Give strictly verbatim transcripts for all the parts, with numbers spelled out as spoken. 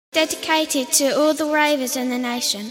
Dedicated to all the ravers in the nation.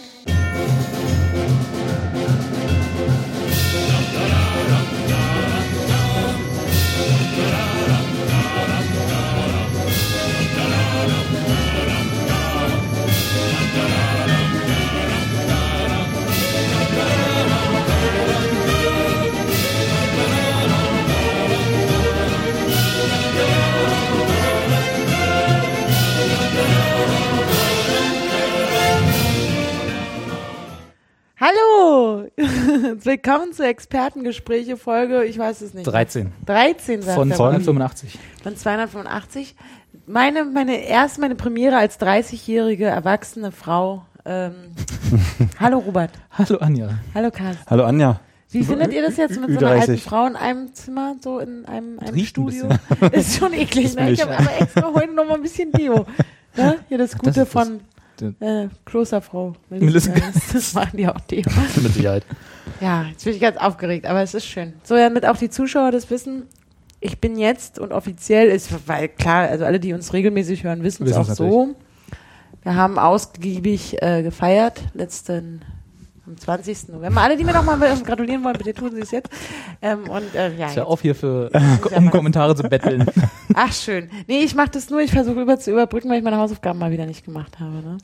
Hallo! Willkommen zur Expertengespräche Folge, ich weiß es nicht. dreizehn. dreizehn, sagt Von er. zweihundertfünfundachtzig. Von zweihundertfünfundachtzig. Meine, meine, erst meine Premiere als dreißigjährige erwachsene Frau. Ähm, hallo Robert. Hallo Anja. Hallo Carsten. Hallo Anja. Wie findet ihr das jetzt mit so einer alten Frau in einem Zimmer, so in einem, einem Riecht ein Studio? Ist schon eklig, ne? Ich habe aber extra heute noch mal ein bisschen Deo. Ja, hier das Gute das von äh, Klosterfrau. Melissa. Das machen die auch Deo. Mit Sicherheit. Ja, jetzt bin ich ganz aufgeregt, aber es ist schön. So, damit auch die Zuschauer das wissen, ich bin jetzt und offiziell ist, weil klar, also alle, die uns regelmäßig hören, wissen es auch so. Wir haben ausgiebig äh, gefeiert, letzten am zwanzigsten November. Alle, die mir noch mal gratulieren wollen, bitte tun Sie es jetzt. Ähm, und, äh, ja, ist ja auch hier für, um Kommentare zu betteln. Ach, schön. Nee, ich mache das nur, ich versuche über zu überbrücken, weil ich meine Hausaufgaben mal wieder nicht gemacht habe, ne?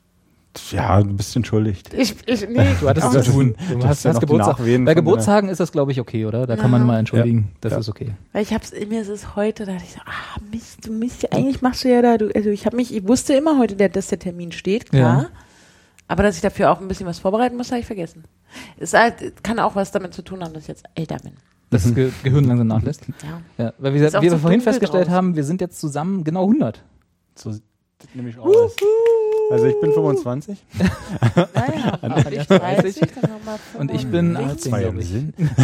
Ja, du bist entschuldigt. Ich, ich, nee, du hattest es zu tun. Du hast, ja hast Geburtstag. Bei Geburtstagen ist das, glaube ich, okay, oder? Da ja. kann man mal entschuldigen. Ja. Das ja. ist okay. Weil ich hab's, mir ist es heute, da dachte ich so, ah, Mist, du Mist, eigentlich machst du ja da, du, also ich habe mich, ich wusste immer heute, der, dass der Termin steht, klar. Ja. Aber dass ich dafür auch ein bisschen was vorbereiten muss, habe ich vergessen. Es halt, kann auch was damit zu tun haben, dass ich jetzt älter bin. Dass das Ge- Gehirn langsam nachlässt? Ja. ja weil wir, wie wir vorhin festgestellt raus. haben, wir sind jetzt zusammen genau hundert. So sieht das nämlich aus. Also ich bin fünfundzwanzig. Naja, und ich dreißig, dann nochmal und ich bin achtzehn, glaube ich.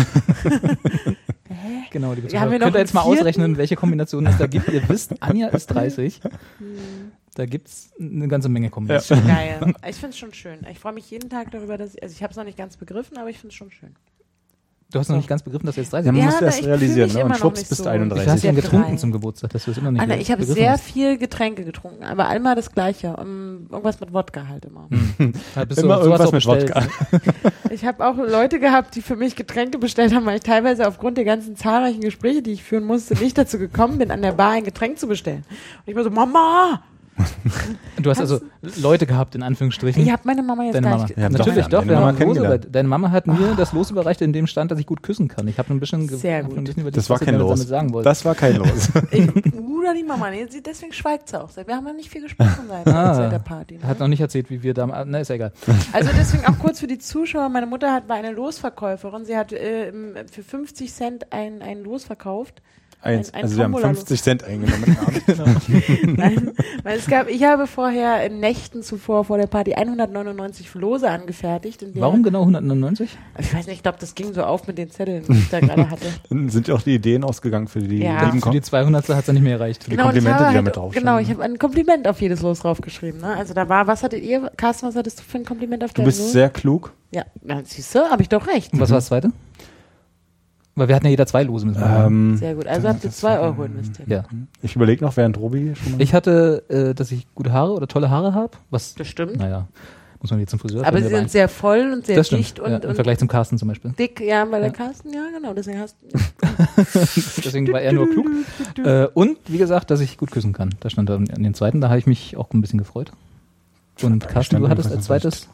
Genau, die ja, Könnt ihr jetzt mal ausrechnen, welche Kombinationen es da gibt. Ihr wisst, Anja ist dreißig. Da gibt es eine ganze Menge Kombinationen. Ja. Geil. Ich finde es schon schön. Ich freue mich jeden Tag darüber, dass ich, also ich habe es noch nicht ganz begriffen, aber ich finde es schon schön. Du hast noch nicht ganz begriffen, dass du jetzt dreißig bist? Ja, man ja, muss erst realisieren, ne? Und schwupps bist du so. einunddreißig. Ich hast ja getrunken drei. Zum Geburtstag, dass du es immer nicht Anna, ich habe sehr hast. viel Getränke getrunken, aber einmal das Gleiche. Um, irgendwas mit Wodka halt immer. Hm. Halt immer du, irgendwas mit Wodka. Ich habe auch Leute gehabt, die für mich Getränke bestellt haben, weil ich teilweise aufgrund der ganzen zahlreichen Gespräche, die ich führen musste, nicht dazu gekommen bin, an der Bar ein Getränk zu bestellen. Und ich war so, Mama! Du hast also Leute gehabt, in Anführungsstrichen. Ich habe meine Mama jetzt deine gar Mama. nicht. Ja, natürlich, doch. Deine Mama, Mama, deine Mama hat mir oh. das Los überreicht, in dem stand, dass ich gut küssen kann. Ich habe ein bisschen ge- Sehr gut. Ein bisschen über die das war kein Los. Sagen wollte. Das war kein Los. Ich, oder die Mama, nee, deswegen schweigt sie auch. Wir haben ja nicht viel gesprochen seit, ah, seit der Party. Ne? Hat noch nicht erzählt, wie wir da, na, ist ja egal. Also deswegen auch kurz für die Zuschauer. Meine Mutter hat, war eine Losverkäuferin. Sie hat äh, für fünfzig Cent ein, ein Los verkauft. Eins. Ein, ein also wir haben fünfzig Cent eingenommen. Genau. Nein, weil es gab, ich habe vorher in Nächten zuvor vor der Party hundertneunundneunzig Lose angefertigt. In der, Warum genau hundertneunundneunzig? Ich weiß nicht, ich glaube, das ging so auf mit den Zetteln, die ich da gerade hatte. Dann sind ja auch die Ideen ausgegangen für die ja. lieben Für die zweihundertste hat es dann nicht mehr erreicht. Für die genau, Komplimente, die da mit halt, draufstehen. Genau, ich habe ein Kompliment auf jedes Los draufgeschrieben. Ne? Also da war, was hattet ihr, Carsten, was hattest du für ein Kompliment auf Du bist Los? Sehr klug. Ja, na, siehst du, habe ich doch recht. Und was war das zweite? Weil wir hatten ja jeder zwei Lose müssen. Ähm, Sehr gut, also habt ihr zwei Euro investiert. Ja. Ich überlege noch, während Robi schon mal... Ich hatte, äh, dass ich gute Haare oder tolle Haare habe. Was? Das stimmt. Naja, muss man jetzt zum Friseur. Aber sie sind sehr voll und sehr das dicht stimmt, und, ja, und im Vergleich zum Carsten zum Beispiel. Dick, ja, bei der ja. Carsten, ja genau, deswegen hast du... Deswegen war er nur klug. äh, und, wie gesagt, dass ich gut küssen kann. Da stand dann in den zweiten, da habe ich mich auch ein bisschen gefreut. Und Carsten, du hattest als zweites...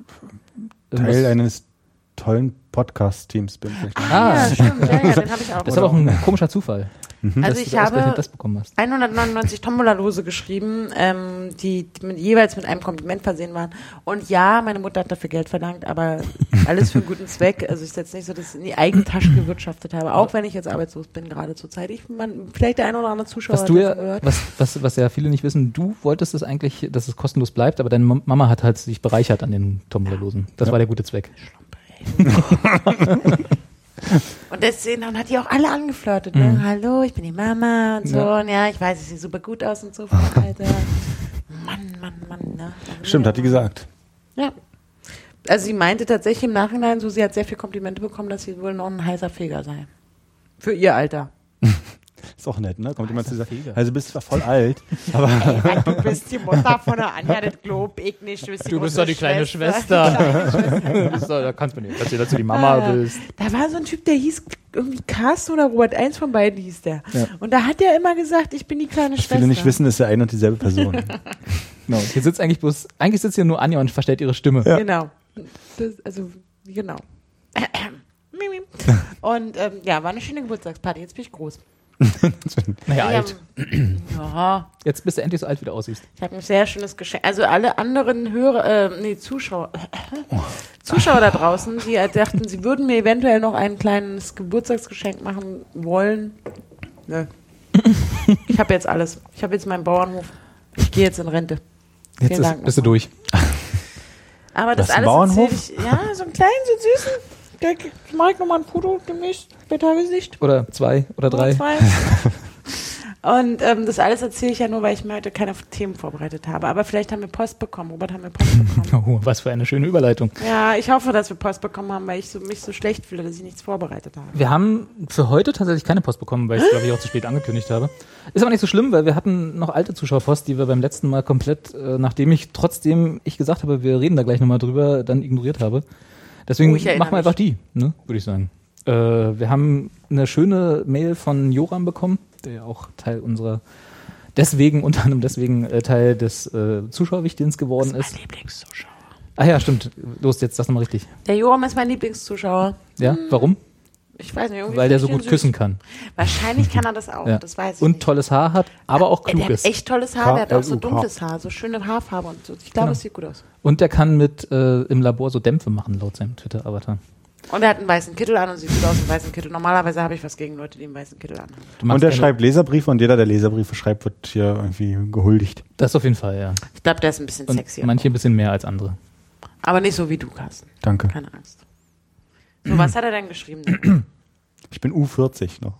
Teil eines tollen Podcast-Teams bin ich. Ah, ja, stimmt, ja, ja, den habe ich auch. Das ist aber auch ein komischer Zufall. Mhm. Also dass ich du habe das bekommen hast. hundertneunundneunzig Tombola-Lose geschrieben, ähm, die, die mit, jeweils mit einem Kompliment versehen waren. Und ja, meine Mutter hat dafür Geld verlangt, aber alles für einen guten Zweck. Also ist jetzt nicht so, dass ich in die Eigentasche gewirtschaftet habe, auch wenn ich jetzt arbeitslos bin gerade zur Zeit. Ich, man, vielleicht der ein oder andere Zuschauer was du hat ja, gehört. Was, was, was ja viele nicht wissen, du wolltest es eigentlich, dass es kostenlos bleibt, aber deine Mama hat halt sich bereichert an den Tombola-Losen. Das ja. war der gute Zweck. Und deswegen dann hat die auch alle angeflirtet. Ne? Mhm. Hallo, ich bin die Mama und so. Ja. Und ja, ich weiß, es sieht super gut aus und so. Alter. Mann, Mann, Mann. Ne? Stimmt, hat die gesagt. Ja. Also sie meinte tatsächlich im Nachhinein so, sie hat sehr viele Komplimente bekommen, dass sie wohl noch ein heißer Feger sei. Für ihr Alter. Ist auch nett, ne? Kommt jemand zu sagen, also du bist zwar voll alt, aber... Ey, du bist die Mutter von der Anja, das glaub ich nicht. Du bist, die du bist doch die kleine Schwester. Schwester. Du bist doch, da kannst du mir nicht erzählen, dass du die Mama ah, bist. Da war so ein Typ, der hieß irgendwie Carsten oder Robert, eins von beiden hieß der. Ja. Und da hat er immer gesagt, ich bin die kleine Was Schwester. viele nicht wissen, ist ja eine und dieselbe Person. Genau. Hier sitzt eigentlich bloß, eigentlich sitzt hier nur Anja und verstellt ihre Stimme. Ja. Genau. Das, also, genau. Und ähm, ja, war eine schöne Geburtstagsparty. Jetzt bin ich groß. Naja, alt. Ja. Jetzt bist du endlich so alt, wie du aussiehst. Ich habe ein sehr schönes Geschenk. Also alle anderen Hörer, äh, nee, Zuschauer, äh, Zuschauer da draußen, die dachten, sie würden mir eventuell noch ein kleines Geburtstagsgeschenk machen wollen. Nö. Ich habe jetzt alles. Ich habe jetzt meinen Bauernhof. Ich gehe jetzt in Rente. Jetzt Vielen ist, Dank bist du durch. Aber das, das alles Bauernhof? Ich, ja, so einen kleinen, so süßen. Ich mache nochmal ein Foto demnächst bei Tageslicht. Oder zwei oder drei. Oder zwei. Und ähm, das alles erzähle ich ja nur, weil ich mir heute keine Themen vorbereitet habe. Aber vielleicht haben wir Post bekommen. Robert, haben wir Post bekommen. Oh, was für eine schöne Überleitung. Ja, ich hoffe, dass wir Post bekommen haben, weil ich so, mich so schlecht fühle, dass ich nichts vorbereitet habe. Wir haben für heute tatsächlich keine Post bekommen, weil ich es, glaube ich, auch zu spät angekündigt habe. Ist aber nicht so schlimm, weil wir hatten noch alte Zuschauerpost, die wir beim letzten Mal komplett, äh, nachdem ich trotzdem ich gesagt habe, wir reden da gleich nochmal drüber, dann ignoriert habe. Deswegen oh, machen wir einfach die, ne, würde ich sagen. Äh, wir haben eine schöne Mail von Joram bekommen, der ja auch Teil unserer, deswegen, unter anderem deswegen äh, Teil des äh, Zuschauerwichtelns geworden ist. Das ist mein Lieblingszuschauer. Ah ja, stimmt. Los, jetzt sag nochmal richtig. Der Joram ist mein Lieblingszuschauer. Ja, warum? Ich weiß nicht. Irgendwie Weil der so gut küssen kann. Wahrscheinlich kann er das auch, ja. Das weiß ich Und nicht. tolles Haar hat, aber auch klug der ist. Der hat echt tolles Haar, der hat auch so dunkles Haar, so schöne Haarfarbe und so. Ich glaube, es genau. sieht gut aus. Und der kann mit äh, im Labor so Dämpfe machen, laut seinem Twitter-Avatar. Und er hat einen weißen Kittel an und sieht gut aus im weißen Kittel. Normalerweise habe ich was gegen Leute, die einen weißen Kittel anhaben. Und er schreibt Leserbriefe und jeder, der Leserbriefe schreibt, wird hier irgendwie gehuldigt. Das auf jeden Fall, ja. Ich glaube, der ist ein bisschen und sexier. Manche ein bisschen mehr als andere. Aber nicht so wie du, Carsten. Danke. Keine Angst. So, was hat er denn geschrieben? Denn? Ich bin U vierzig noch.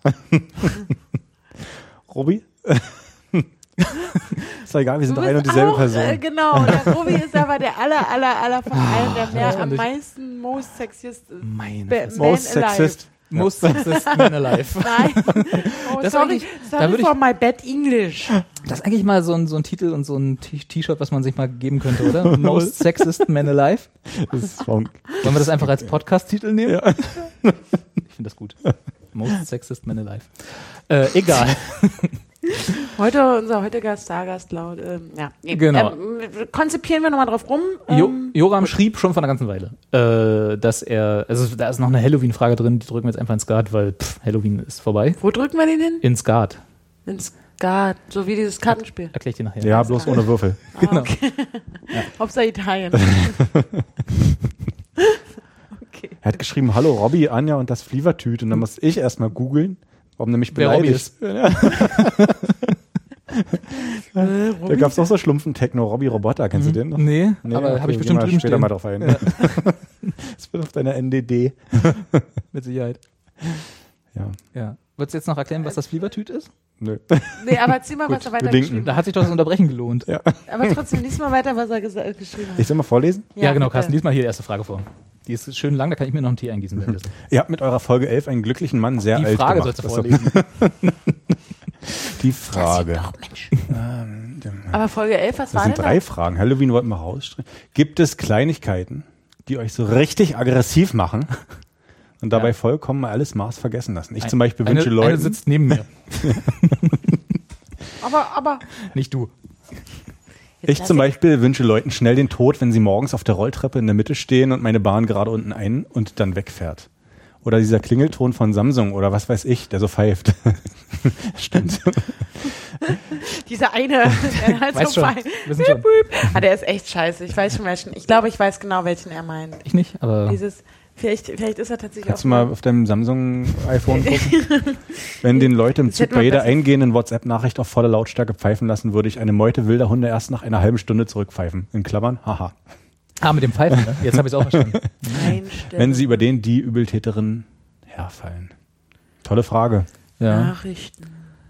Robby? Ist doch egal, wir sind doch eine und dieselbe auch, Person. Äh, genau, der Robby ist aber der aller, aller, aller von allen, der mehr am meisten most sexist ist. Meine Most sexist. Most sexist man alive. Nein. Oh, das sorry, sorry for my bad English. Das ist eigentlich mal so ein, so ein Titel und so ein T-Shirt, was man sich mal geben könnte, oder? Most sexist man alive. Das ist Wollen wir das einfach als Podcast-Titel nehmen? Ja. Ich finde das gut. Most sexist man alive. Äh, egal. Heute unser heutiger Stargast laut, ähm, ja. Nee, genau. Ähm, konzipieren wir nochmal drauf rum. Ähm, jo, Joram schrieb schon vor einer ganzen Weile, äh, dass er, also da ist noch eine Halloween-Frage drin, die drücken wir jetzt einfach ins Skat, weil pff, Halloween ist vorbei. Wo drücken wir den hin? Ins Skat. Ins Skat, so wie dieses Kartenspiel. Erklär ich dir nachher. Ja, bloß ohne Würfel. Ah, genau. Okay. Ja. Hauptsache Italien. Okay. Er hat geschrieben, hallo Robby, Anja und das Flievertüt und dann muss ich erstmal googeln. Warum nämlich beleidigt? Wer Robby ist. äh, da gab es auch so Schlumpfen Techno Robby Roboter, kennst mhm. du den noch? Nee, nee aber okay, habe ich bestimmt drüben später stehen. Mal drauf ein. Ja. Das wird auf deiner N D D. Mit Sicherheit. Ja. Ja. Würdest du jetzt noch erklären, was das Flievertüt ist? Nö. Nee, aber erzähl mal, was er weiter geschrieben hat. Da hat sich doch das Unterbrechen gelohnt. Ja. Aber trotzdem, lies mal weiter, was er ges- geschrieben hat. Ich soll mal vorlesen? Ja, ja genau, bitte. Carsten, lies mal hier die erste Frage vor. Die ist schön lang, da kann ich mir noch einen Tee eingießen. Mhm. Ihr habt mit eurer Folge elf einen glücklichen Mann sehr die alt Frage gemacht. Die Frage sollst du vorlesen. Die Frage. Doch, Mensch. Ähm, aber Folge elf, was das war denn? Das sind drei da? Fragen. Halloween wollten wir rausstreichen. Gibt es Kleinigkeiten, die euch so richtig aggressiv machen und dabei ja. vollkommen mal alles Maß vergessen lassen? Ich Ein, zum Beispiel wünsche eine, Leuten... Eine sitzt neben mir. aber, aber... Nicht du. Ich zum Beispiel wünsche Leuten schnell den Tod, wenn sie morgens auf der Rolltreppe in der Mitte stehen und meine Bahn gerade unten ein und dann wegfährt. Oder dieser Klingelton von Samsung oder was weiß ich, der so pfeift. Stimmt. Dieser eine, der halt weiß so schon. pfeift. Schon. Ah, der ist echt scheiße. Ich weiß schon welchen. Ich glaube, ich weiß genau, welchen er meint. Ich nicht, aber... Dieses... Vielleicht, vielleicht ist er tatsächlich Kannst auch... du mal auf deinem Samsung-iPhone gucken? Wenn den Leute im Zug bei jeder eingehenden WhatsApp-Nachricht auf volle Lautstärke pfeifen lassen, würde ich eine Meute wilder Hunde erst nach einer halben Stunde zurückpfeifen. In Klammern, haha. Ah, mit dem Pfeifen, ne? Jetzt habe ich es auch verstanden. Nein, Wenn sie über den, die Übeltäterin herfallen. Tolle Frage. Ja. Nachrichten.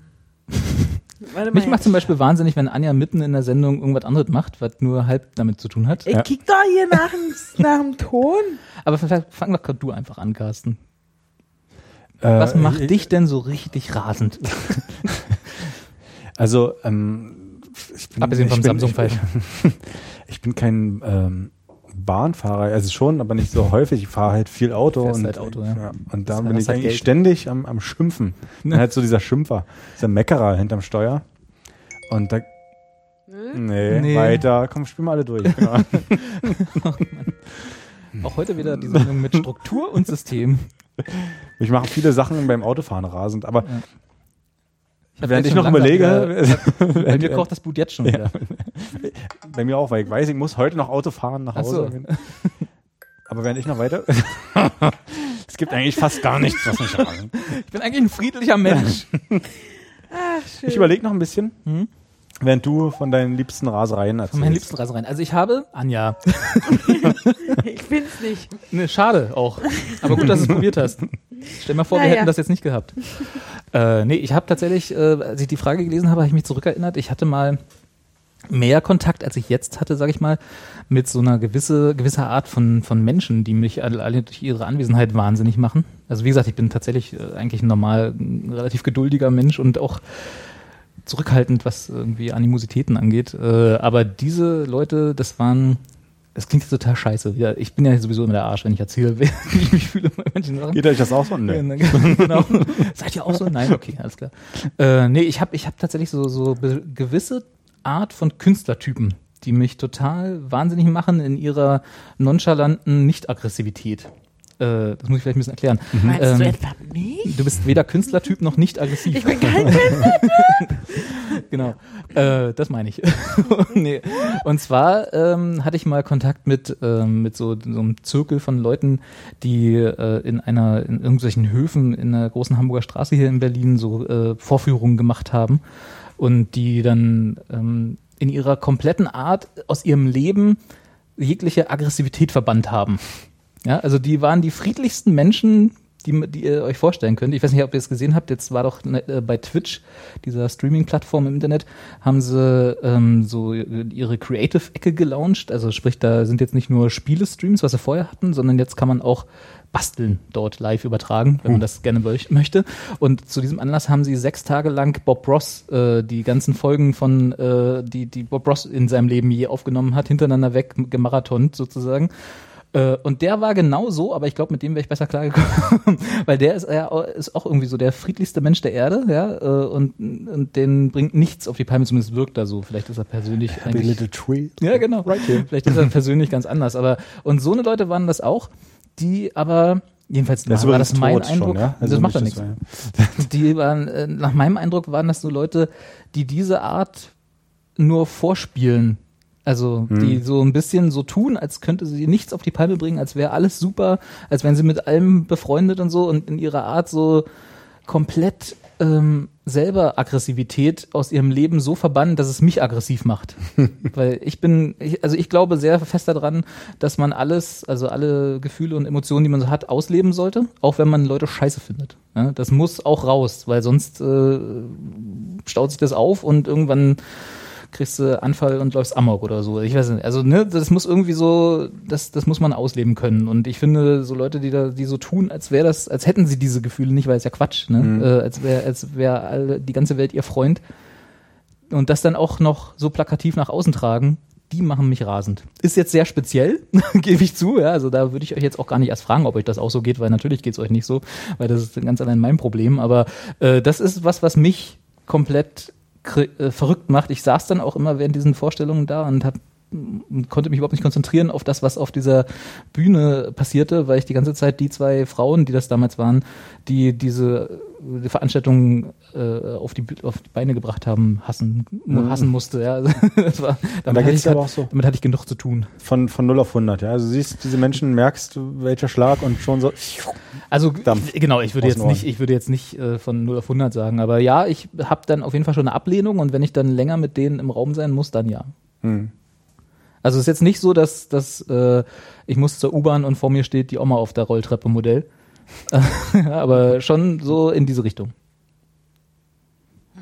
Mich macht zum Beispiel wahnsinnig, wenn Anja mitten in der Sendung irgendwas anderes macht, was nur halb damit zu tun hat. Ich ja. kick doch hier nach dem, nach dem Ton. Aber vielleicht fang doch du einfach an, Carsten. Was Äh, macht ich- dich denn so richtig rasend? Also, ähm, ich bin, Abgesehen vom ich bin, Samsung-Fall. Ich, ich bin kein ähm, Bahnfahrer, also schon, aber nicht so häufig. Ich fahre halt viel Auto. Fährst Und, halt Auto, ja. und da Das bin ist ich halt eigentlich Geld. ständig am, am Schimpfen. Ich bin halt so dieser Schimpfer, dieser Meckerer hinterm Steuer. Und da... Nee, Nee. weiter. Komm, spiel mal alle durch. Genau. Auch heute wieder die Sendung mit Struktur und System. Ich mache viele Sachen beim Autofahren rasend, aber Ja. Ich hab während jetzt ich schon noch langsam überlege, wieder- Bei mir kocht das Blut jetzt schon wieder. bei mir auch, weil ich weiß, ich muss heute noch Auto fahren nach Ach so. Hause. Aber während ich noch weiter... Es gibt eigentlich fast gar nichts, was mich rasend. Ich bin eigentlich ein friedlicher Mensch. Ich überlege noch ein bisschen, Hm? während du von deinen liebsten Rasereien erzählst. Von meinen liebsten Rasereien. Also ich habe, Anja, Ich bin's nicht. ne, schade auch. Aber gut, dass du es probiert hast. Stell mal vor, wir Naja. hätten das jetzt nicht gehabt. Äh, nee, ich habe tatsächlich, äh, als ich die Frage gelesen habe, habe ich mich zurückerinnert. Ich hatte mal mehr Kontakt, als ich jetzt hatte, sage ich mal, mit so einer gewisse, gewisser Art von, von Menschen, die mich alle, alle durch ihre Anwesenheit wahnsinnig machen. Also wie gesagt, ich bin tatsächlich äh, eigentlich ein normal, ein relativ geduldiger Mensch und auch zurückhaltend, was irgendwie Animositäten angeht. Äh, aber diese Leute, das waren, das klingt jetzt total scheiße. Ja, ich bin ja sowieso immer der Arsch, wenn ich erzähle, wie ich mich fühle bei manchen Sachen. Geht euch das auch so? Nee. Ja, genau. Seid ihr auch so? Nein, okay, alles klar. Äh, nee, ich habe ich hab tatsächlich so, so be- gewisse Art von Künstlertypen, die mich total wahnsinnig machen in ihrer nonchalanten Nicht-Aggressivität. Äh, das muss ich vielleicht ein bisschen erklären. Meinst Ähm, du etwa mich? Du bist weder Künstlertyp noch nicht aggressiv. Ich bin kein Künstler. Genau, äh, das meine ich. Nee. Und zwar ähm, hatte ich mal Kontakt mit, ähm, mit so, so einem Zirkel von Leuten, die äh, in einer, in irgendwelchen Höfen in einer großen Hamburger Straße hier in Berlin so äh, Vorführungen gemacht haben und die dann ähm, in ihrer kompletten Art aus ihrem Leben jegliche Aggressivität verbannt haben. Ja, also die waren die friedlichsten Menschen, die, die ihr euch vorstellen könnt. Ich weiß nicht, ob ihr es gesehen habt, jetzt war doch ne, äh, bei Twitch, dieser Streaming-Plattform im Internet, haben sie ähm, so ihre Creative-Ecke gelauncht. Also sprich, da sind jetzt nicht nur Spiele-Streams, was sie vorher hatten, sondern jetzt kann man auch Basteln dort live übertragen, wenn man das gerne möch- möchte. Und zu diesem Anlass haben sie sechs Tage lang Bob Ross, äh, die ganzen Folgen von, äh, die, die Bob Ross in seinem Leben je aufgenommen hat, hintereinander weg gemarathont sozusagen. Äh, und der war genau so, aber ich glaube, mit dem wäre ich besser klargekommen, weil der ist, ja, ist auch irgendwie so der friedlichste Mensch der Erde, ja, äh, und, und den bringt nichts auf die Palme, zumindest wirkt er so. Vielleicht ist er persönlich Happy eigentlich... little tree. Ja, genau. Right here. Vielleicht ist er persönlich ganz anders, aber und so eine Leute waren das auch, die aber jedenfalls Der ist war das übrigens mein tot schon, Eindruck. ja? Also das macht ja nicht, nichts. das war- Die waren äh, nach meinem Eindruck waren das so Leute, die diese Art nur vorspielen. Also die so ein bisschen so tun, als könnte sie nichts auf die Palme bringen, als wäre alles super, als wären sie mit allem befreundet und so und in ihrer Art so komplett ähm, selber Aggressivität aus ihrem Leben so verbannen, dass es mich aggressiv macht. Weil ich bin, ich, also ich glaube sehr fest daran, dass man alles, also alle Gefühle und Emotionen, die man so hat, ausleben sollte, auch wenn man Leute scheiße findet. Ja, das muss auch raus, weil sonst äh, staut sich das auf und irgendwann kriegst du Anfall und läufst Amok oder so. Ich weiß nicht. Also, ne, das muss irgendwie so, das, das muss man ausleben können. Und ich finde, so Leute, die da, die so tun, als wäre das, als hätten sie diese Gefühle nicht, weil es ja Quatsch, ne? Mhm. Äh, als wäre, als wäre alle, die ganze Welt ihr Freund. Und das dann auch noch so plakativ nach außen tragen, die machen mich rasend. Ist jetzt sehr speziell, gebe ich zu, ja. Also da würde ich euch jetzt auch gar nicht erst fragen, ob euch das auch so geht, weil natürlich geht es euch nicht so, weil das ist ganz allein mein Problem. Aber äh, das ist was, was mich komplett Äh, verrückt macht. Ich saß dann auch immer während diesen Vorstellungen da und hab, konnte mich überhaupt nicht konzentrieren auf das, was auf dieser Bühne passierte, weil ich die ganze Zeit die zwei Frauen, die das damals waren, die diese die Veranstaltung äh, auf, die, auf die Beine gebracht haben, hassen, Mhm. hassen musste. Ja. Also, das war, damit, da hatte geht's ich, dir aber auch so. damit hatte ich genug zu tun. Von, von null auf hundert, ja. Also du siehst diese Menschen, merkst du, welcher Schlag und schon so... Also Dampf ich, genau, ich würde aus jetzt den Ohren. nicht, ich würde jetzt nicht äh, von null auf hundert sagen, aber ja, ich habe dann auf jeden Fall schon eine Ablehnung und wenn ich dann länger mit denen im Raum sein muss, dann ja. Hm. Also es ist jetzt nicht so, dass, dass äh, ich muss zur U-Bahn und vor mir steht die Oma auf der Rolltreppe Modell, ja, aber schon so in diese Richtung.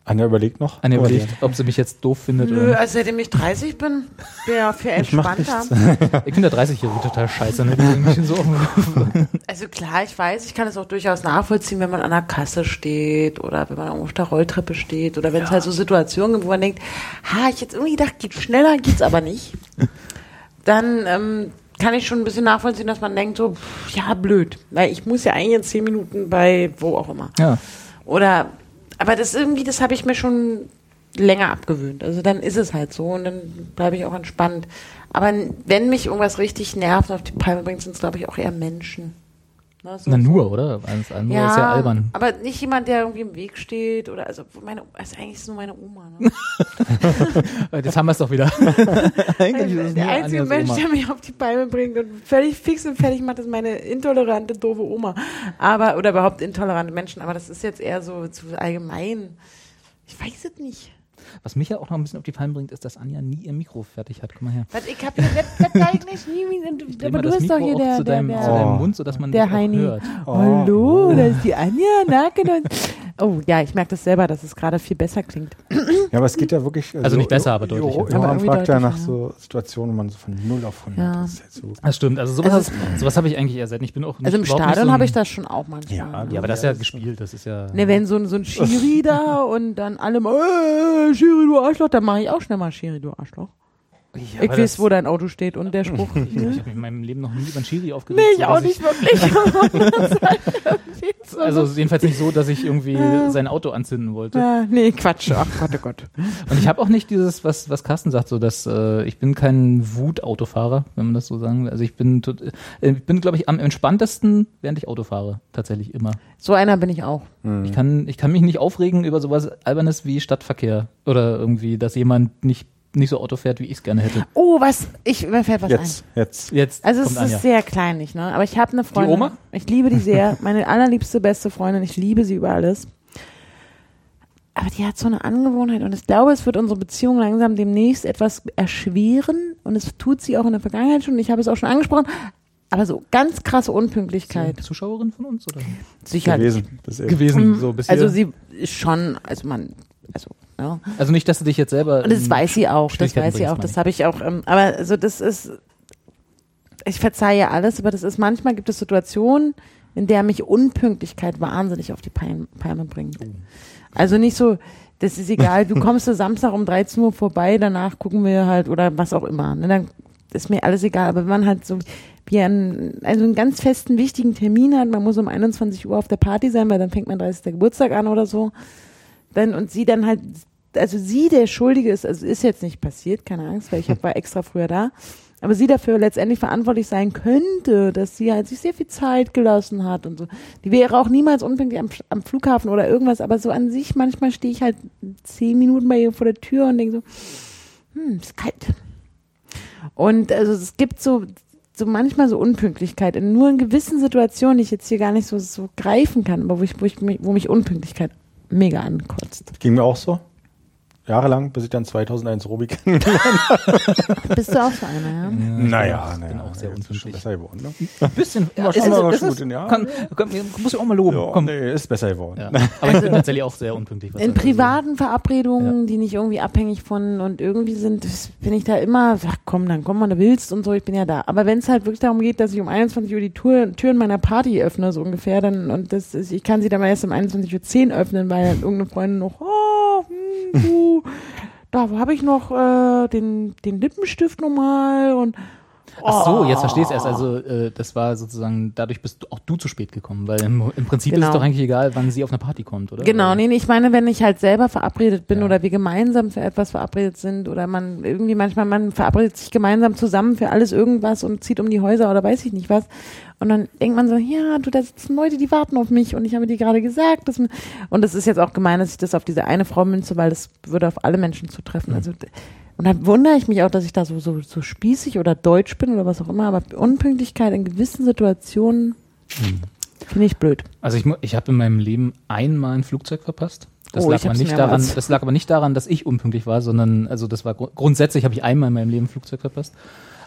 Anja überlegt noch. Anja überlegt, ob sie mich jetzt doof findet. Nö, oder nicht. also seitdem ich dreißig bin, bin ja viel entspannter. Ich finde der dreißigjährige total scheiße. Ne? Die bringen mich so also klar, ich weiß, ich kann es auch durchaus nachvollziehen, wenn man an der Kasse steht oder wenn man auf der Rolltreppe steht oder wenn es ja. halt so Situationen gibt, wo man denkt, ha, ich jetzt irgendwie gedacht, geht schneller, geht's aber nicht. Dann ähm, kann ich schon ein bisschen nachvollziehen, dass man denkt so, pff, ja, blöd. Weil ich muss ja eigentlich in zehn Minuten bei wo auch immer. Ja. Oder, aber das irgendwie, das habe ich mir schon länger abgewöhnt. Also dann ist es halt so und dann bleibe ich auch entspannt. Aber wenn mich irgendwas richtig nervt und auf die Palme bringt, sind es, glaube ich, auch eher Menschen. Ne, so, Na nur, so. oder? Alles andere ja, ist ja albern. Aber nicht jemand, der irgendwie im Weg steht oder also meine, also eigentlich ist es nur meine Oma. Ne? Jetzt haben wir es doch wieder. Eigentlich ist es der einzige Mensch, Oma. Der mich auf die Palme bringt und völlig fix und fertig macht, ist meine intolerante, doofe Oma. Aber, oder überhaupt intolerante Menschen. Aber das ist jetzt eher so zu allgemein. Ich weiß es nicht. Was mich ja auch noch ein bisschen auf die Palme bringt, ist, dass Anja nie ihr Mikro fertig hat. Guck mal her. Was, ich hab hier nicht nie, aber du bist doch hier der, zu deinem, der, zu deinem Mund, sodass man der dich auch Heini. hört. Oh. Hallo, da ist die Anja. Na, oh ja, ich merke das selber, dass es gerade viel besser klingt. Ja, aber es geht ja wirklich... Also, also nicht besser, aber deutlich. Jo, aber man fragt ja nach ja. so Situationen, wo man so von null auf hundert ja. ist. Halt so. Das stimmt, also sowas, also, sowas habe ich eigentlich eher selten. Ich bin auch nicht, also im Stadion so habe ich das schon auch manchmal. Ja, ja aber das ist ja gespielt, das ist ja... Ne, wenn so ein, so ein Schiri da und dann alle mal, äh, Schiri, du Arschloch, dann mache ich auch schnell mal Schiri, du Arschloch. Ja, ich weiß, wo dein Auto steht und der Spruch. Ich, ich habe mich in meinem Leben noch nie über einen Schiri aufgeregt. Nee, ich auch nicht wirklich. Also jedenfalls nicht so, dass ich irgendwie sein Auto anzünden wollte. Ja, nee, Quatsch. Ach Gott, oh Gott. Und ich habe auch nicht dieses, was was Carsten sagt, so dass äh, ich bin kein Wutautofahrer, wenn man das so sagen will. Also ich bin, äh, ich bin, glaube ich, am entspanntesten, während ich Auto fahre. Tatsächlich immer. So einer bin ich auch. Mhm. Ich kann, ich kann mich nicht aufregen über sowas Albernes wie Stadtverkehr oder irgendwie, dass jemand nicht nicht so Auto fährt, wie ich es gerne hätte. Oh, was, ich, mir fällt was jetzt, ein. Jetzt, jetzt. Also es ist Anja. sehr kleinlich, ne? Aber ich habe eine Freundin. Die Oma? Ich liebe die sehr. Meine allerliebste, beste Freundin. Ich liebe sie über alles. Aber die hat so eine Angewohnheit und ich glaube, es wird unsere Beziehung langsam demnächst etwas erschweren und es tut sie auch in der Vergangenheit schon. Ich habe es auch schon angesprochen. Aber so ganz krasse Unpünktlichkeit. Ist sie Zuschauerin von uns, oder? Sicherlich. Gewesen. Bis gewesen, so bis Also sie ist schon, also man, also ja. Also nicht, dass du dich jetzt selber... Und das weiß sie auch, das weiß sie auch, das habe ich auch, ähm, aber also das ist, ich verzeihe alles, aber das ist, manchmal gibt es Situationen, in der mich Unpünktlichkeit wahnsinnig auf die Palme bringt. Oh. Also nicht so, das ist egal, du kommst du Samstag um dreizehn Uhr vorbei, danach gucken wir halt, oder was auch immer, ne, dann ist mir alles egal, aber wenn man halt so, wie einen, also einen ganz festen, wichtigen Termin hat, man muss um einundzwanzig Uhr auf der Party sein, weil dann fängt mein dreißigster Geburtstag an oder so, dann, und sie dann halt, also sie der Schuldige ist, also ist jetzt nicht passiert, keine Angst, weil ich war extra früher da, aber sie dafür letztendlich verantwortlich sein könnte, dass sie halt sich sehr viel Zeit gelassen hat und so. Die wäre auch niemals unpünktlich am, am Flughafen oder irgendwas, aber so an sich, manchmal stehe ich halt zehn Minuten bei ihr vor der Tür und denke so, hm, ist kalt. Und also es gibt so, so manchmal so Unpünktlichkeit, in nur in gewissen Situationen, die ich jetzt hier gar nicht so, so greifen kann, aber wo ich, wo ich, wo mich Unpünktlichkeit mega ankotzt. Ging mir auch so. Jahrelang, bis ich dann zweitausendeins Robi kennengelernt habe. Bist du auch so einer, ja? ja naja, ich bin naja, auch sehr unpünktlich. besser geworden, ne? Ein bisschen. Ja, ist, schon mal ist, gut, ist, ja. kann, kann, muss ich auch mal loben. Ja, Komm. nee, ist besser geworden. Ja. Aber ich bin tatsächlich auch sehr unpünktlich. Was In das privaten Verabredungen, Ja. die nicht irgendwie abhängig von und irgendwie sind, bin ich da immer, ach komm, dann komm, wann du willst und so, ich bin ja da. Aber wenn es halt wirklich darum geht, dass ich um einundzwanzig Uhr die Tür, Türen meiner Party öffne, so ungefähr, dann, und das ist, ich kann sie dann mal erst um einundzwanzig Uhr zehn öffnen, weil dann irgendeine Freundin noch, oh, hm, du, da habe ich noch äh, den, den Lippenstift nochmal und Ach so, jetzt verstehst du erst. Also äh, das war sozusagen, dadurch bist du, auch du zu spät gekommen, weil im, im Prinzip Genau. ist es doch eigentlich egal, wann sie auf eine Party kommt, oder? Genau, nee, nee, ich meine, wenn ich halt selber verabredet bin Ja. oder wir gemeinsam für etwas verabredet sind oder man irgendwie manchmal, man verabredet sich gemeinsam zusammen für alles irgendwas und zieht um die Häuser oder weiß ich nicht was. Und dann denkt man so, ja, du, da sitzen Leute, die warten auf mich und ich habe dir gerade gesagt, dass man, und das ist jetzt auch gemein, dass ich das auf diese eine Frau münze, weil das würde auf alle Menschen zutreffen. Also, und da wundere ich mich auch, dass ich da so, so, so spießig oder deutsch bin oder was auch immer, aber Unpünktlichkeit in gewissen Situationen Hm. finde ich blöd. Also ich, mu- ich habe in meinem Leben einmal ein Flugzeug verpasst. Das, Oh, lag ich aber hab's nicht daran, mehrmals. das lag aber nicht daran, dass ich unpünktlich war, sondern also das war gru- grundsätzlich habe ich einmal in meinem Leben ein Flugzeug verpasst.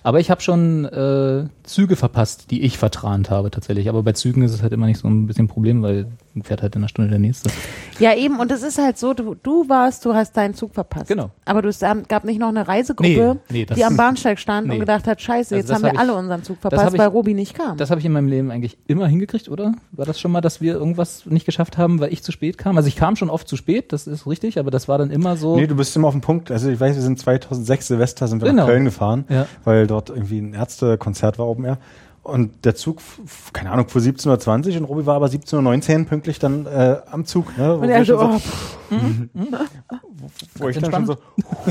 Aber ich habe schon äh, Züge verpasst, die ich vertrant habe tatsächlich. Aber bei Zügen ist es halt immer nicht so ein bisschen ein Problem, weil fährt halt in einer Stunde der nächste. Ja, eben. Und es ist halt so, du, du warst, du hast deinen Zug verpasst. Genau. Aber du, es gab nicht noch eine Reisegruppe, nee, nee, das, die am Bahnsteig stand nee. und gedacht hat, scheiße, jetzt also haben wir hab alle ich, unseren Zug verpasst, weil ich, Robi nicht kam. Das habe ich in meinem Leben eigentlich immer hingekriegt, oder? War das schon mal, dass wir irgendwas nicht geschafft haben, weil ich zu spät kam? Also ich kam schon oft zu spät, das ist richtig, aber das war dann immer so... Nee, du bist immer auf dem Punkt. Also ich weiß, wir sind zweitausendsechs Silvester sind wir genau. nach Köln gefahren, ja. weil dort irgendwie ein Ärztekonzert war oben, ja. Und der Zug, keine Ahnung, fuhr siebzehn Uhr zwanzig und Robi war aber siebzehn Uhr neunzehn pünktlich dann äh, am Zug. Ne? Wo und er so, oh, so mhm. wo, wo ich dann schon so...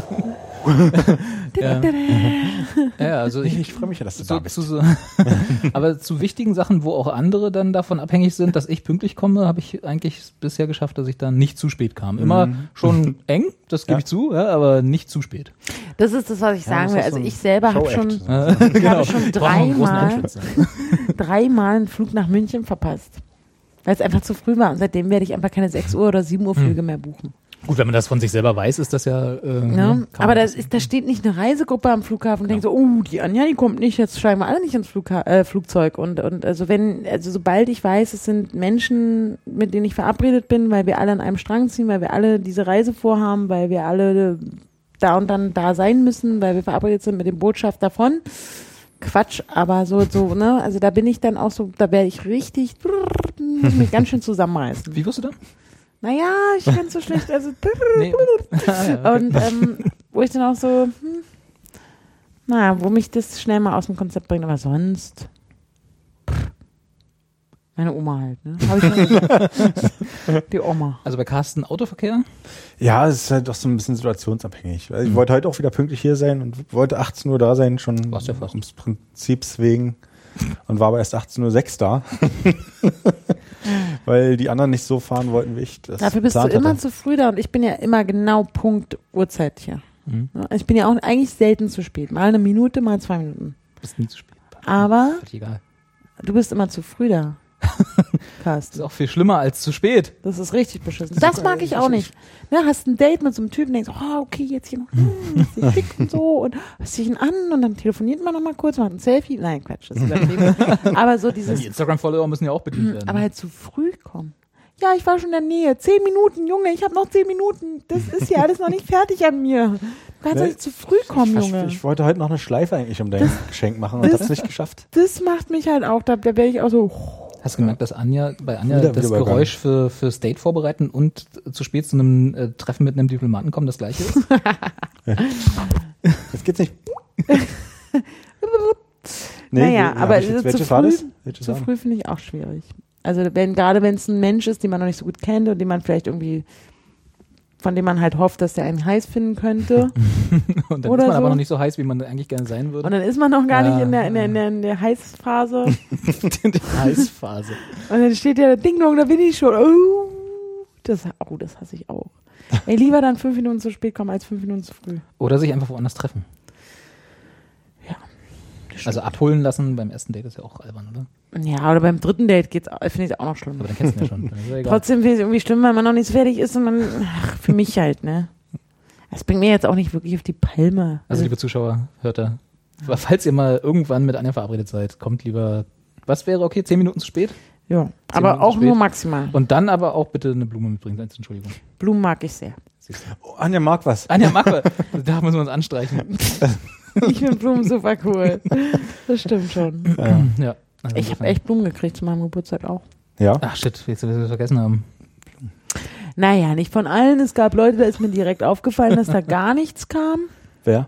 ja. ja, also ich, ich freue mich ja, dass du so, da bist. Zu, so aber zu wichtigen Sachen, wo auch andere dann davon abhängig sind, dass ich pünktlich komme, habe ich eigentlich bisher geschafft, dass ich dann nicht zu spät kam. Immer mhm. schon eng, das gebe ja. ich zu, ja, aber nicht zu spät. Das ist das, was ich sagen ja, will. Also ich selber habe schon, ja. genau. hab schon dreimal dreimal einen Flug nach München verpasst. Weil es einfach zu früh war. Und seitdem werde ich einfach keine sechs Uhr oder sieben Uhr Flüge hm. mehr buchen. Gut, wenn man das von sich selber weiß, ist das ja... Äh, ja aber da steht nicht eine Reisegruppe am Flughafen und ja. denkt so, oh, die Anja, die kommt nicht, jetzt steigen wir alle nicht ins Flugha- äh, Flugzeug. Und, und also wenn, also sobald ich weiß, es sind Menschen, mit denen ich verabredet bin, weil wir alle an einem Strang ziehen, weil wir alle diese Reise vorhaben, weil wir alle da und dann da sein müssen, weil wir verabredet sind mit dem Botschafter davon. Quatsch, aber so, so, ne, also da bin ich dann auch so, da werde ich richtig, muss mich ganz schön zusammenreißen. Wie wirst du da? Naja, ich kann so schlecht, also nee. ah, ja, okay. und ähm, wo ich dann auch so, hm, naja, wo mich das schnell mal aus dem Konzept bringt, aber sonst pff, meine Oma halt, ne? Hab ich schon die Oma. Also bei Carsten Autoverkehr? Ja, es ist halt doch so ein bisschen situationsabhängig. Ich mhm. wollte heute auch wieder pünktlich hier sein und wollte achtzehn Uhr da sein, schon warst ja fast. ums Prinzips wegen und war aber erst achtzehn Uhr sechs da. Weil die anderen nicht so fahren wollten, wie ich das Dafür bist du immer hatte. zu früh da und ich bin ja immer genau Punkt Uhrzeit hier. Mhm. Ich bin ja auch eigentlich selten zu spät. Mal eine Minute, mal zwei Minuten. Bist nie zu spät. Aber egal. Du bist immer zu früh da. Das ist auch viel schlimmer als zu spät. Das ist richtig beschissen. Das mag ich auch nicht. Ne, hast ein Date mit so einem Typen, denkst, oh, okay, jetzt hier noch, hm, ist schick und so und hast dich ihn an und dann telefoniert man noch mal kurz, macht ein Selfie. Nein, Quatsch, das ist übertrieben. Aber so dieses... Die Instagram-Follower müssen ja auch bedient werden. Aber halt zu früh kommen. Ja, ich war schon in der Nähe. Zehn Minuten, Junge, ich habe noch zehn Minuten. Das ist ja alles noch nicht fertig an mir. Du kannst doch nicht zu früh kommen, ich, Junge. Ich, ich wollte heute noch eine Schleife eigentlich um dein das, Geschenk machen und hab's nicht geschafft. Das macht mich halt auch, da, da werde ich auch so... Hast du gemerkt, dass Anja bei Anja wieder, das wieder Geräusch für, für Date vorbereiten und zu spät zu einem äh, Treffen mit einem Diplomaten kommen das gleiche ist? Das geht's nicht. nee, naja, aber jetzt, zu früh, zu früh finde ich auch schwierig. Also wenn gerade wenn es ein Mensch ist, den man noch nicht so gut kennt und den man vielleicht irgendwie, von dem man halt hofft, dass der einen heiß finden könnte. Und dann oder ist man so. aber noch nicht so heiß, wie man eigentlich gerne sein würde. Und dann ist man noch gar ja, nicht in der, in der, in der, in der Heißphase. Die Heißphase. Und dann steht ja Ding Dong, da bin ich schon. Oh, das, oh, das hasse ich auch. Ey, lieber dann fünf Minuten zu spät kommen, als fünf Minuten zu früh. Oder sich einfach woanders treffen. Ja. Also abholen lassen beim ersten Date ist ja auch albern, oder? Ja, oder beim dritten Date geht's, finde ich auch noch schlimm. Aber dann kennst du ja schon. Ja Trotzdem finde ich es irgendwie schlimm, weil man noch nicht so fertig ist und man, ach, für mich halt, ne. Das bringt mir jetzt auch nicht wirklich auf die Palme. Also, liebe Zuschauer, hört da. Falls ihr mal irgendwann mit Anja verabredet seid, kommt lieber, was wäre okay, zehn Minuten zu spät? Ja, aber auch nur maximal. Und dann aber auch bitte eine Blume mitbringen, Entschuldigung. Blumen mag ich sehr. Oh, Anja mag was. Anja mag was. Da müssen wir uns anstreichen. Ich finde Blumen super cool. Das stimmt schon. Ja. ja. Also ich habe echt Blumen gekriegt zu meinem Geburtstag auch. Ja? Ach shit, jetzt wir es vergessen haben. Naja, nicht von allen. Es gab Leute, da ist mir direkt aufgefallen, dass da gar nichts kam. Wer?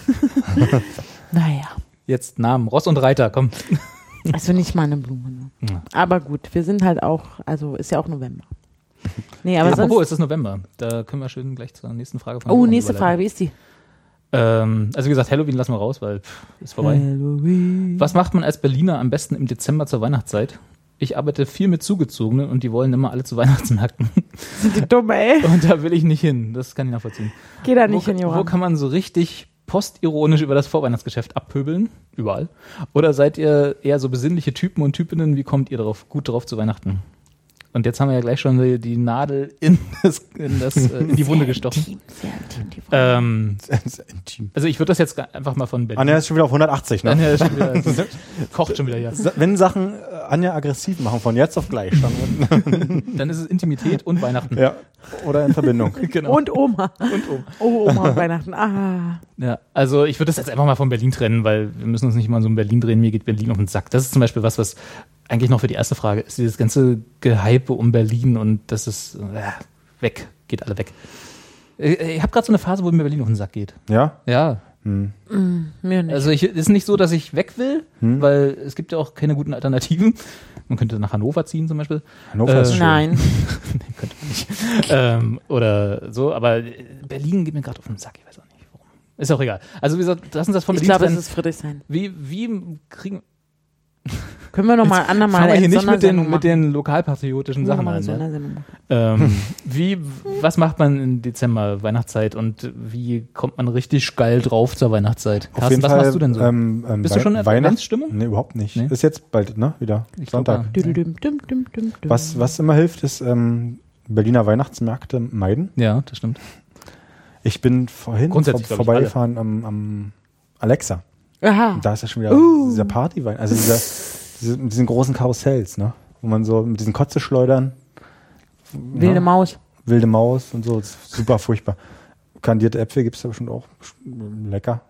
Naja. Jetzt Namen. Ross und Reiter, komm. Also nicht mal eine Blume. Ne? Ja. Aber gut, wir sind halt auch, also ist ja auch November. Nee, aber ja, sonst... Apropos, es ist November. Da können wir schön gleich zur nächsten Frage von Oh, nächste Frage, wie ist die? Ähm, also wie gesagt, Halloween lassen wir raus, weil pff, ist vorbei. Halloween. Was macht man als Berliner am besten im Dezember zur Weihnachtszeit? Ich arbeite viel mit Zugezogenen und die wollen immer alle zu Weihnachtsmärkten. Sind die dumm, ey? Und da will ich nicht hin. Das kann ich nachvollziehen. Geh da nicht wo, hin, Johann. Wo kann man so richtig postironisch über das Vorweihnachtsgeschäft abpöbeln? Überall. Oder seid ihr eher so besinnliche Typen und Typinnen? Wie kommt ihr drauf, gut drauf zu Weihnachten? Und jetzt haben wir ja gleich schon die, die Nadel in, das, in, das, äh, in die Wunde gestochen. Intim, sehr intim, die Wunde. Ähm, Intim. also ich würde das jetzt einfach mal von Berlin. Anja ist schon wieder auf hundertachtzig, ne? Anja ist schon wieder, kocht schon wieder jetzt. Wenn Sachen äh, Anja aggressiv machen, von jetzt auf gleich. Dann, Dann ist es Intimität und Weihnachten. ja. Oder in Verbindung. Genau. Und Oma. Und Oma. Oh, Oma und Weihnachten. Ah. Ja, also ich würde das jetzt einfach mal von Berlin trennen, weil wir müssen uns nicht mal so in Berlin drehen. Mir geht Berlin auf den Sack. Das ist zum Beispiel was, was eigentlich noch für die erste Frage ist. Dieses ganze Gehype um Berlin und das ist äh, weg. Geht alle weg. Ich, ich habe gerade so eine Phase, wo mir Berlin auf den Sack geht. Ja? Ja. Hm. Mm, mir nicht. Also ich ist nicht so, dass ich weg will, Hm. weil es gibt ja auch keine guten Alternativen. Man könnte nach Hannover ziehen zum Beispiel. Hannover ist Äh, schön. Nein. Nee, könnte man nicht. ähm, oder so, aber Berlin geht mir gerade auf den Sack. Ich weiß auch nicht, warum. Ist auch egal. Also wie gesagt, lass uns das von Ich Berlin glaube, es trennen. ist Friedrichshain. Wie, wie kriegen... Können wir nochmal andermal Fangen wir hier eine nicht mit den, Sondersendung mit den lokalpatriotischen machen? Sachen Machen an. wir eine Ne? Sondersendung machen. Ähm, wie, was macht man im Dezember, Weihnachtszeit und wie kommt man richtig geil drauf zur Weihnachtszeit? Auf Carsten, jeden was Fall, machst du denn so? Ähm, ähm, Bist du schon in Weihnacht- Adventsstimmung? Nee, überhaupt nicht. Nee? Ist jetzt bald, ne? Wieder. Ich glaub, Sonntag. ja. Düm, düm, düm, düm, düm. Was, was immer hilft, ist ähm, Berliner Weihnachtsmärkte meiden. Ja, das stimmt. Ich bin vorhin vor, Grundsätzlich, glaub ich, vorbeigefahren am, am Alexa. Aha. Da ist ja schon wieder Uh. dieser Partywein, also dieser, diese, mit diesen großen Karussells, ne? Wo man so mit diesen Kotzeschleudern, Wilde ne? Maus. wilde Maus und so, das ist super furchtbar. Kandierte Äpfel gibt es da bestimmt auch. Lecker.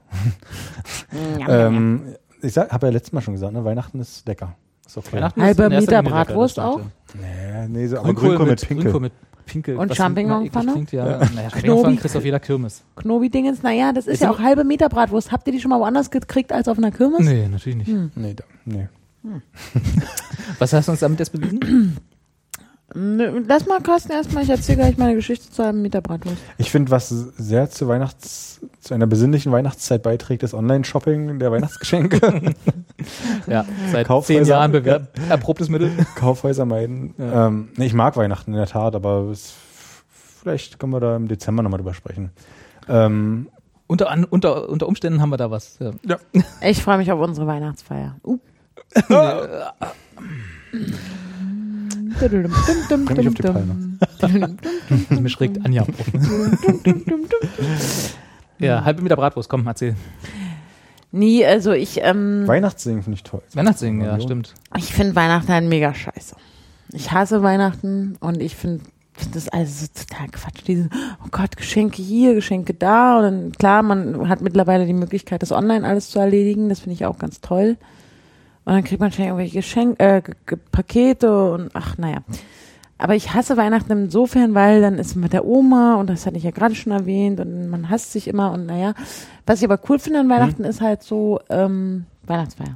ähm, ich habe ja letztes Mal schon gesagt, ne? Weihnachten ist lecker. Ist okay. Weihnachten Halber in erster Meter Linie lecker, Bratwurst das stimmt, auch? Nee, nee, so, ja. aber Grünkohl mit Pinkel. Grünkohl mit Pinkel. Und was Champignonpfanne? immer eklig klingt, ja. Naja, Champignonpfanne kriegst du auf jeder Kirmes. Knobi-Dingens, naja, das ist Ist ja immer- auch halbe Meter Bratwurst. Habt ihr die schon mal woanders gekriegt als auf einer Kirmes? Nee, natürlich nicht. Hm. Nee, da, nee. Was hast du uns damit jetzt bewiesen? Nö, Lass mal, Carsten, erstmal. Ich erzähle gleich meine Geschichte zu einem Meter Bratwurst. Ich finde, was sehr zu Weihnachts, zu einer besinnlichen Weihnachtszeit beiträgt, ist Online-Shopping der Weihnachtsgeschenke. Ja, seit Kaufhäuser. zehn Jahren bewerb erprobtes Mittel. Kaufhäuser meiden. Ja. Ähm, nee, ich mag Weihnachten in der Tat, aber es, vielleicht können wir da im Dezember nochmal drüber sprechen. Ähm, Unter, an, unter, unter Umständen haben wir da was. Ja. Ich freue mich auf unsere Weihnachtsfeier. Uh. Bring mich auf die Palme. Mir schrägt Anja auf. Ja, halbe Meter Bratwurst, komm, erzähl. Nie, also ich, ähm, Weihnachtssingen finde ich toll. Weihnachtssingen, ja, Ja. stimmt. ich finde Weihnachten halt mega scheiße. Ich hasse Weihnachten und ich finde find das alles so total Quatsch. Diese, oh Gott, Geschenke hier, Geschenke da. Und dann, klar, man hat mittlerweile die Möglichkeit, das online alles zu erledigen. Das finde ich auch ganz toll. Und dann kriegt man schnell irgendwelche Geschenke, äh, G- G- Pakete und ach, naja. Aber ich hasse Weihnachten insofern, weil dann ist man mit der Oma und das hatte ich ja gerade schon erwähnt und man hasst sich immer und naja. Was ich aber cool finde an Weihnachten ist halt so ähm, Weihnachtsfeier.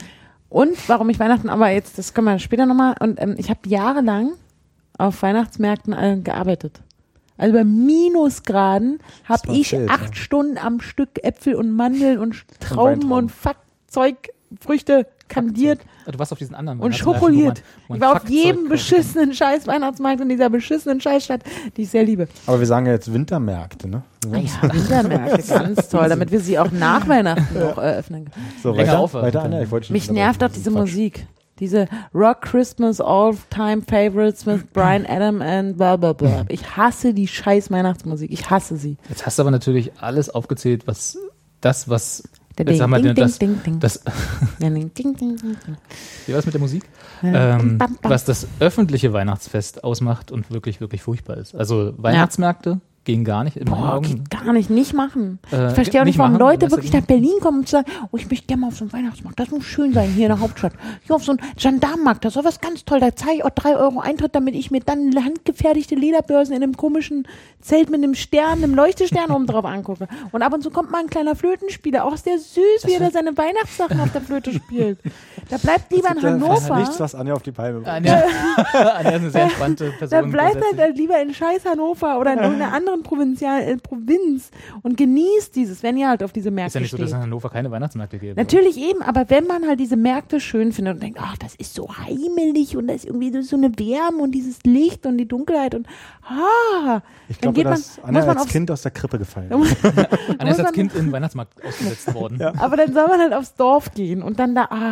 Und warum ich Weihnachten aber jetzt, das können wir später nochmal, und ähm, ich habe jahrelang auf Weihnachtsmärkten äh, gearbeitet. Also bei Minusgraden habe war ich Feld, acht ja. Stunden am Stück Äpfel und Mandeln und Trauben Weintrauben. und Fackzeug, Früchte kandiert Ah, du warst auf diesen anderen und Weihnachtsmärkten, schokoliert. wo man- wo man Ich war auf Fackzeug jedem kaufen beschissenen scheiß Weihnachtsmarkt in dieser beschissenen Scheißstadt, die ich sehr liebe. Aber wir sagen ja jetzt Wintermärkte, ne? Ah ja, Wintermärkte, ganz toll, damit wir sie auch nach Weihnachten noch eröffnen können. So, Länger weiter, aufwarten weiter können. Anja, ich wollte dich Mich nicht nervt doch unterbrechen. diese Quatsch. Musik. Diese Rock Christmas All-Time Favorites mit Brian Adam and bla bla bla. Ich hasse die scheiß Weihnachtsmusik. Ich hasse sie. Jetzt hast du aber natürlich alles aufgezählt, was das, was Der jetzt Ding, haben wir ding, den- das, ding, ding, ding. das, Ja, ding, ding, ding, ding, ding. wie war das mit der Musik? Ja. Ähm, Bam, bam. was das öffentliche Weihnachtsfest ausmacht und wirklich, wirklich furchtbar ist. Also Weihnachtsmärkte gehen gar nicht in meinen Boah, Augen. geht gar nicht, nicht machen. Äh, Ich verstehe auch nicht, nicht warum machen, Leute was wirklich denn? nach Berlin kommen und sagen, oh, ich möchte gerne mal auf so einen Weihnachtsmarkt. Das muss schön sein, hier in der Hauptstadt. Hier auf so einen Gendarmenmarkt, das ist was ganz toll. Da zahle ich auch drei Euro Eintritt, damit ich mir dann handgefertigte Lederbörsen in einem komischen Zelt mit einem Stern, einem Leuchtestern oben drauf angucke. Und ab und zu kommt mal ein kleiner Flötenspieler. Auch ist der süß, wie er da seine Weihnachtssachen auf der Flöte spielt. Da bleibt lieber in Es gibt ja fast Hannover. nichts, was Anja auf die Palme bringt. Anja, Anja ist eine sehr entspannte Person. Dann bleibt grundsätzlich. halt lieber in scheiß Hannover oder in irgendeiner anderen Provinzial, äh, Provinz und genießt dieses, wenn ihr halt auf diese Märkte Ist ja nicht so, steht. dass es in Hannover keine Weihnachtsmärkte gibt. Natürlich eben, aber wenn man halt diese Märkte schön findet und denkt, ach, das ist so heimelig und da ist irgendwie so eine Wärme und dieses Licht und die Dunkelheit und ah, Ich dann glaube, geht man, dass Anja muss man als aufs, Kind aus der Krippe gefallen dann muss, Anja ist muss als man- Kind in den Weihnachtsmarkt ausgesetzt worden. aber dann soll man halt aufs Dorf gehen und dann da, ach, und hier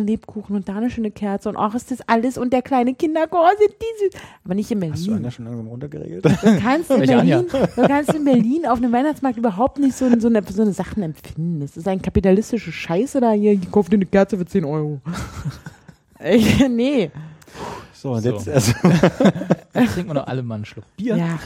Lebkuchen und da eine schöne Kerze und auch ist das alles und der kleine Kinderchor sind diese. Aber nicht in Berlin. Hast du Anja schon langsam runtergeregelt? Du kannst in Berlin, du kannst in Berlin auf einem Weihnachtsmarkt überhaupt nicht so, so, eine, so eine Sachen empfinden. Das ist ein kapitalistische Scheiße da hier. Ich kaufe dir eine Kerze für zehn Euro. Ich, nee. So, und So. jetzt also Trinken wir noch alle mal einen Schluck Bier. Ja.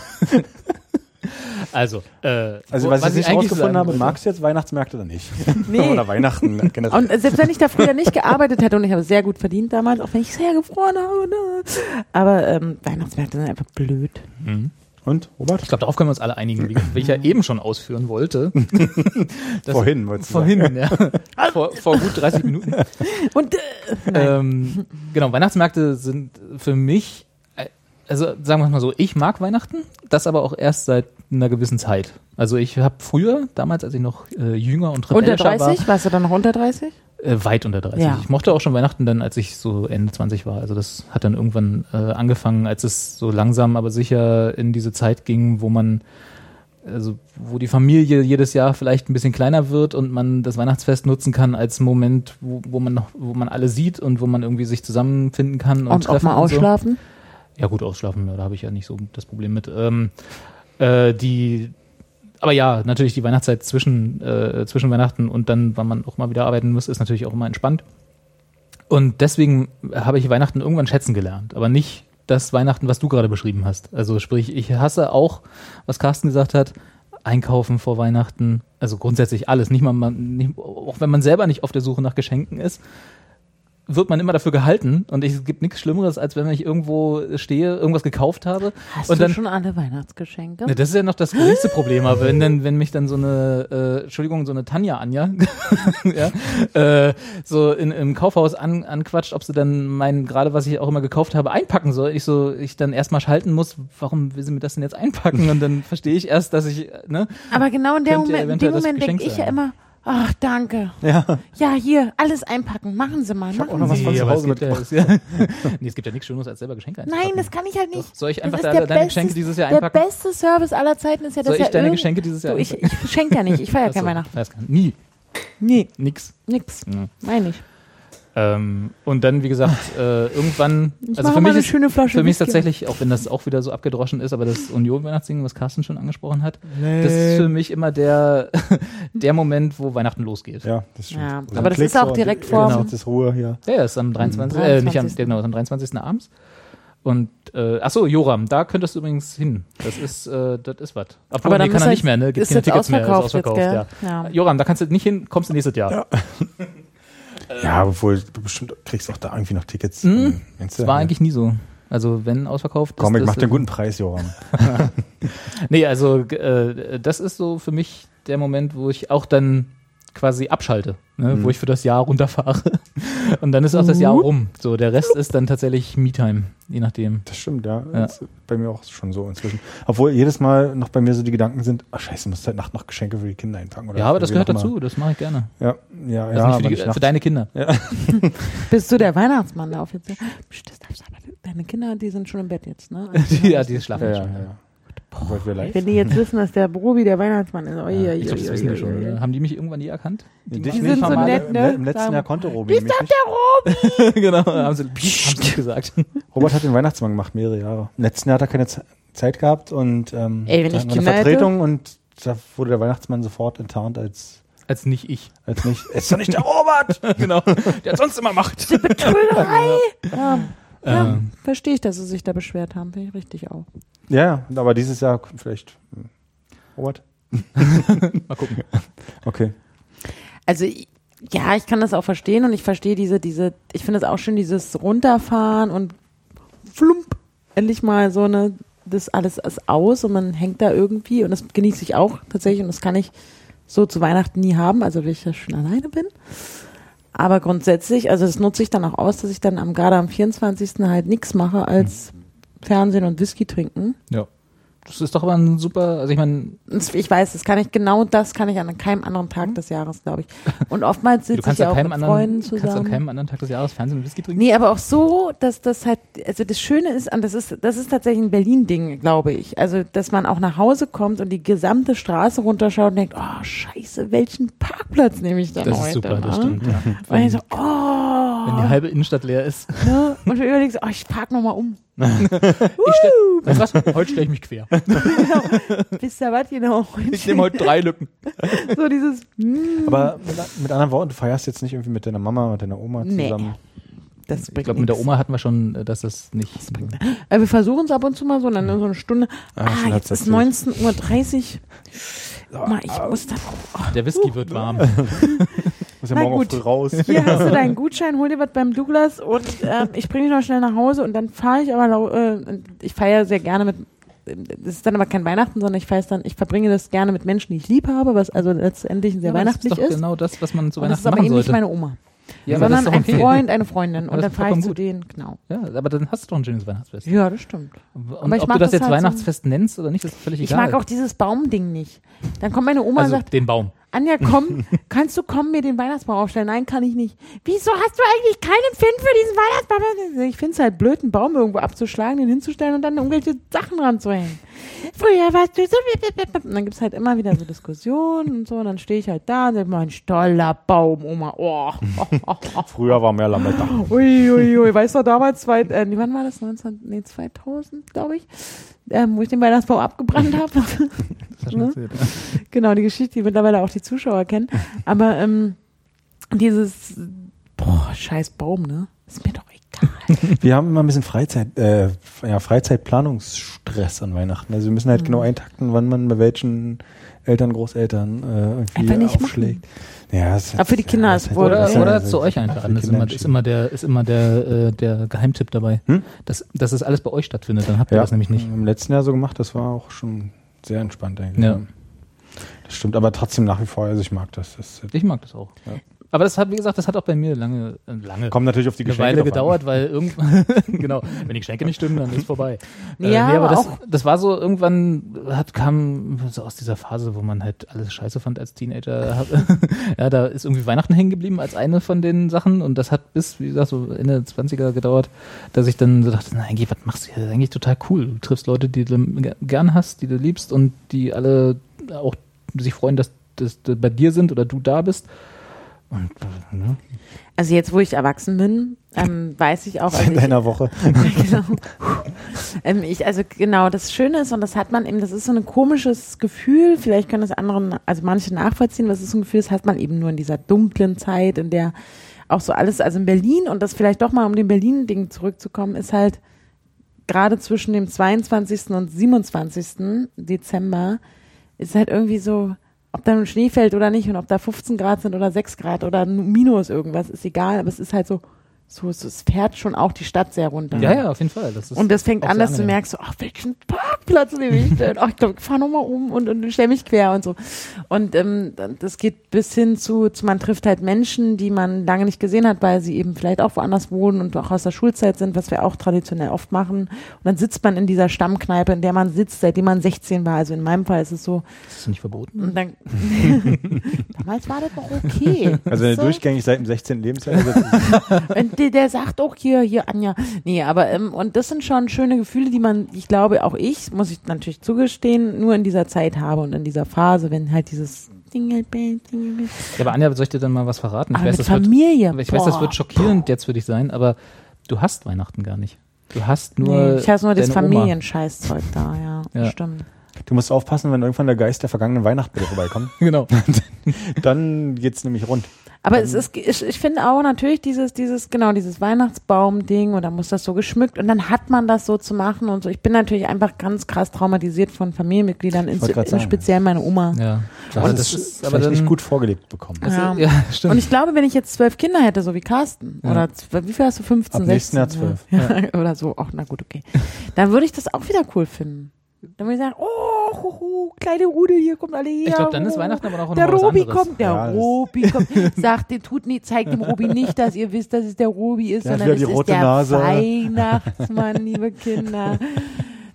Also, äh, Also wo- was, ich nicht eigentlich rausgefunden sagen habe, wollte- magst du jetzt Weihnachtsmärkte oder nicht? Nee. Oder Weihnachten generell? Und selbst wenn ich da früher nicht gearbeitet hätte und ich habe sehr gut verdient damals, auch wenn ich sehr gefroren habe. Ne? Aber ähm, Weihnachtsmärkte sind einfach blöd. Mhm. Und, Robert? Ich glaube, darauf können wir uns alle einigen, wie, wie ich ja eben schon ausführen wollte. Das- Vorhin, wolltest du Vorhin, ja. vor, vor gut dreißig Minuten. Und äh, Ähm, genau, Weihnachtsmärkte sind für mich, äh, also sagen wir es mal so, ich mag Weihnachten, das aber auch erst seit einer gewissen Zeit. Also ich habe früher, damals, als ich noch äh, jünger und unter rebellischer dreißig? Warst du dann noch unter dreißig? war, äh, weit unter dreißig. Ja. Ich mochte auch schon Weihnachten dann, als ich so Ende zwanzig war. Also das hat dann irgendwann äh, angefangen, als es so langsam, aber sicher in diese Zeit ging, wo man also wo die Familie jedes Jahr vielleicht ein bisschen kleiner wird und man das Weihnachtsfest nutzen kann als Moment, wo, wo man noch, wo man alle sieht und wo man irgendwie sich zusammenfinden kann und, Und auch treffen mal und so. ausschlafen? Ja gut, ausschlafen, ja, da habe ich ja nicht so das Problem mit. Ähm, äh, die, aber ja, natürlich die Weihnachtszeit zwischen, äh, zwischen Weihnachten und dann, wann man auch mal wieder arbeiten muss, ist natürlich auch immer entspannt. Und deswegen habe ich Weihnachten irgendwann schätzen gelernt, aber nicht das Weihnachten, was du gerade beschrieben hast. Also sprich, ich hasse auch, was Carsten gesagt hat, einkaufen vor Weihnachten, also grundsätzlich alles, nicht mal, man, nicht, auch wenn man selber nicht auf der Suche nach Geschenken ist, wird man immer dafür gehalten und ich, es gibt nichts Schlimmeres, als wenn ich irgendwo stehe, irgendwas gekauft habe. Hast und du dann, schon alle Weihnachtsgeschenke? Ne, das ist ja noch das nächste Problem, aber wenn dann, wenn mich dann so eine, äh, Entschuldigung, so eine Tanja Anja, ja, äh, so in, im Kaufhaus an, anquatscht, ob sie dann mein, gerade was ich auch immer gekauft habe, einpacken soll. Ich so, ich dann erstmal schalten muss, warum will sie mir das denn jetzt einpacken? Und dann verstehe ich erst, dass ich, ne? Aber genau in, der Könnte ja Moment, in dem eventuell das Moment Geschenk denke ich ja sein. immer, ach, danke. Ja. Ja, hier, alles einpacken. Machen Sie mal. Machen auch noch Sie was von mal. zu aber es Hause gibt ja, es, ja, nee, es gibt ja nichts Schöneres, als selber Geschenke einzupacken. Nein, das kann ich halt nicht. Doch, soll ich Das einfach ist da, der deine beste- Geschenke dieses Jahr Der einpacken? beste Service aller Zeiten ist ja, dass Soll ich ja deine irgend- Geschenke dieses Jahr du, ich, einpacken? ich schenke ja nicht. Ich feiere ja Ach so, kein Weihnachten. weiß gar nicht. Nie. Nee, Nix. nix. Ja. Meine ich. Ähm, und dann, wie gesagt, äh, irgendwann, Ich also mache für mal mich, eine ist, schöne Flasche für mich ist Whisky. tatsächlich, auch wenn das auch wieder so abgedroschen ist, aber das Union-Weihnachtssingen, was Carsten schon angesprochen hat, das ist für mich immer der, der Moment, wo Weihnachten losgeht. Ja, das stimmt. Ja, Also aber das Klick ist auch so direkt und, vor- Genau, jetzt ist Ruhe hier. Ja, ja, ist am dreiundzwanzigsten. Äh, nicht am, dreiundzwanzigsten genau, ist am dreiundzwanzigsten abends. Und, äh, achso, Joram, da könntest du übrigens hin. Das ist, äh, das ist was. Obwohl, Aber dann nee, kann muss er er- nicht mehr, ne? Gibt ist keine jetzt Tickets mehr, ist ausverkauft ausverkauft, jetzt, ja. gell? Ja. Joram, da kannst du nicht hin, kommst du nächstes Jahr. Ja. Ja, obwohl du bestimmt kriegst auch da irgendwie noch Tickets. Mhm. Meinst Das du? war eigentlich nie so. Also, wenn ausverkauft Komm, ist ich das, mach dir einen guten Preis, Joram. Nee, also äh, das ist so für mich der Moment, wo ich auch dann quasi abschalte, ne? Mhm. Wo ich für das Jahr runterfahre. Und dann ist auch das Jahr rum. So, der Rest ist dann tatsächlich Me-Time, je nachdem. Das stimmt, ja. Ja. Das ist bei mir auch schon so inzwischen. Obwohl jedes Mal noch bei mir so die Gedanken sind, ach scheiße, musst du heute Nacht noch Geschenke für die Kinder einpacken. Oder Ja, aber für das wie gehört auch immer. dazu, das mache ich gerne. Ja, ja, Also ja. nicht für, aber die, nicht für nachts. deine Kinder. Bist du der Weihnachtsmann da offiziell? Psst, das darfst du aber. Deine Kinder, die sind schon im Bett jetzt, ne? Ja, die schlafen Ja, ja, schon. ja. ja. Wollt wir live? Wenn die jetzt wissen, dass der Brobi der Weihnachtsmann ist. Oi, Ja, oi, ich glaube, das oi, wissen die oi, schon. oi. Oder? Haben die mich irgendwann nie erkannt? Die machen sind so mich nett, ne? Im, Im letzten Sagen- Jahr konnte Robi Wie ist mich das nicht. der Robi? Genau, haben sie, haben sie nicht gesagt. Robert hat den Weihnachtsmann gemacht, mehrere Jahre. Im letzten Jahr hat er keine Z- Zeit gehabt und ähm, Ey, wenn da ich hatten wir Kinder eine Vertretung und da wurde der Weihnachtsmann sofort enttarnt als, Als nicht ich. als nicht. Es ist doch nicht der Robert! Genau. Der hat sonst immer Macht. Betrügerei! Ja, ja Ähm. verstehe ich, dass sie sich da beschwert haben. Finde ich richtig auch. Ja, ja, aber dieses Jahr vielleicht. hm, Robert? Mal gucken. Okay. Also, ich- ja, ich kann das auch verstehen und ich verstehe diese, diese, ich finde es auch schön, dieses Runterfahren und flump, endlich mal so eine, das alles ist aus und man hängt da irgendwie und das genieße ich auch tatsächlich und das kann ich so zu Weihnachten nie haben, also weil ich ja schon alleine bin. Aber grundsätzlich, also das nutze ich dann auch aus, dass ich dann am, gerade am vierundzwanzigsten halt nichts mache als Fernsehen und Whisky trinken. Ja. Das ist doch aber ein super, also ich meine... Ich weiß, das kann ich, genau das kann ich an keinem anderen Tag des Jahres, glaube ich. Und oftmals sitze ich ja auch mit anderen, Freunden zusammen. Du kannst an keinem anderen Tag des Jahres Fernsehen und Whisky trinken? Nee, aber auch so, dass das halt, also das Schöne ist, das ist, das ist tatsächlich ein Berlin-Ding, glaube ich. Also, dass man auch nach Hause kommt und die gesamte Straße runterschaut und denkt, oh, scheiße, welchen Parkplatz nehme ich denn das heute? Das ist super, ne? das stimmt, ja. Und ich so, oh. Wenn die halbe Innenstadt leer ist. Ne? Und du überlegst, oh, ich park nochmal um. ich stell, weißt du was? Heute stelle ich mich quer. Genau. Wisst ihr was, genau. Ich nehme heute drei Lücken. So dieses, mm. Aber mit, mit anderen Worten, du feierst jetzt nicht irgendwie mit deiner Mama und deiner Oma nee. zusammen. Das ich glaube, mit der Oma hatten wir schon, dass das nicht... Das bringt. Wir versuchen es ab und zu mal so, dann so eine Stunde. Ah, ah jetzt ist neunzehn Uhr dreißig. Oma, ich muss da... Oh. Der Whisky uh, wird warm. Muss ja morgen gut. Früh raus. Hier hast du deinen Gutschein, hol dir was beim Douglas und äh, ich bringe dich noch schnell nach Hause und dann fahre ich aber, äh, ich feiere sehr gerne mit, das ist dann aber kein Weihnachten, sondern ich feiere dann, ich verbringe das gerne mit Menschen, die ich lieb habe, was also letztendlich sehr ja, weihnachtlich ist. Das ist doch genau das, was man zu Weihnachten machen sollte. Das ist aber eben nicht meine Oma. Ja, sondern ein okay. Freund, eine Freundin. Und dann fahre ich zu denen, genau. Ja, aber dann hast du doch ein schönes Weihnachtsfest. Ja, das stimmt. Und aber ob du das jetzt halt Weihnachtsfest so nennst oder nicht, ist völlig ich egal. Ich mag auch dieses Baumding nicht. Dann kommt meine Oma also und sagt, den Baum. Anja, komm, kannst du kommen, mir den Weihnachtsbaum aufstellen? Nein, kann ich nicht. Wieso hast du eigentlich keinen Finn für diesen Weihnachtsbaum? Ich finde es halt blöd, einen Baum irgendwo abzuschlagen, den hinzustellen und dann irgendwelche Sachen ranzuhängen. Früher warst du so... Und dann gibt's halt immer wieder so Diskussionen und so. Und dann stehe ich halt da und sage, mein toller Baum, Oma. Oh, oh, oh, oh. Früher war mehr Lametta. Ui, ui, ui. Weißt du, damals, zwei, äh, wann war das? neunzehn, nee, zweitausend, glaube ich. Ähm, wo ich den Weihnachtsbaum abgebrannt habe. Das ne? erzählt, ja. Genau, die Geschichte, die mittlerweile auch die Zuschauer kennen. Aber ähm, dieses, boah, scheiß Baum, ne? Ist mir doch egal. Wir haben immer ein bisschen Freizeit, äh, ja, Freizeitplanungsstress an Weihnachten. Also wir müssen halt mhm. genau eintakten, wann man bei welchen Eltern, Großeltern äh, irgendwie aufschlägt. Ja, das aber für die Kinder ist es wohl. Oder, oder also zu euch einladen. Das ist immer, ist immer der, ist immer der, äh, der Geheimtipp dabei. Hm? Dass, dass es alles bei euch stattfindet, dann habt ihr ja, das nämlich nicht. Im letzten Jahr so gemacht, das war auch schon sehr entspannt eigentlich. Ja. Das stimmt, aber trotzdem nach wie vor, also ich mag das. das ich mag das auch. Ja. Aber das hat, wie gesagt, das hat auch bei mir lange, lange Kommt natürlich auf die Geschenke eine Weile gedauert, weil irgendwann, genau, wenn die Geschenke nicht stimmen, dann ist vorbei. Ja, äh, nee, aber das, das war so, irgendwann hat, kam so aus dieser Phase, wo man halt alles scheiße fand als Teenager. Ja, da ist irgendwie Weihnachten hängen geblieben als eine von den Sachen und das hat bis, wie gesagt, so Ende zwanziger gedauert, dass ich dann so dachte, na, eigentlich, was machst du hier? Das ist eigentlich total cool. Du triffst Leute, die du gern hast, die du liebst und die alle auch sich freuen, dass das bei dir sind oder du da bist. Und, ne? Also jetzt, wo ich erwachsen bin, ähm, weiß ich auch... Seit einer Woche. Genau. ähm, ich, also genau, das Schöne ist, und das hat man eben, das ist so ein komisches Gefühl, vielleicht können das andere, also manche nachvollziehen, was ist so ein Gefühl, das hat man eben nur in dieser dunklen Zeit, in der auch so alles, also in Berlin, und das vielleicht doch mal, um dem Berlin-Ding zurückzukommen, ist halt gerade zwischen dem zweiundzwanzigsten und siebenundzwanzigsten Dezember ist halt irgendwie so... Ob da nun Schnee fällt oder nicht und ob da fünfzehn Grad sind oder sechs Grad oder minus irgendwas, ist egal, aber es ist halt so, so es fährt schon auch die Stadt sehr runter. Ja, ja, auf jeden Fall. Das ist und das fängt an, dass du merkst, so, ach, welchen Parkplatz nehme ich denn? Ach, ich glaube, ich fahre nochmal um und, und stelle mich quer und so. Und ähm, das geht bis hin zu, zu, man trifft halt Menschen, die man lange nicht gesehen hat, weil sie eben vielleicht auch woanders wohnen und auch aus der Schulzeit sind, was wir auch traditionell oft machen. Und dann sitzt man in dieser Stammkneipe, in der man sitzt, seitdem man sechzehn war. Also in meinem Fall ist es so. Ist das nicht verboten? Und dann, damals war das noch okay. Also wenn du so? durchgängig seit dem sechzehnten Lebensjahr sitzt. Und der, der sagt auch hier, hier Anja, nee, aber ähm, und das sind schon schöne Gefühle, die man, ich glaube auch ich, muss ich natürlich zugestehen, nur in dieser Zeit habe und in dieser Phase, wenn halt dieses Dingelbell, Dingelbell. Ja, aber Anja, soll ich dir dann mal was verraten? Ich aber weiß, mit das Familie. Wird, ich weiß, das wird schockierend boah. jetzt für dich sein, aber du hast Weihnachten gar nicht. Du hast nur nee, ich habe nur das Familienscheißzeug da, ja, ja, stimmt. Du musst aufpassen, wenn irgendwann der Geist der vergangenen Weihnacht bitte vorbeikommt. Genau. Dann geht's nämlich rund. Aber es ist, ich, ich finde auch natürlich dieses, dieses, genau, dieses Weihnachtsbaum-Ding und dann muss das so geschmückt und dann hat man das so zu machen und so. Ich bin natürlich einfach ganz krass traumatisiert von Familienmitgliedern, in, in speziell meine Oma. Ja. Und das, das ist aber dann nicht gut vorgelebt bekommen. Ja. Ja, stimmt. Und ich glaube, wenn ich jetzt zwölf Kinder hätte, so wie Carsten, ja. oder wie viel hast du, fünfzehn, Ab sechzehn? Nächsten Jahr zwölf. Ja. Ja. Oder so, auch, na gut, okay. Dann würde ich das auch wieder cool finden. Dann würde ich sagen, oh, ho, ho, kleine Rudel, hier kommt alle her. Ich glaube, dann ist Weihnachten aber noch der was Robi anderes. kommt, der ja, Robi kommt. Sagt, den tut nie, zeigt dem Robi nicht, dass ihr wisst, dass es der Robi ist, der sondern es die ist rote der Nase. Weihnachtsmann, liebe Kinder.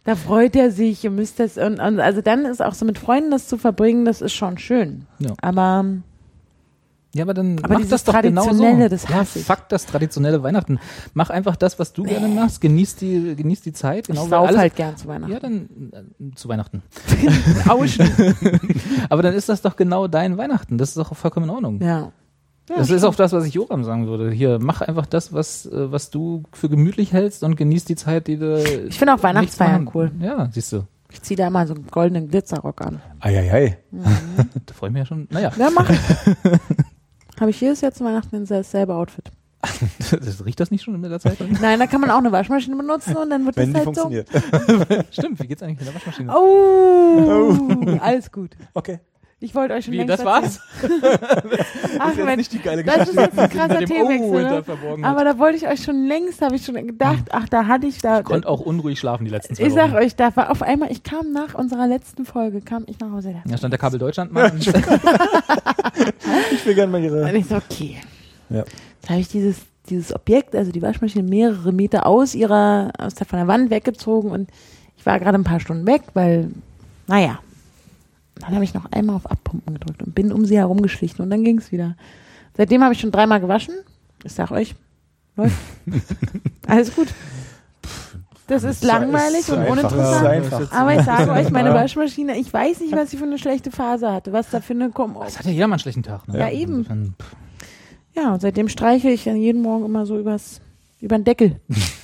Da freut er sich, ihr müsst das, und, und also dann ist auch so mit Freunden das zu verbringen, das ist schon schön. Ja. Aber Ja, aber dann Aber mach das doch genau so. Traditionelle, das Ja, hasse ich. fuck das traditionelle Weihnachten. Mach einfach das, was du gerne machst. Genieß die, genieß die Zeit. Genau, ich weil sauf alles- halt gern zu Weihnachten. Ja, dann äh, zu Weihnachten. Auschen. Aber dann ist das doch genau dein Weihnachten. Das ist doch vollkommen in Ordnung. Ja. Ja, das ist auch das, was ich Joram sagen würde. Hier, mach einfach das, was, äh, was du für gemütlich hältst und genieß die Zeit, die du. Ich finde auch Weihnachtsfeiern cool. Ja, siehst du. Ich ziehe da mal so einen goldenen Glitzerrock an. Eieiei. Da freue ich mich ja schon. Naja, Ja, mach ich. Habe ich jedes Jahr zu Weihnachten dasselbe Outfit. das, riecht das nicht schon in der Zeit? Nein, da kann man auch eine Waschmaschine benutzen und dann wird Wenn die das halt funktioniert. Stimmt, wie geht's eigentlich mit der Waschmaschine? so. Oh, alles gut. Okay. Ich wollte euch schon Wie, längst das war's? Ach, Mensch, Nicht die geile das ist jetzt ein krasser Mit dem Themenwechsel. Oh hinter Ne? verborgen hat. Aber da wollte ich euch schon längst, habe ich schon gedacht, ach, da hatte ich da. Ich konnte auch unruhig schlafen die letzten zwei Ich sag Wochen. euch, da war auf einmal, ich kam nach unserer letzten Folge, kam ich nach Hause. Da. Da stand der Kabel Deutschland mal. Ich will gerne mal ihre. Und ich so, okay. Ja. Jetzt habe ich dieses, dieses Objekt, also die Waschmaschine, mehrere Meter aus ihrer, aus der, von der Wand weggezogen und ich war gerade ein paar Stunden weg, weil, naja, dann habe ich noch einmal auf Abpumpen gedrückt und bin um sie herumgeschlichen und dann ging es wieder. Seitdem habe ich schon dreimal gewaschen. Ich sag euch, läuft. Alles gut. Das ist langweilig ist so und einfach. uninteressant. Ja, einfach. Aber ich sage euch, meine Ja. Waschmaschine, ich weiß nicht, was sie für eine schlechte Phase hatte, was da für eine Kom Das hat ja jeder mal einen schlechten Tag. Ne? Ja, eben. Insofern, pff. Ja, und seitdem streiche ich dann jeden Morgen immer so übers über den Deckel.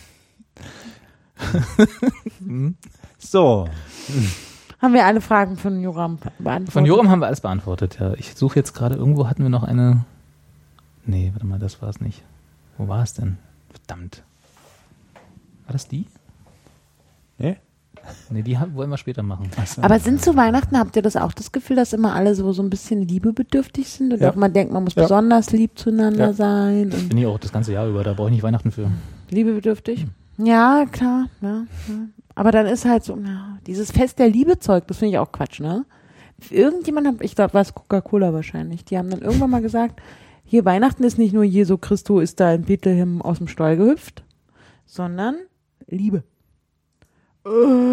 So. Haben wir alle Fragen von Joram beantwortet? Von Joram haben wir alles beantwortet, ja. Ich suche jetzt gerade, irgendwo hatten wir noch eine. Nee, warte mal, das war es nicht. Wo war es denn? Verdammt. War das die? Nee? Nee, die haben- wollen wir später machen. Aber sind zu Weihnachten, habt ihr das auch das Gefühl, dass immer alle so, so ein bisschen liebebedürftig sind und Ja. auch man denkt, man muss Ja. besonders lieb zueinander Ja. sein und Bin ich auch das ganze Jahr über, da brauche ich nicht Weihnachten für. liebebedürftig? Ja, klar, ja, ja. Aber dann ist halt so, ja, dieses Fest der Liebe-Zeug, das finde ich auch Quatsch, ne? Irgendjemand hat, ich glaube, war es Coca-Cola wahrscheinlich, die haben dann irgendwann mal gesagt, hier Weihnachten ist nicht nur Jesu Christo ist da in Bethlehem aus dem Stall gehüpft, sondern Liebe. Äh,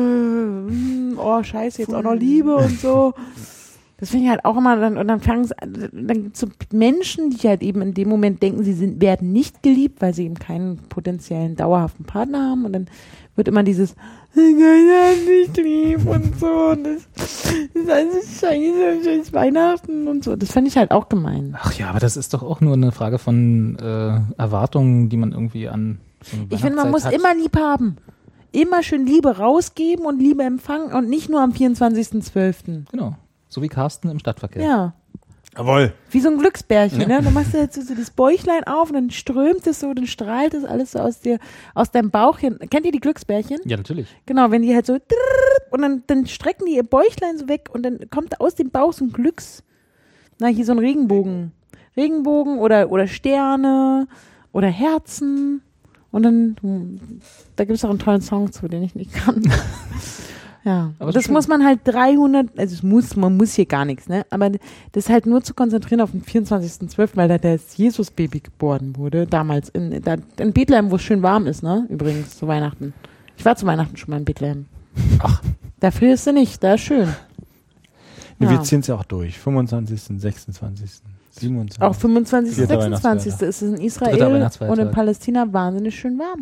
mm, oh, scheiße, jetzt auch noch Liebe und so. Das finde ich halt auch immer dann, und dann fangen sie an, dann gibt's so Menschen, die halt eben in dem Moment denken, sie sind, werden nicht geliebt, weil sie eben keinen potenziellen dauerhaften Partner haben und dann wird immer dieses, keiner ist nicht lieb und so und das, das ist alles scheiße, scheiß Weihnachten und so. Das fand ich halt auch gemein. Ach ja, aber das ist doch auch nur eine Frage von äh, Erwartungen, die man irgendwie an so eine Ich finde, man muss Weihnachtszeit hat. immer lieb haben. Immer schön Liebe rausgeben und Liebe empfangen und nicht nur am vierundzwanzigsten zwölften Genau. So wie Carsten im Stadtverkehr. Ja. Jawohl. Wie so ein Glücksbärchen, Ja. ne? Du machst ja jetzt so, so das Bäuchlein auf und dann strömt es so, dann strahlt es alles so aus dir, aus deinem Bauch hin. Kennt ihr die Glücksbärchen? Ja, natürlich. Genau, wenn die halt so und dann, dann strecken die ihr Bäuchlein so weg und dann kommt aus dem Bauch so ein Glücks, na, hier so ein Regenbogen. Regenbogen oder, oder Sterne oder Herzen und dann, hm, da gibt es auch einen tollen Song zu, den ich nicht kann. Ja, Aber das schön. muss man halt dreihundert, also es muss, man muss hier gar nichts, ne? Aber das ist halt nur zu konzentrieren auf den vierundzwanzigsten zwölften, weil da das Jesus-Baby geboren wurde, damals in, da, in Bethlehem, wo es schön warm ist, ne? Übrigens, zu Weihnachten. Ich war zu Weihnachten schon mal in Bethlehem. Ach. Da frierst du nicht, da ist schön. Nee, Ja. wir ziehen es ja auch durch. fünfundzwanzigsten, sechsundzwanzigsten, siebenundzwanzigsten. Auch fünfundzwanzigsten, Vierter sechsundzwanzigsten ist es in Dritter Israel Weihnachtsfeiertag. und in Palästina wahnsinnig schön warm.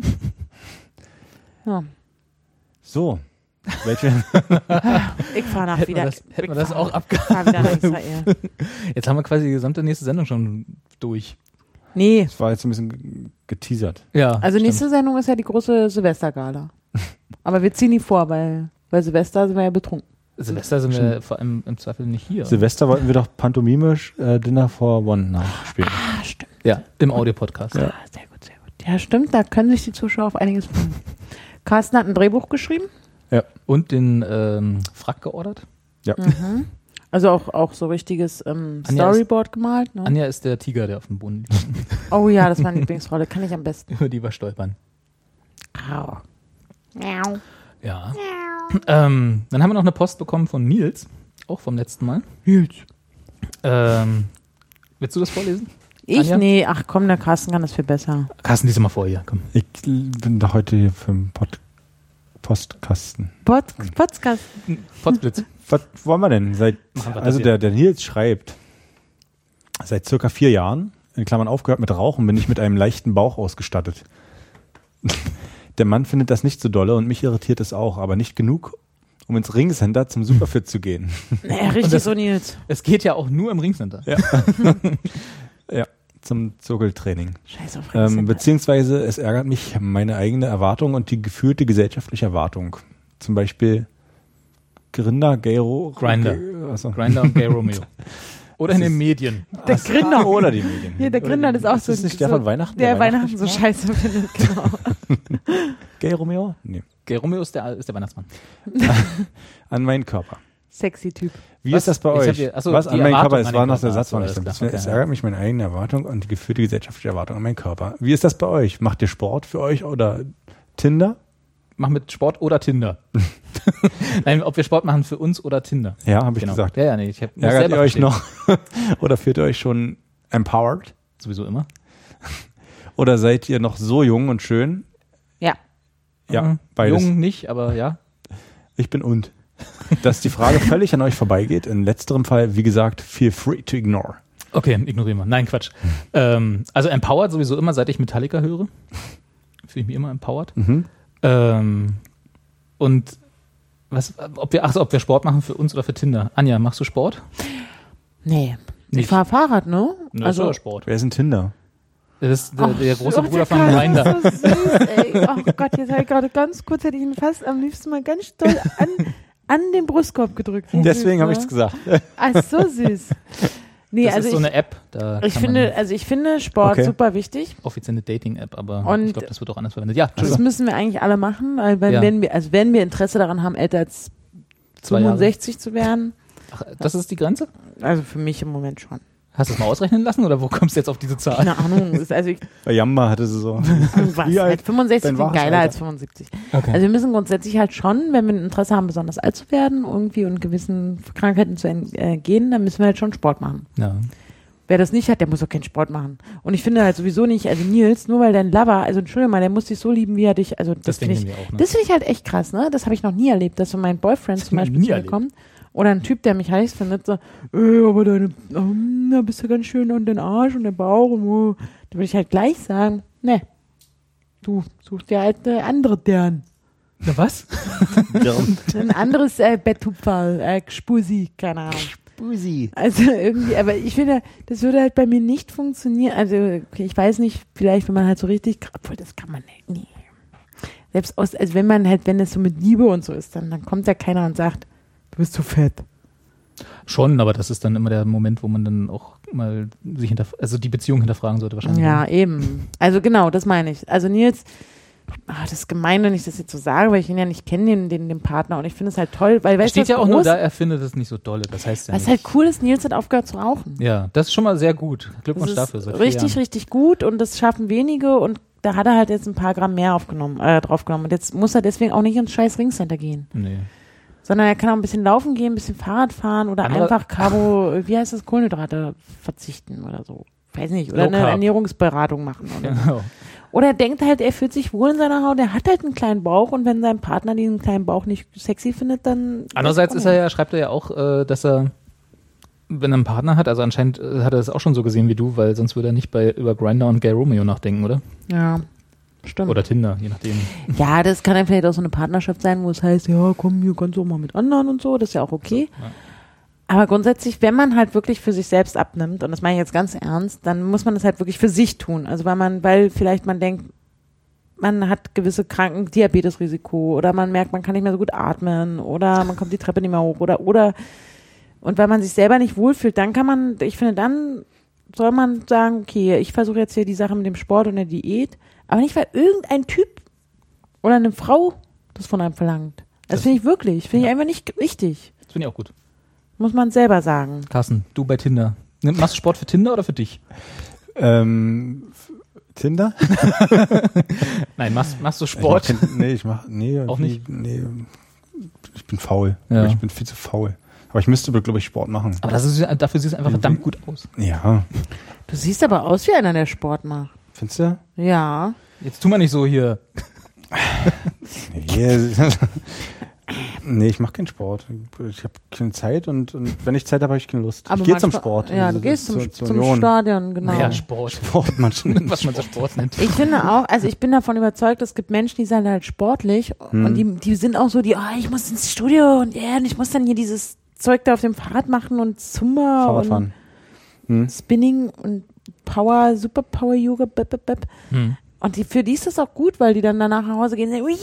Ja. So. Welche? Ich fahre nach Hätten wieder. wir das, hätten wir ich das fahr- auch Ich abgehakt. fahr wieder nach Israel. Jetzt haben wir quasi die gesamte nächste Sendung schon durch. Nee, Das war jetzt ein bisschen geteasert. Ja. also stimmt. nächste Sendung ist ja die große Silvestergala. Aber wir ziehen die vor, weil, weil Silvester sind wir ja betrunken. Silvester sind wir vor allem im Zweifel nicht hier. Silvester wollten wir doch pantomimisch äh, Dinner for One nachspielen. Ah, stimmt. Ja, im Audio-Podcast. Ja. Ah, sehr gut, sehr gut. Ja, stimmt, da können sich die Zuschauer auf einiges freuen. Carsten hat ein Drehbuch geschrieben. Und den ähm, Frack geordert. Mhm. Also auch, auch so richtiges ähm, Anja Storyboard gemalt. Ne? Anja ist der Tiger, der auf dem Boden liegt. Oh ja, das ist meine Lieblingsrolle. Kann ich am besten. Über die wir stolpern. Au. Miau. Ja. Ähm, dann haben wir noch eine Post bekommen von Nils, auch vom letzten Mal. Nils. Ähm, willst du das vorlesen? Ich? Anja? Nee, ach komm, der Carsten kann das viel besser. Carsten, lies mal vor hier, komm. Ich bin doch heute hier für den Pod Postkasten. Pod, Podcasten. Potzblitz. Was wollen wir denn? Seit, also der, der Nils schreibt, seit circa vier Jahren, in Klammern aufgehört mit Rauchen, bin ich mit einem leichten Bauch ausgestattet. Der Mann findet das nicht so dolle und mich irritiert es auch, aber nicht genug, um ins Ringcenter zum Superfit zu gehen. Naja, richtig das, so, Nils. Es geht ja auch nur im Ringcenter. Ja. Ja, zum Zirkeltraining. Scheiß auf Ringcenter. Ähm, beziehungsweise es ärgert mich meine eigene Erwartung und die gefühlte gesellschaftliche Erwartung. Zum Beispiel Grinder, Gayro... Grinder. Achso. Grinder und Gay Romeo. Oder in den Medien. Der Grinder. Oder die Medien. Ja, der Grinder ist auch so. Ist das nicht der von Weihnachten? Der, der Weihnachten, Weihnachten so scheiße findet, genau. Gay Romeo? Nee. Gay Romeo ist der, ist der Weihnachtsmann. An meinen Körper. Sexy Typ. Wie Was? ist das bei euch? Hier, achso, Was an meinen Körper? Es war noch der Satz, war nicht. Okay, es ärgert mich meine eigene Erwartung und die gefühlte gesellschaftliche Erwartung an meinen Körper. Wie ist das bei euch? Macht ihr Sport für euch oder Tinder? Mach mit Sport oder Tinder. Nein, ob wir Sport machen für uns oder Tinder. Ja, habe ich genau. gesagt. Ja, ja, nee, ich hab Ärgert ihr euch noch? Oder fühlt ihr euch schon empowered? Sowieso immer. Oder seid ihr noch so jung und schön? Ja. Ja, mhm. beides. Jung nicht, aber ja. Ich bin und. Dass die Frage völlig an euch vorbeigeht. In letzterem Fall, wie gesagt, feel free to ignore. Okay, ignorieren wir. Nein, Quatsch. ähm, also empowered sowieso immer, seit ich Metallica höre. Fühle ich mich immer empowered. Mhm. Ähm, und was, ob wir, ach so, ob wir Sport machen für uns oder für Tinder. Anja, machst du Sport? Nee. Nicht. Ich fahre Fahrrad, ne? Ne, also ist Sport. Wer ist ein Tinder? Das ist der, Ach, der große oh, Bruder der von Karl Grinder. ist so süß, ey. Oh Gott, jetzt habe ich gerade ganz kurz, hätte ich ihn fast am liebsten mal ganz doll an, an den Brustkorb gedrückt. So Deswegen habe ich es ne? gesagt. Ah, so süß. Nee, Das also ist so ich, eine App. Da ich kann finde, man also ich finde Sport Okay. super wichtig. offizielle Dating-App, aber Und ich glaube, das wird auch anders verwendet. Ja, Das Entschuldigung. müssen wir eigentlich alle machen, weil wenn, Ja. wenn wir, also wenn wir Interesse daran haben, älter als Zwei Jahre. fünfundsechzig zu werden, Ach, das ist die Grenze? also für mich im Moment schon. Hast du es mal ausrechnen lassen oder wo kommst du jetzt auf diese Zahl? Keine Ahnung, ist also ich, Bei Yamba hatte sie so. was, Wie alt? halt fünfundsechzig Dein klingt wahres geiler Alter. als fünfundsiebzig. Okay. Also wir müssen grundsätzlich halt schon, wenn wir ein Interesse haben, besonders alt zu werden, irgendwie und gewissen Krankheiten zu entgehen, dann müssen wir halt schon Sport machen. Ja. Wer das nicht hat, der muss auch keinen Sport machen. Und ich finde halt sowieso nicht, also Nils, nur weil dein Lover, also Entschuldigung mal, der muss dich so lieben, wie er dich, also das, Das finde denken ich, wir auch, ne? das finde ich halt echt krass, ne? Das habe ich noch nie erlebt, dass so mein Boyfriend Das zum hab ich Beispiel nie zu mir erlebt. kommt oder ein Typ, der mich heiß findet, so, äh, aber deine, ähm, da bist du ganz schön an den Arsch und der Bauch und oh. Da würde ich halt gleich sagen, ne, du suchst dir halt eine andere deren. Na was? Ein anderes äh, Betthupferl, äh, Spusi, keine Ahnung. Spusi. Also irgendwie, aber ich finde, das würde halt bei mir nicht funktionieren. Also okay, ich weiß nicht, vielleicht wenn man halt so richtig, obwohl das kann man nicht, nee. Selbst aus, also wenn man halt, wenn es so mit Liebe und so ist, dann, dann kommt ja keiner und sagt, du bist zu fett. Schon, aber das ist dann immer der Moment, wo man dann auch mal sich hinter, also die Beziehung hinterfragen sollte wahrscheinlich. Ja, eben. Also genau, das meine ich. Also Nils, ach, das ist gemein, wenn ich das jetzt so sage, weil ich ihn ja nicht kenne, den, den, den Partner. Und ich finde es halt toll, weil Da weißt du, steht ja was auch nur groß- da, er findet es nicht so dolle. Das heißt ja was nicht. halt cool ist, Nils hat aufgehört zu rauchen. Ja, das ist schon mal sehr gut. Glückwunsch Das dafür. ist Seit vier richtig, Jahren. richtig gut und das schaffen wenige und da hat er halt jetzt ein paar Gramm mehr aufgenommen, äh, draufgenommen. Und jetzt muss er deswegen auch nicht ins scheiß Ringcenter gehen. Nee. Sondern er kann auch ein bisschen laufen gehen, ein bisschen Fahrrad fahren oder Andere- einfach Carbo, wie heißt das, Kohlenhydrate verzichten oder so. Weiß nicht. Oder Low eine Carb. Ernährungsberatung machen. Oder, Genau. oder er denkt halt, er fühlt sich wohl in seiner Haut, er hat halt einen kleinen Bauch und wenn sein Partner diesen kleinen Bauch nicht sexy findet, dann... Andererseits ist er ja, schreibt er ja auch, äh, dass er, wenn er einen Partner hat, also anscheinend äh, hat er das auch schon so gesehen wie du, weil sonst würde er nicht bei über Grindr und Gay Romeo nachdenken, oder? Ja, stimmt. Oder Tinder, je nachdem. Ja, das kann dann vielleicht auch so eine Partnerschaft sein, wo es heißt, ja, komm, hier kannst du auch mal mit anderen und so, das ist ja auch okay. Ja. Aber grundsätzlich, wenn man halt wirklich für sich selbst abnimmt, und das meine ich jetzt ganz ernst, dann muss man das halt wirklich für sich tun. Also weil man, weil vielleicht man denkt, man hat gewisse Kranken, Diabetesrisiko oder man merkt, man kann nicht mehr so gut atmen oder man kommt die Treppe nicht mehr hoch oder, oder, und weil man sich selber nicht wohlfühlt, dann kann man, ich finde, dann soll man sagen, okay, ich versuche jetzt hier die Sache mit dem Sport und der Diät, aber nicht, weil irgendein Typ oder eine Frau das von einem verlangt. Das, Das- finde ich wirklich, finde ich Ja. einfach nicht richtig. Das finde ich auch gut. Muss man selber sagen. Carsten, du bei Tinder. Ne, Machst du Sport für Tinder oder für dich? Ähm, f- Tinder? Nein, machst, machst du Sport? Ich mach, kein- nee, ich mach, nee. Auch nee, nicht? Nee, ich bin faul. Ja. Ich bin viel zu faul. Aber ich müsste, glaube ich, Sport machen. Aber das ist, dafür sieht es einfach verdammt gut aus. Ja. Du siehst aber aus wie einer, der Sport macht. Findest du? Ja. Jetzt tu mal nicht so hier. nee, nee, ich mache keinen Sport. Ich habe keine Zeit und, und wenn ich Zeit habe, habe ich keine Lust. Aber ich gehe zum Sport. Ja, du gehst zum, zum, zum Stadion, genau. Ja, Sport. Sport, manchen, was man so Sport nennt. Ich finde auch, also ich bin davon überzeugt, es gibt Menschen, die sind halt sportlich hm. und die, die sind auch so, die, oh, ich muss ins Studio und ja, und ich muss dann hier dieses Zeug da auf dem Fahrrad machen und Zumba Fahrradfahren. und hm. Spinning und Power, Super Power Yoga, bip, bip, bip. Hm. Und die, für die ist das auch gut, weil die dann danach nach Hause gehen und sagen,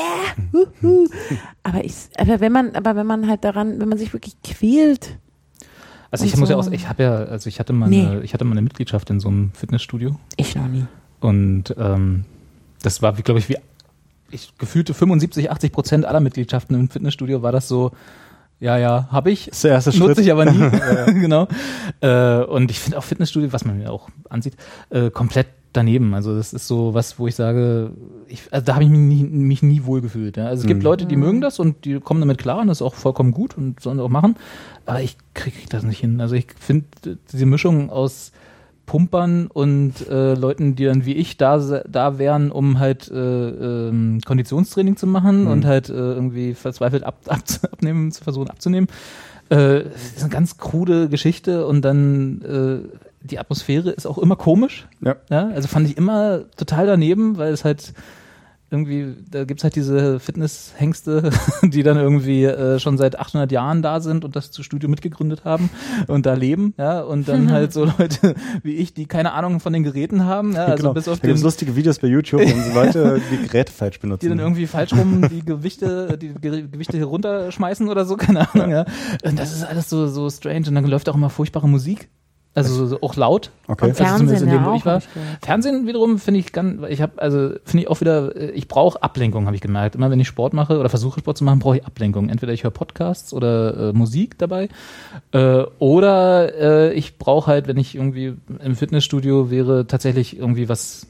oh yeah! Uhu. aber, ich, aber wenn man, aber wenn man halt daran, wenn man sich wirklich quält. Also ich muss so. ja auch, ich habe ja, also ich hatte mal nee. eine, ich hatte mal eine Mitgliedschaft in so einem Fitnessstudio. Ich noch nie. Und ähm, das war, wie glaube ich, wie ich gefühlte fünfundsiebzig, achtzig Prozent aller Mitgliedschaften im Fitnessstudio war das so. Ja, ja, habe ich. Das ist der erste Nutze Schritt. ich aber nie. ja, ja. Genau. Äh, und ich finde auch Fitnessstudio, was man mir auch ansieht, äh, komplett daneben. Also das ist so was, wo ich sage, ich, also da habe ich mich nie, mich nie wohl gefühlt. Ja. Also es gibt mhm. Leute, die mögen das und die kommen damit klar und das ist auch vollkommen gut und sollen das auch machen. Aber ich kriege das nicht hin. Also ich finde diese Mischung aus Pumpern und äh, Leuten, die dann wie ich da da wären, um halt äh, ähm, Konditionstraining zu machen mhm. und halt äh, irgendwie verzweifelt ab, ab, abnehmen, zu versuchen abzunehmen. Äh, das ist eine ganz krude Geschichte und dann äh, die Atmosphäre ist auch immer komisch. Ja. Ja, also fand ich immer total daneben, weil es halt irgendwie, da gibt's halt diese Fitnesshengste, die dann irgendwie äh, schon seit achthundert Jahren da sind und das Studio mitgegründet haben und da leben, ja, und dann mhm. halt so Leute wie ich, die keine Ahnung von den Geräten haben, ja, also genau. bis auf da gibt's lustige Videos bei YouTube, wenn so Leute die Geräte falsch benutzen. Die dann irgendwie falsch rum die Gewichte, die Gewichte hier runterschmeißen oder so, keine Ahnung, ja. Und das ist alles so, so strange und dann läuft auch immer furchtbare Musik. Also so, so auch laut. Okay. Und Fernsehen, also in dem, ja, ich war. Fernsehen wiederum finde ich ganz, ich habe also finde ich auch wieder, ich brauche Ablenkung, habe ich gemerkt. Immer wenn ich Sport mache oder versuche Sport zu machen, brauche ich Ablenkung. Entweder ich höre Podcasts oder äh, Musik dabei äh, oder äh, ich brauche halt, wenn ich irgendwie im Fitnessstudio wäre, tatsächlich irgendwie was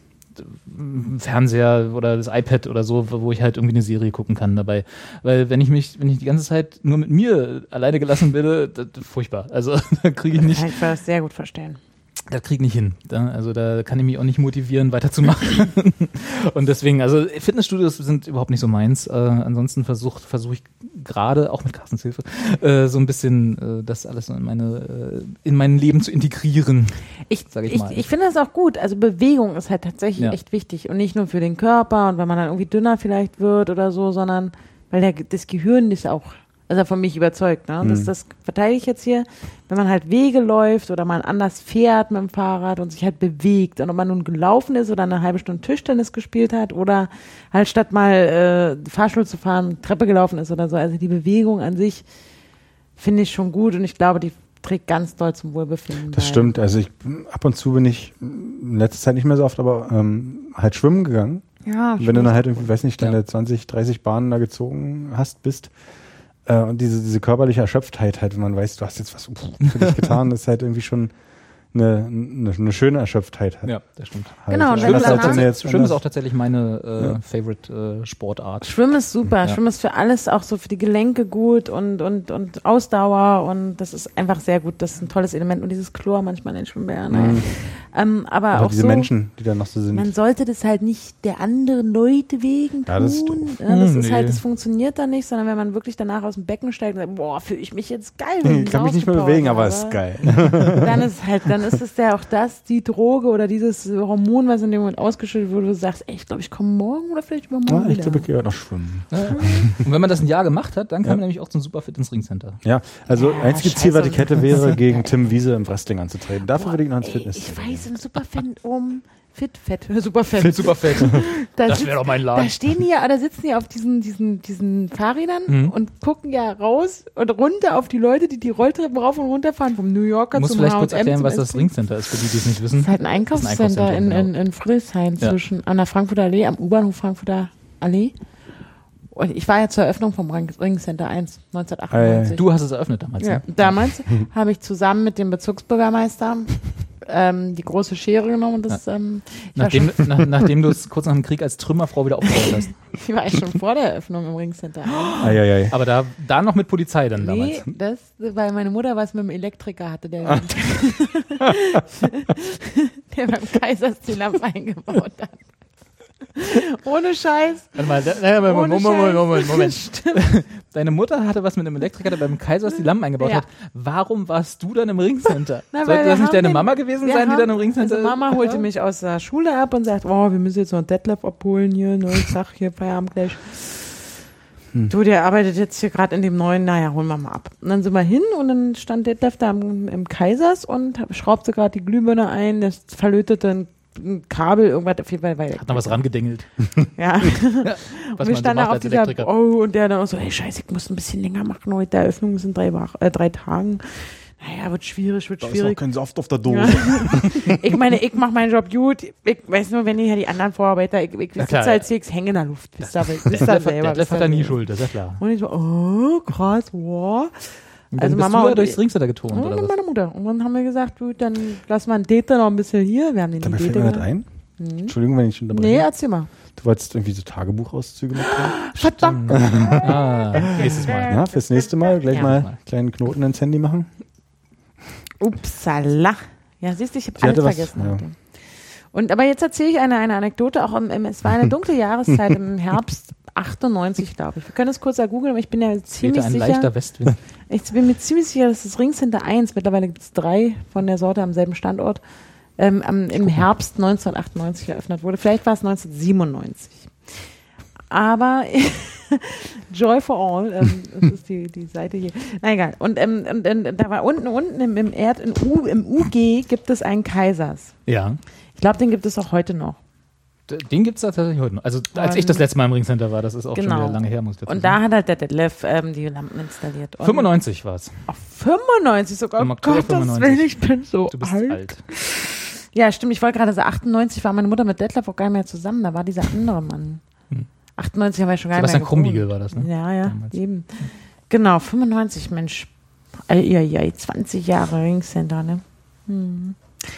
Fernseher oder das iPad oder so, wo ich halt irgendwie eine Serie gucken kann dabei. Weil wenn ich mich, wenn ich die ganze Zeit nur mit mir alleine gelassen bin, das, das, furchtbar. Also da kriege ich nicht. Ich kann das sehr gut verstehen. Das kriege ich nicht hin. Da, also da kann ich mich auch nicht motivieren, weiterzumachen. Und deswegen, also Fitnessstudios sind überhaupt nicht so meins. Äh, ansonsten versuche versuch ich gerade, auch mit Carstens Hilfe, äh, so ein bisschen äh, das alles in, meine, äh, in mein Leben zu integrieren. Ich, sag ich, ich, mal. ich finde das auch gut. Also Bewegung ist halt tatsächlich ja. echt wichtig. Und nicht nur für den Körper und wenn man dann irgendwie dünner vielleicht wird oder so, sondern weil der, das Gehirn ist auch, also von mich überzeugt, ne? Das, das verteile ich jetzt hier, wenn man halt Wege läuft oder man anders fährt mit dem Fahrrad und sich halt bewegt und ob man nun gelaufen ist oder eine halbe Stunde Tischtennis gespielt hat oder halt statt mal äh, Fahrstuhl zu fahren, Treppe gelaufen ist oder so. Also die Bewegung an sich finde ich schon gut und ich glaube, die trägt ganz doll zum Wohlbefinden. Das stimmt. Also ich ab und zu bin ich in letzter Zeit nicht mehr so oft, aber ähm, halt schwimmen gegangen. Ja, wenn du dann halt irgendwie, weiß nicht, deine ja. zwanzig, dreißig Bahnen da gezogen hast, bist, Äh, und diese, diese körperliche Erschöpftheit halt, wenn man weiß, du hast jetzt was für dich getan, ist halt irgendwie schon eine, eine, eine schöne Erschöpftheit. Halt. Ja, das stimmt. Halt. Genau, und Schwimmen, ist, halt auch, jetzt Schwimmen ist auch tatsächlich meine äh, ja. Favorite äh, Sportart. Schwimmen ist super. Ja. Schwimmen ist für alles, auch so für die Gelenke gut und, und, und Ausdauer und das ist einfach sehr gut. Das ist ein tolles Element und dieses Chlor manchmal in den Schwimmbädern. Mhm. Ähm, aber aber auch diese so, Menschen, die da noch so sind. man sollte das halt nicht der anderen Leute wegen tun. Ja, das ist doof. Ja, das Hm, ist nee. halt, das funktioniert dann nicht, sondern wenn man wirklich danach aus dem Becken steigt und sagt, boah, fühle ich mich jetzt geil. wenn Ich kann mich nicht mehr bewegen, aber es ist geil. Dann ist halt, dann ist es ja auch das, die Droge oder dieses Hormon, was in dem Moment ausgeschüttet wurde, wo du sagst, ey, ich glaube, ich komme morgen oder vielleicht übermorgen Ja, ich wieder. glaube, ich gehe noch schwimmen. Ja. Und wenn man das ein Jahr gemacht hat, dann kann Ja. man nämlich auch zum Superfit ins Ringcenter. Ja, also Ja, einzige scheiße. Ziel, was ich hätte, wäre, gegen Tim Wiese im Wrestling anzutreten. Dafür würde ich noch ins Ey, Fitness. ich weiß, im Superfett um Fit, Fett, Superfett. Fit Superfett. Da Das sitzt- wäre doch mein Da Laden. stehen die ja, da sitzen die auf diesen, diesen, diesen Fahrrädern Mhm. und gucken ja raus und runter auf die Leute, die die Rolltreppen rauf und runter fahren, vom New Yorker Du musst zum vielleicht H und kurz M erklären, zum was das S P. Ringcenter ist, für die, die es nicht wissen. Das ist halt ein Einkaufscenter in, in, in Friedrichshain Ja. zwischen, an der Frankfurter Allee, am U-Bahnhof Frankfurter Allee. Und ich war ja zur Eröffnung vom Ring, Ringcenter eins, neunzehnhundertachtundneunzig. Du hast es eröffnet damals. Ja, Ne? damals habe ich zusammen mit dem Bezirksbürgermeister ähm, die große Schere genommen und das, ähm, ich, war Nachdem, schon, nach, nachdem du es kurz nach dem Krieg als Trümmerfrau wieder aufgebaut hast. ich war schon vor der Eröffnung im Ringcenter. Eieiei. Aber da, da noch mit Polizei dann Nee, damals. das, weil meine Mutter was mit dem Elektriker hatte, der, der beim Kaisersee Lampen eingebaut hat. Ohne Scheiß. Warte mal, da, Moment, Moment, Moment, Moment, Moment. Deine Mutter hatte was mit einem Elektriker, der beim Kaisers die Lampen eingebaut ja. hat. Warum warst du dann im Ringcenter? Na, sollte das nicht deine den, Mama gewesen sein, haben, die dann im Ringcenter... Also Mama holte mich aus der Schule ab und sagt, oh, wir müssen jetzt noch einen Detlef abholen hier, ne, ich sag hier, Feierabend gleich. Hm. Du, der arbeitet jetzt hier gerade in dem neuen, naja, holen wir mal ab. Und dann sind wir hin und dann stand Detlef da im, im Kaisers und schraubte gerade die Glühbirne ein, das verlötete ein ein Kabel, irgendwas auf jeden Fall. Weil hat noch was rangedengelt. Ja. Was wir man standen so auf dieser, oh, und der dann auch so, hey, scheiße, ich muss ein bisschen länger machen heute, die Eröffnung sind drei, äh, drei Tagen. Naja, wird schwierig, wird da schwierig. Da ist auch kein Saft auf der Dose. Ja. Ich meine, ich mache meinen Job gut. Ich weiß nur, wenn hier die anderen Vorarbeiter, ich, ich sitze halt hier, ich hänge in der Luft. Wisst ihr selber. Der hat da nie Schuld, das ist ja klar. Und ich so, oh, krass, wow. Und also Mama und durchs Ringcenter geturnt, ja, oder was? Meine Mutter. Und dann haben wir gesagt, gut, dann lassen wir einen Date noch ein bisschen hier. Wir haben den Dabei fällt mir das ein. Hm. Entschuldigung, wenn ich schon dabei bin. Nee, erzähl mal. Du wolltest irgendwie so Tagebuchauszüge mitbringen? Verdammt. ah, nächstes Mal. Ja, fürs nächste Mal gleich ja. mal einen kleinen Knoten ins Handy machen. Upsala. Ja, siehst du, ich habe alles vergessen. Was, ja. Und aber jetzt erzähle ich eine, eine Anekdote. Auch im, im, es war eine dunkle Jahreszeit im Herbst achtundneunzig, glaube ich. Wir können es kurz googeln, aber ich bin ja ziemlich ein sicher. leichter Westwind. Ich bin mir ziemlich sicher, dass das Ringcenter eins, mittlerweile gibt es drei von der Sorte am selben Standort, ähm, am, im Herbst neunzehnhundertachtundneunzig eröffnet wurde. Vielleicht war es neunzehnhundertsiebenundneunzig. Aber Joy for All, ähm, das ist die, die Seite hier. Na egal. Und, ähm, und, und da war unten, unten im, im Erd, in U, im U G gibt es einen Kaisers. Ja. Ich glaube, den gibt es auch heute noch. Den gibt es tatsächlich heute noch. Also als und ich das letzte Mal im Ringcenter war, das ist auch genau. schon wieder lange her, muss ich dazu Und sagen. da hat halt der Detlef ähm, die Lampen installiert. Und fünfundneunzig war es. Ach, fünfundneunzig sogar? Im Oktober fünfundneunzig. Ich bin so du bist alt. alt. Ja, stimmt. Ich wollte gerade sagen, achtundneunzig war meine Mutter mit Detlef auch gar nicht mehr zusammen. Da war dieser andere Mann. Hm. achtundneunzig haben wir schon gar nicht mehr gewohnt. Sebastian Krumbiegel war das, ne? Ja, ja, Damals. eben. Genau, fünfundneunzig, Mensch. Eieiei, zwanzig Jahre Ringcenter, ne? Hm.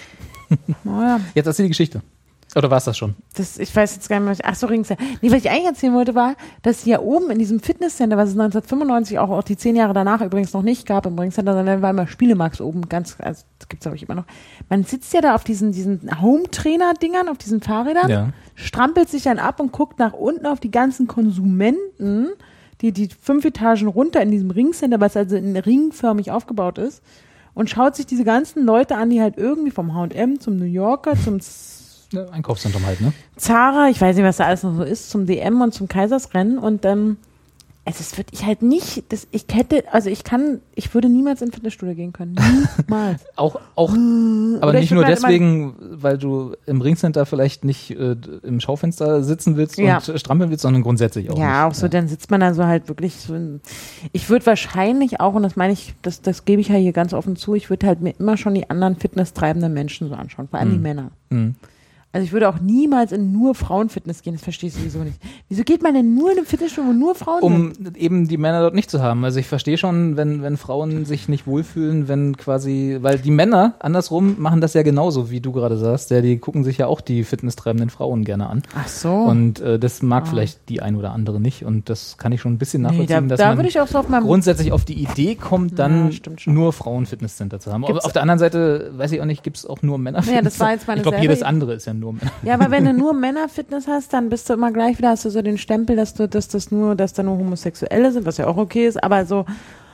Oh, ja. Jetzt erzähl die Geschichte. Oder war es das schon? Das, ich weiß jetzt gar nicht mehr. Ach so, Ringcenter. Nee, was ich eigentlich erzählen wollte, war, dass hier oben in diesem Fitnesscenter, was es neunzehnhundertfünfundneunzig auch, auch die zehn Jahre danach übrigens noch nicht gab im Ringcenter, sondern war immer Spielemax oben, ganz, also das gibt's glaube ich immer noch. Man sitzt ja da auf diesen, diesen Home-Trainer-Dingern, auf diesen Fahrrädern, ja. strampelt sich dann ab und guckt nach unten auf die ganzen Konsumenten, die, die fünf Etagen runter in diesem Ringcenter, was also in ringförmig aufgebaut ist, und schaut sich diese ganzen Leute an, die halt irgendwie vom H und M zum New Yorker, zum Ja, Einkaufszentrum halt, ne? Zara, ich weiß nicht, was da alles noch so ist, zum D M und zum Kaisersrennen und ähm, also es wird ich halt nicht, das, ich hätte, also ich kann, ich würde niemals in Fitnessstudio gehen können. Niemals. auch, auch, aber Oder nicht nur deswegen, weil du im Ringcenter vielleicht nicht äh, im Schaufenster sitzen willst ja. und strampeln willst, sondern grundsätzlich auch Ja, nicht. auch so, ja. Dann sitzt man da so halt wirklich so in, ich würde wahrscheinlich auch, und das meine ich, das, das gebe ich ja hier ganz offen zu, ich würde halt mir immer schon die anderen fitnesstreibenden Menschen so anschauen, vor allem hm. die Männer. Hm. Also ich würde auch niemals in nur Frauenfitness gehen, das verstehe ich sowieso nicht. Wieso geht man denn nur in ein Fitnessstudio, wo nur Frauen um sind? Um eben die Männer dort nicht zu haben. Also ich verstehe schon, wenn, wenn Frauen sich nicht wohlfühlen, wenn quasi, weil die Männer andersrum machen das ja genauso, wie du gerade sagst, ja, die gucken sich ja auch die fitnesstreibenden Frauen gerne an. Ach so. Und äh, das mag ah. vielleicht die ein oder andere nicht und das kann ich schon ein bisschen nachvollziehen, nee, da, dass da man würde ich auch so auf meinem grundsätzlich auf die Idee kommt, dann ja, nur Frauen-Fitnesscenter zu haben. Gibt's Aber auf der anderen Seite, weiß ich auch nicht, gibt es auch nur Männer. Ja, das war jetzt meine ich glaube, selbe jedes andere ist ja nur Männer. Ja, aber wenn du nur Männerfitness hast, dann bist du immer gleich wieder, hast du so den Stempel, dass du, dass das nur, dass da nur Homosexuelle sind, was ja auch okay ist, aber so,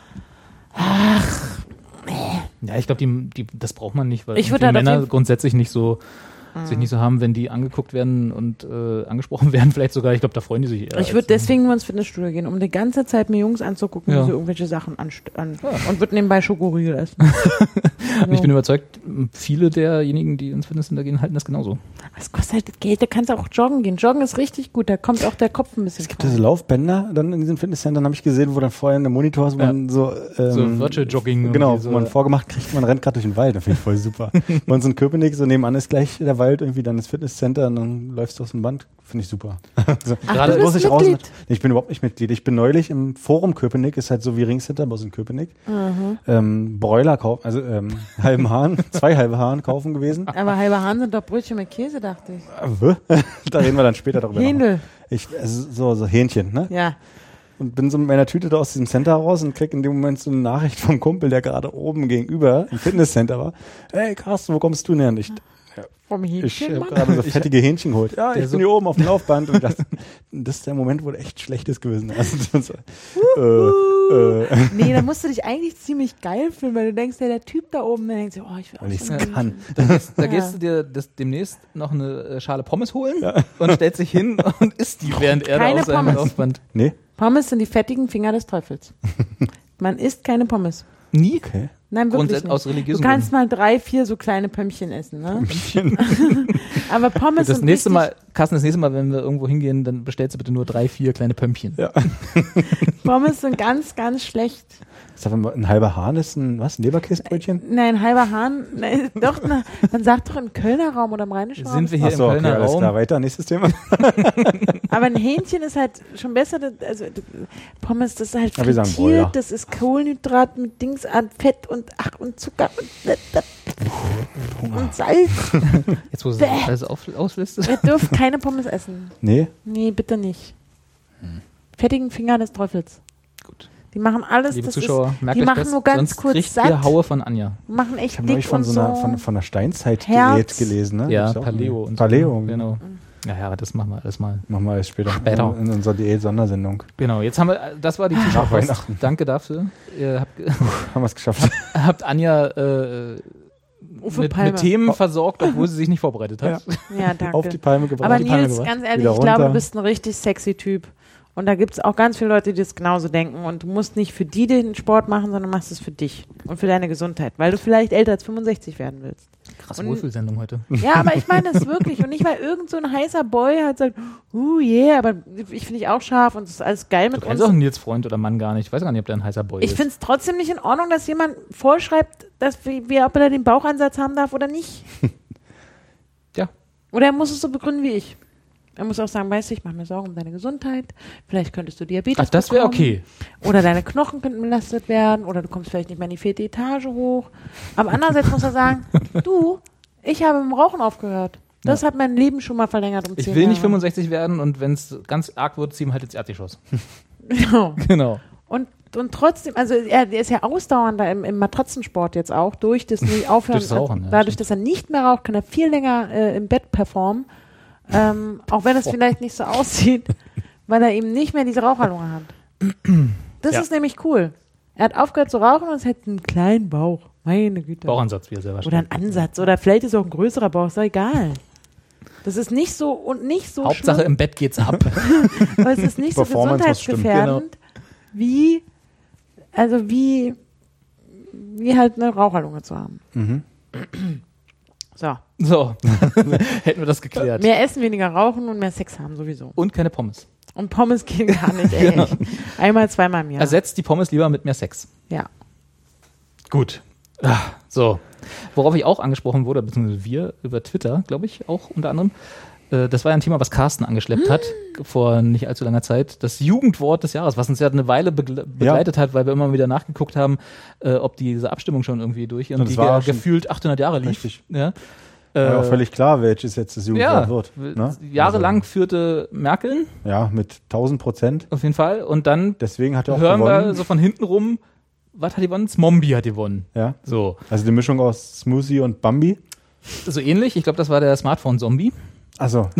ach, ja, ich glaube, die, die, das braucht man nicht, weil ich die halt Männer grundsätzlich nicht so sich nicht so haben, wenn die angeguckt werden und äh, angesprochen werden, vielleicht sogar, ich glaube, da freuen die sich eher. Ich würde deswegen nur ins Fitnessstudio gehen, um die ganze Zeit mir Jungs anzugucken, ja. wie sie irgendwelche Sachen anst- an ja. und würde nebenbei Schokoriegel essen. So. Ich bin überzeugt, viele derjenigen, die ins Fitnesscenter gehen, halten das genauso. Es kostet halt Geld, da kannst du auch joggen gehen. Joggen ist richtig gut, da kommt auch der Kopf ein bisschen. Es gibt diese Laufbänder dann in diesen Fitnesscentern, habe ich gesehen, wo dann vorher eine Monitor ist, wo ja. man so ähm, so Virtual Jogging. Genau, so. wo man vorgemacht kriegt, man rennt gerade durch den Wald, das finde ich voll super. Bei uns in Köpenick, so nebenan ist gleich der Wald, irgendwie dann das Fitnesscenter und dann läufst du aus dem Band, finde ich super. Also, Ach, gerade muss ich raus. Mitglied? Ich bin überhaupt nicht Mitglied. Ich bin neulich im Forum Köpenick, ist halt so wie Ringcenter, bloß in Köpenick, mhm. ähm, Bräuler kaufen, also ähm, halben Hahn, zwei halbe Hahn kaufen gewesen. Aber halbe Hahn sind doch Brötchen mit Käse, dachte ich. Da reden wir dann später darüber. Händel. Ich, also so, so Hähnchen, ne? Ja. Und bin so mit meiner Tüte da aus diesem Center raus und krieg in dem Moment so eine Nachricht vom Kumpel, der gerade oben gegenüber im Fitnesscenter war. Hey Carsten, wo kommst du denn her? Und ich, ja, Vom Ich Hähnchen, habe gerade so fettige Hähnchen geholt. Ja, ich so bin hier oben auf dem Laufband und dachte, das ist der Moment, wo du echt Schlechtes gewesen hast. Also, äh, äh, Nee, da musst du dich eigentlich ziemlich geil fühlen, weil du denkst, ja, der Typ da oben, der denkt so, oh, ich will auch weil ich so es ein kann. Da, gehst, da Ja. gehst du dir das demnächst noch eine äh, Schale Pommes holen und stellst dich hin und isst die, während er da Keine auf seinem Pommes. Laufband. Nee? Pommes sind die fettigen Finger des Teufels. Man isst keine Pommes. Nie? Okay. Nein, wirklich Grundsätzlich nicht. aus religiösen Du kannst mal drei, vier so kleine Pömmchen essen, ne? Aber Pommes Das sind nächste richtig, Mal, Carsten, das nächste Mal, wenn wir irgendwo hingehen, dann bestellst du bitte nur drei, vier kleine Pömmchen. Ja. Pommes sind ganz, ganz schlecht. Sag mal, ein halber Hahn ist ein, was, ein Leberkäsebrötchen? Nein, ein halber Hahn, nein, doch, na, man sagt doch im Kölner Raum oder im Rheinischen Raum. Sind wir hier Achso, im okay, Kölner alles Raum? klar. Weiter, nächstes Thema. Aber ein Hähnchen ist halt schon besser, das- also du- Pommes, das ist halt Ja, wir sagen frittiert, Broiler. das ist Kohlenhydrat mit Dings an Fett und ach und Zucker und, und Salz. Jetzt, wo du Bäh. das alles auf, auslistest. Ihr dürft keine Pommes essen. Nee? Nee, bitte nicht. Fettigen Finger des Teufels. Gut. Die machen alles, Liebe das Zuschauer, ist, merkt die euch machen das, nur ganz sonst kurz kriegt satt, ihr Haue von Anja. machen echt Ich habe dick neulich von und so einer, so. von, von einer Steinzeit-Diät Herz. gelesen, ne? Ja, Gibt's auch Paleo. eine- Und Paleo, so. Genau. Ja, ja, aber das machen wir alles mal. Machen wir jetzt später. Später. In, in unserer Diät-Sondersendung. Genau, jetzt haben wir, das war die Nach Zuschauerpost. Weihnachten. Danke dafür. Ihr habt, Haben wir es geschafft. habt Anja äh, Uwe mit, Palme. mit Themen versorgt, obwohl sie sich nicht vorbereitet hat. Ja, danke. Auf die Palme gebracht. Aber die Palme Nils, gebracht. ganz ehrlich, Wieder ich glaube, runter. du bist ein richtig sexy Typ. Und da gibt es auch ganz viele Leute, die das genauso denken. Und du musst nicht für die den Sport machen, sondern machst es für dich und für deine Gesundheit, weil du vielleicht älter als fünfundsechzig werden willst. Krasse Und- Wohlfühlsendung heute. Ja, aber ich meine das wirklich. Und nicht, weil irgend so ein heißer Boy halt sagt, uh, yeah, aber ich finde dich auch scharf und es ist alles geil Du mit kennst uns. auch Nils Freund oder Mann gar nicht. Ich weiß gar nicht, ob der ein heißer Boy Ich ist. finde es trotzdem nicht in Ordnung, dass jemand vorschreibt, dass wir, wir, ob er den Bauchansatz haben darf oder nicht. Ja. Oder er muss es so begründen wie ich. Er muss auch sagen, weißt du, ich mache mir Sorgen um deine Gesundheit. Vielleicht könntest du Diabetes Ach, das wäre bekommen. okay. Oder deine Knochen könnten belastet werden. Oder du kommst vielleicht nicht mehr in die vierte Etage hoch. Aber andererseits muss er sagen, du, ich habe mit dem Rauchen aufgehört. Das hat mein Leben schon mal verlängert um Ich zehn will nicht Jahre. fünfundsechzig werden und wenn es ganz arg wird, zieh ihm halt ins Erdgeschoss. Genau. Genau. Und, und trotzdem, also er, er ist ja ausdauernder im, im Matratzensport jetzt auch, durch das nicht aufhören. Durch das Rauchen, ja, dadurch, stimmt. dass er nicht mehr raucht, kann er viel länger äh, im Bett performen. Ähm, auch wenn es vielleicht nicht so aussieht, weil er eben nicht mehr diese Raucherlunge hat. Das Ja. ist nämlich cool. Er hat aufgehört zu rauchen und es hat einen kleinen Bauch. Meine Güte. Bauchansatz, wie er selber Oder ein schreibt. Ansatz. Oder vielleicht ist auch ein größerer Bauch, ist doch egal. Das ist nicht so und nicht so Hauptsache schlimm, im Bett geht's ab. aber es ist nicht so Performance muss stimmen. gesundheitsgefährdend wie, also wie, wie halt eine Raucherlunge zu haben. Mhm. So. So, hätten wir das geklärt. Mehr essen, weniger rauchen und mehr Sex haben sowieso. Und keine Pommes. Und Pommes gehen gar nicht, ey. Genau. Einmal, zweimal im Jahr. Ersetzt die Pommes lieber mit mehr Sex. ja. Gut. Ah, so. Worauf ich auch angesprochen wurde, beziehungsweise wir über Twitter, glaube ich, auch unter anderem. Äh, das war ja ein Thema, was Carsten angeschleppt hat, vor nicht allzu langer Zeit. Das Jugendwort des Jahres, was uns ja eine Weile begle begleitet hat, weil wir immer wieder nachgeguckt haben, äh, ob diese Abstimmung schon irgendwie durch und Und es die war ja schon gefühlt achthundert Jahre lief. Richtig. Ja. War ja auch Äh, völlig klar, welches jetzt das Jugendwort ja, wird. Ne? jahrelang führte Merkel Also, ja, mit tausend Prozent. auf jeden Fall und dann Deswegen hat er auch hören gewonnen. wir so von hinten rum, was hat gewonnen? Smombi hat gewonnen. Ja. So, Also die Mischung aus Smoothie und Bambi. so ähnlich. Ich glaube, das war der Smartphone-Zombie. Also,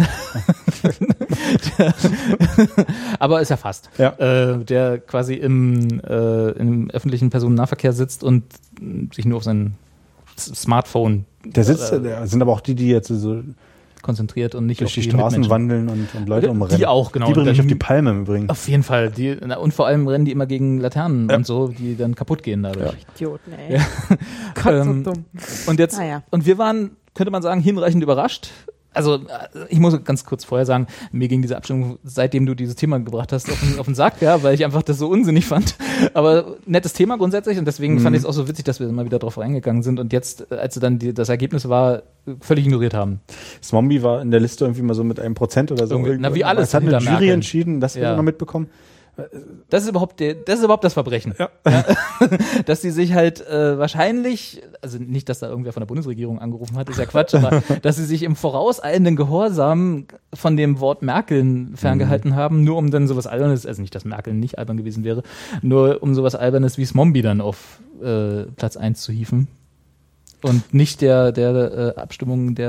Aber ist ja fast. Ja. Äh, der quasi im, äh, im öffentlichen Personennahverkehr sitzt und mh, sich nur auf sein S- Smartphone der sitzt, äh, der sind aber auch die, die jetzt so konzentriert und nicht durch auf die die Straßen Mitmenschen. wandeln und, und Leute Die umrennen. auch, genau. Die bringen Und mich dann- auf die Palme im Übrigen. Auf jeden Fall. Die, na, und vor allem rennen die immer gegen Laternen Ja. und so, die dann kaputt gehen dadurch. Idioten, ey. Ja. Gott, Ähm, so dumm. Und jetzt, Naja. und wir waren, könnte man sagen, hinreichend überrascht. Also, äh, ich muss ganz kurz vorher sagen, mir ging diese Abstimmung, seitdem du dieses Thema gebracht hast, auf den, auf den Sack, ja, weil ich einfach das so unsinnig fand. Aber nettes Thema grundsätzlich und deswegen Mhm. fand ich es auch so witzig, dass wir immer wieder drauf reingegangen sind und jetzt, äh, als dann die, das Ergebnis war, völlig ignoriert haben. Zombie war in der Liste irgendwie mal so mit einem Prozent oder so. Irgendwie- na, wie alles Es hat eine hinter Jury Merkel. entschieden, das wir Ja. noch mitbekommen. Das ist überhaupt der, das ist überhaupt das Verbrechen. Ja. Ja. Dass sie sich halt äh, wahrscheinlich, also nicht, dass da irgendwer von der Bundesregierung angerufen hat, ist ja Quatsch, aber dass sie sich im vorauseilenden Gehorsam von dem Wort Merkeln ferngehalten haben, nur um dann sowas Albernes, also nicht, dass Merkel nicht albern gewesen wäre, nur um sowas Albernes wie Smombi dann auf äh, Platz eins zu hieven. Und nicht der, der äh, Abstimmung der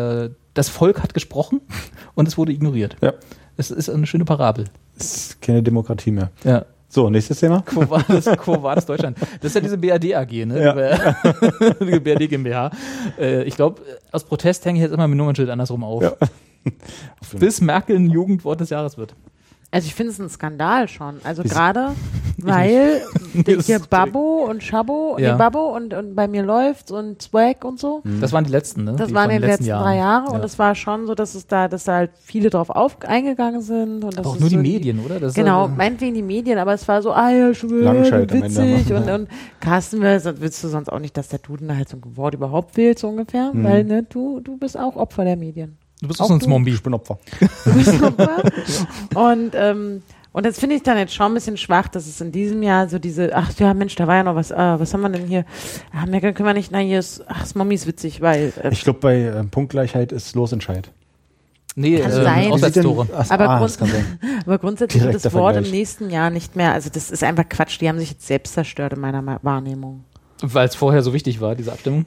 das Volk hat gesprochen und es wurde ignoriert. Ja. Es ist eine schöne Parabel. Es ist keine Demokratie mehr. Ja. So, nächstes Thema. Quo Vadis, Quo Vadis Deutschland. Das ist ja diese B R D A G, ne? Ja. Die B R D GmbH. Äh, ich glaube, aus Protest hänge ich jetzt immer mit Nummernschild andersrum auf. Ja. Bis Merkel ein Jugendwort des Jahres wird. Also ich finde es ein Skandal schon. Also gerade, weil Das hier ist Babbo und Schabbo, Ja. nee, Babbo und, und bei mir läuft's und Swag und so. Das waren die letzten, ne? Das die waren von in den letzten Jahren. drei Jahre Ja. und es war schon so, dass es da, dass da halt viele drauf auf, eingegangen sind. Und das Aber auch ist nur die so Medien, oder? Das ist Genau, also- meinetwegen die Medien, aber es war so, ah ja, schon Langscheid am Ende witzig machen, und, ja. und Carsten, willst, willst du sonst auch nicht, dass der Duden halt so ein Wort überhaupt wählt, so ungefähr? Mhm. Weil, ne, du, du bist auch Opfer der Medien. Du bist auch auch so ein du? Zombie. Ich bin Opfer. Du bist Opfer. Und, ähm, und das finde ich dann jetzt schon ein bisschen schwach, dass es in diesem Jahr so diese, ach ja, Mensch, da war ja noch was, ah, was haben wir denn hier? Ah, Merkel können wir nicht, na, hier ist, ach, das Mommy ist witzig, weil, äh, Ich glaube, bei äh, Punktgleichheit ist Losentscheid. Nee, Kann ähm, sein. Auswärtstore. Ach, Aber ah, Grund- das kann sein. aber grundsätzlich wird Direkter das Wort im Vergleich. nächsten Jahr nicht mehr, also das ist einfach Quatsch, die haben sich jetzt selbst zerstört in meiner Ma- Wahrnehmung. Weil es vorher so wichtig war, diese Abstimmung.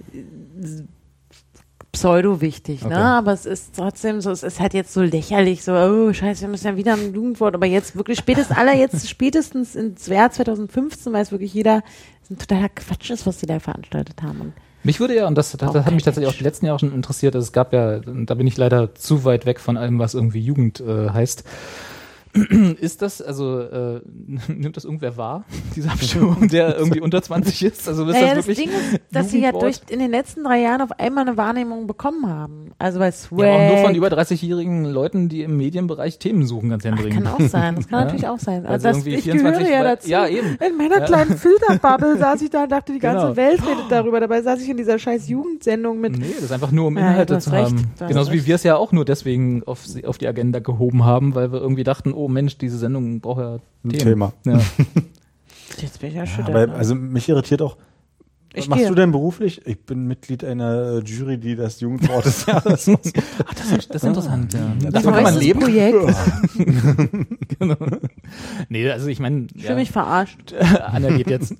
Pseudo wichtig, Okay. ne? Aber es ist trotzdem so, es ist halt jetzt so lächerlich, so, oh scheiße, wir müssen ja wieder ein Jugendwort, aber jetzt wirklich spätestens, aller jetzt spätestens ins Jahr zwanzig fünfzehn weiß wirklich jeder, dass ein totaler Quatsch ist, was die da veranstaltet haben. Und Mich würde ja, und das, das, das hat kein mich tatsächlich auch Mensch. die letzten Jahre schon interessiert, also es gab ja, da bin ich leider zu weit weg von allem, was irgendwie Jugend äh, heißt. Ist das, also äh, nimmt das irgendwer wahr, diese Abstimmung, der irgendwie unter zwanzig ist? Also ist naja, das das wirklich Ding ist, dass sie ja durch Jugendwort? in den letzten drei Jahren auf einmal eine Wahrnehmung bekommen haben. Also bei Swag. Ja, aber auch nur von über dreißigjährigen Leuten, die im Medienbereich Themen suchen, ganz Ach, händeringend. kann auch sein, das kann Ja. natürlich auch sein. Also Also das, irgendwie ich vierundzwanzig gehöre ja weil- dazu. ja, eben. In meiner Ja. kleinen Filterbubble saß ich da und dachte, die ganze Genau. Welt redet darüber. Dabei saß ich in dieser scheiß Jugendsendung mit. Nee, das ist einfach nur, um Ja, Inhalte du hast zu recht, haben. du hast Genauso wie recht. wir es ja auch nur deswegen auf, auf die Agenda gehoben haben, weil wir irgendwie dachten, oh Mensch, diese Sendung braucht ja Ein Themen. Thema. Ja. Jetzt bin ich Ja, erschüttert. aber, ne? also mich irritiert auch, was Ich machst gehe. du denn beruflich? Ich bin Mitglied einer äh, Jury, die das Jugendwort des Jahres Ach, das, ist, das ist interessant. Ja. Ein Davon kann man neuestes leben. Projekt. Genau. Nee, also ich meine, Ich ja, fühle mich verarscht. Anja geht jetzt.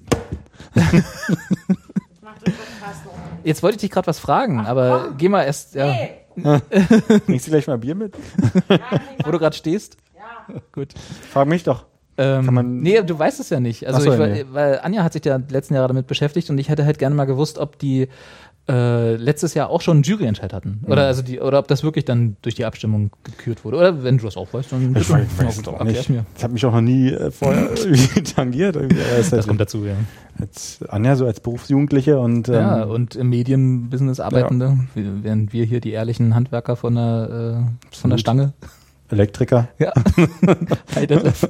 Jetzt wollte ich dich gerade was fragen, aber geh mal erst, ja, Bringst du gleich mal Bier mit? wo du gerade stehst. Ja. Gut. Frag mich doch. Ähm, Kann man- nee, du weißt es ja nicht. Also Ach so, ich, nee. weil, weil Anja hat sich ja die letzten Jahre damit beschäftigt und ich hätte halt gerne mal gewusst, ob die äh, letztes Jahr auch schon einen Juryentscheid hatten. Mhm. Oder also die, oder ob das wirklich dann durch die Abstimmung gekürt wurde. Oder wenn du das auch weißt, dann Ich bitte. weiß, weiß Ja, es gut, doch erklär's nicht. mir. Das hat mich auch noch nie äh, vorher irgendwie tangiert. Irgendwie. Aber es ist Das halt kommt dazu, ja. als Anja so als Berufsjugendliche und ähm, Ja, und im Medienbusiness Arbeitende, während wir hier die ehrlichen Handwerker von der, äh, von der Absolut. Stange. Elektriker. Ja. Hi, Detlef.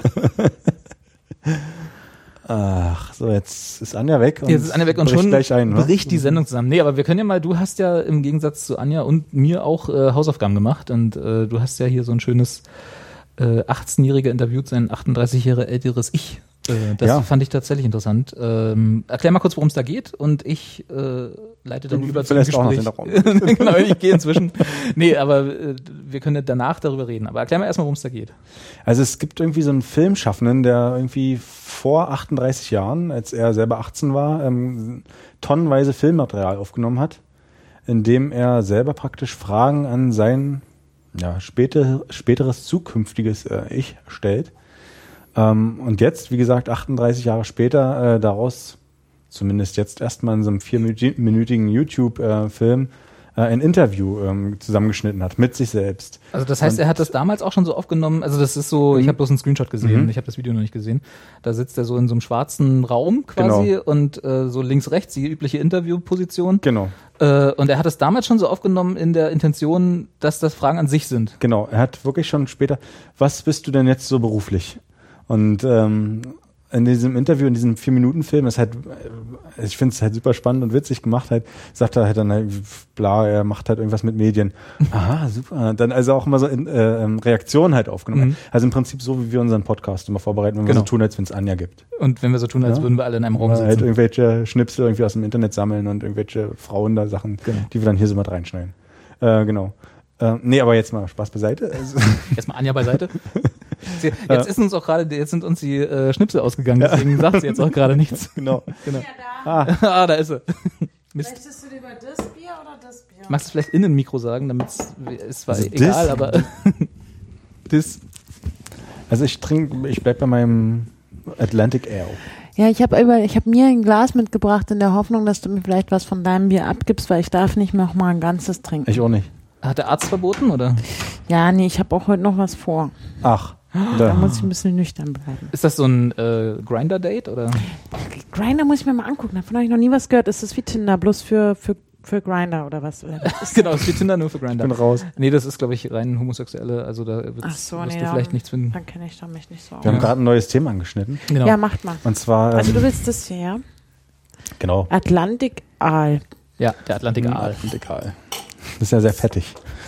Ach, so, jetzt ist Anja weg. Und Jetzt ist Anja weg und bricht schon gleich ein, ne? bricht die Sendung zusammen. Nee, aber wir können ja mal, du hast ja im Gegensatz zu Anja und mir auch äh, Hausaufgaben gemacht und äh, du hast ja hier so ein schönes äh, achtzehnjähriger interviewt sein achtunddreißig Jahre älteres Ich. Äh, das Ja. fand ich tatsächlich interessant. Ähm, erklär mal kurz, worum es da geht und ich äh, leite dann Du über zum verlässt auch noch Gespräch. den Raum. Genau, ich gehe inzwischen. Nee, aber äh, wir können ja danach darüber reden. Aber erklär mal erstmal, worum es da geht. Also es gibt irgendwie so einen Filmschaffenden, der irgendwie vor achtunddreißig Jahren, als er selber achtzehn war, ähm, tonnenweise Filmmaterial aufgenommen hat, in dem er selber praktisch Fragen an sein ja, später, späteres zukünftiges äh, Ich stellt. Ähm, und jetzt, wie gesagt, achtunddreißig Jahre später, äh, daraus zumindest jetzt erstmal in so einem vierminütigen YouTube-Film äh, ein Interview ähm, zusammengeschnitten hat mit sich selbst. Also das heißt, Und- er hat das damals auch schon so aufgenommen, also das ist so, ich habe bloß einen Screenshot gesehen, Mhm. ich habe das Video noch nicht gesehen. Da sitzt er so in so einem schwarzen Raum quasi Genau. und äh, so links, rechts, die übliche Interviewposition. Genau. Äh, und er hat es damals schon so aufgenommen in der Intention, dass das Fragen an sich sind. Genau, er hat wirklich schon später, was bist du denn jetzt so beruflich? Und ähm, in diesem Interview, in diesem Vier-Minuten-Film, ist halt, äh, ich finde es halt super spannend und witzig gemacht, halt, sagt er halt dann, halt, bla, er macht halt irgendwas mit Medien. Aha, super. Dann also auch immer so in, äh, ähm, Reaktionen halt aufgenommen. Mhm. Also im Prinzip so, wie wir unseren Podcast immer vorbereiten, wenn Genau. wir so tun, als wenn es Anja gibt. Und wenn wir so tun, als Ja. würden wir alle in einem Raum Oder sitzen. halt irgendwelche Schnipsel irgendwie aus dem Internet sammeln und irgendwelche Frauen da Sachen, Genau. die wir dann hier so mit reinschneiden. Äh, genau. Äh, nee, aber jetzt mal Spaß beiseite. Also, Erstmal Anja beiseite. Sie, jetzt ist uns auch gerade, jetzt sind uns die äh, Schnipsel ausgegangen, deswegen sagt sie jetzt auch gerade nichts. genau. Genau. Ja, da. Ah, Ah, da ist sie. Mist. Möchtest du lieber das Bier oder das Bier? Magst du vielleicht in ein Mikro sagen, damit es war also egal, das, aber das. Also ich trinke, ich bleib bei meinem Atlantic Ale. Ja, ich habe über, ich habe mir ein Glas mitgebracht in der Hoffnung, dass du mir vielleicht was von deinem Bier abgibst, weil ich darf nicht noch mal ein ganzes trinken. Ich auch nicht. hat der Arzt verboten, oder? Ja, nee, ich habe auch heute noch was vor. Ach. Da, da muss ich ein bisschen nüchtern bleiben. Ist das so ein äh, Grindr-Date, oder? Grindr muss ich mir mal angucken, davon habe ich noch nie was gehört. Ist das wie Tinder, bloß für, für, für Grindr oder was? Genau, es ist wie Tinder, nur für Grindr. Ich bin raus. Nee, das ist, glaube ich, rein homosexuelle, also da Ach so, wirst nee, du vielleicht nichts finden. Dann kenne ich da mich nicht so aus. Wir haben gerade ein neues Thema angeschnitten. Genau. Ja, macht mal. Und zwar. Also ähm, du willst das hier, ja? Genau. Atlantic Aal. Ja, der Atlantic Aal. Atlantic Aal. Das ist ja sehr fettig.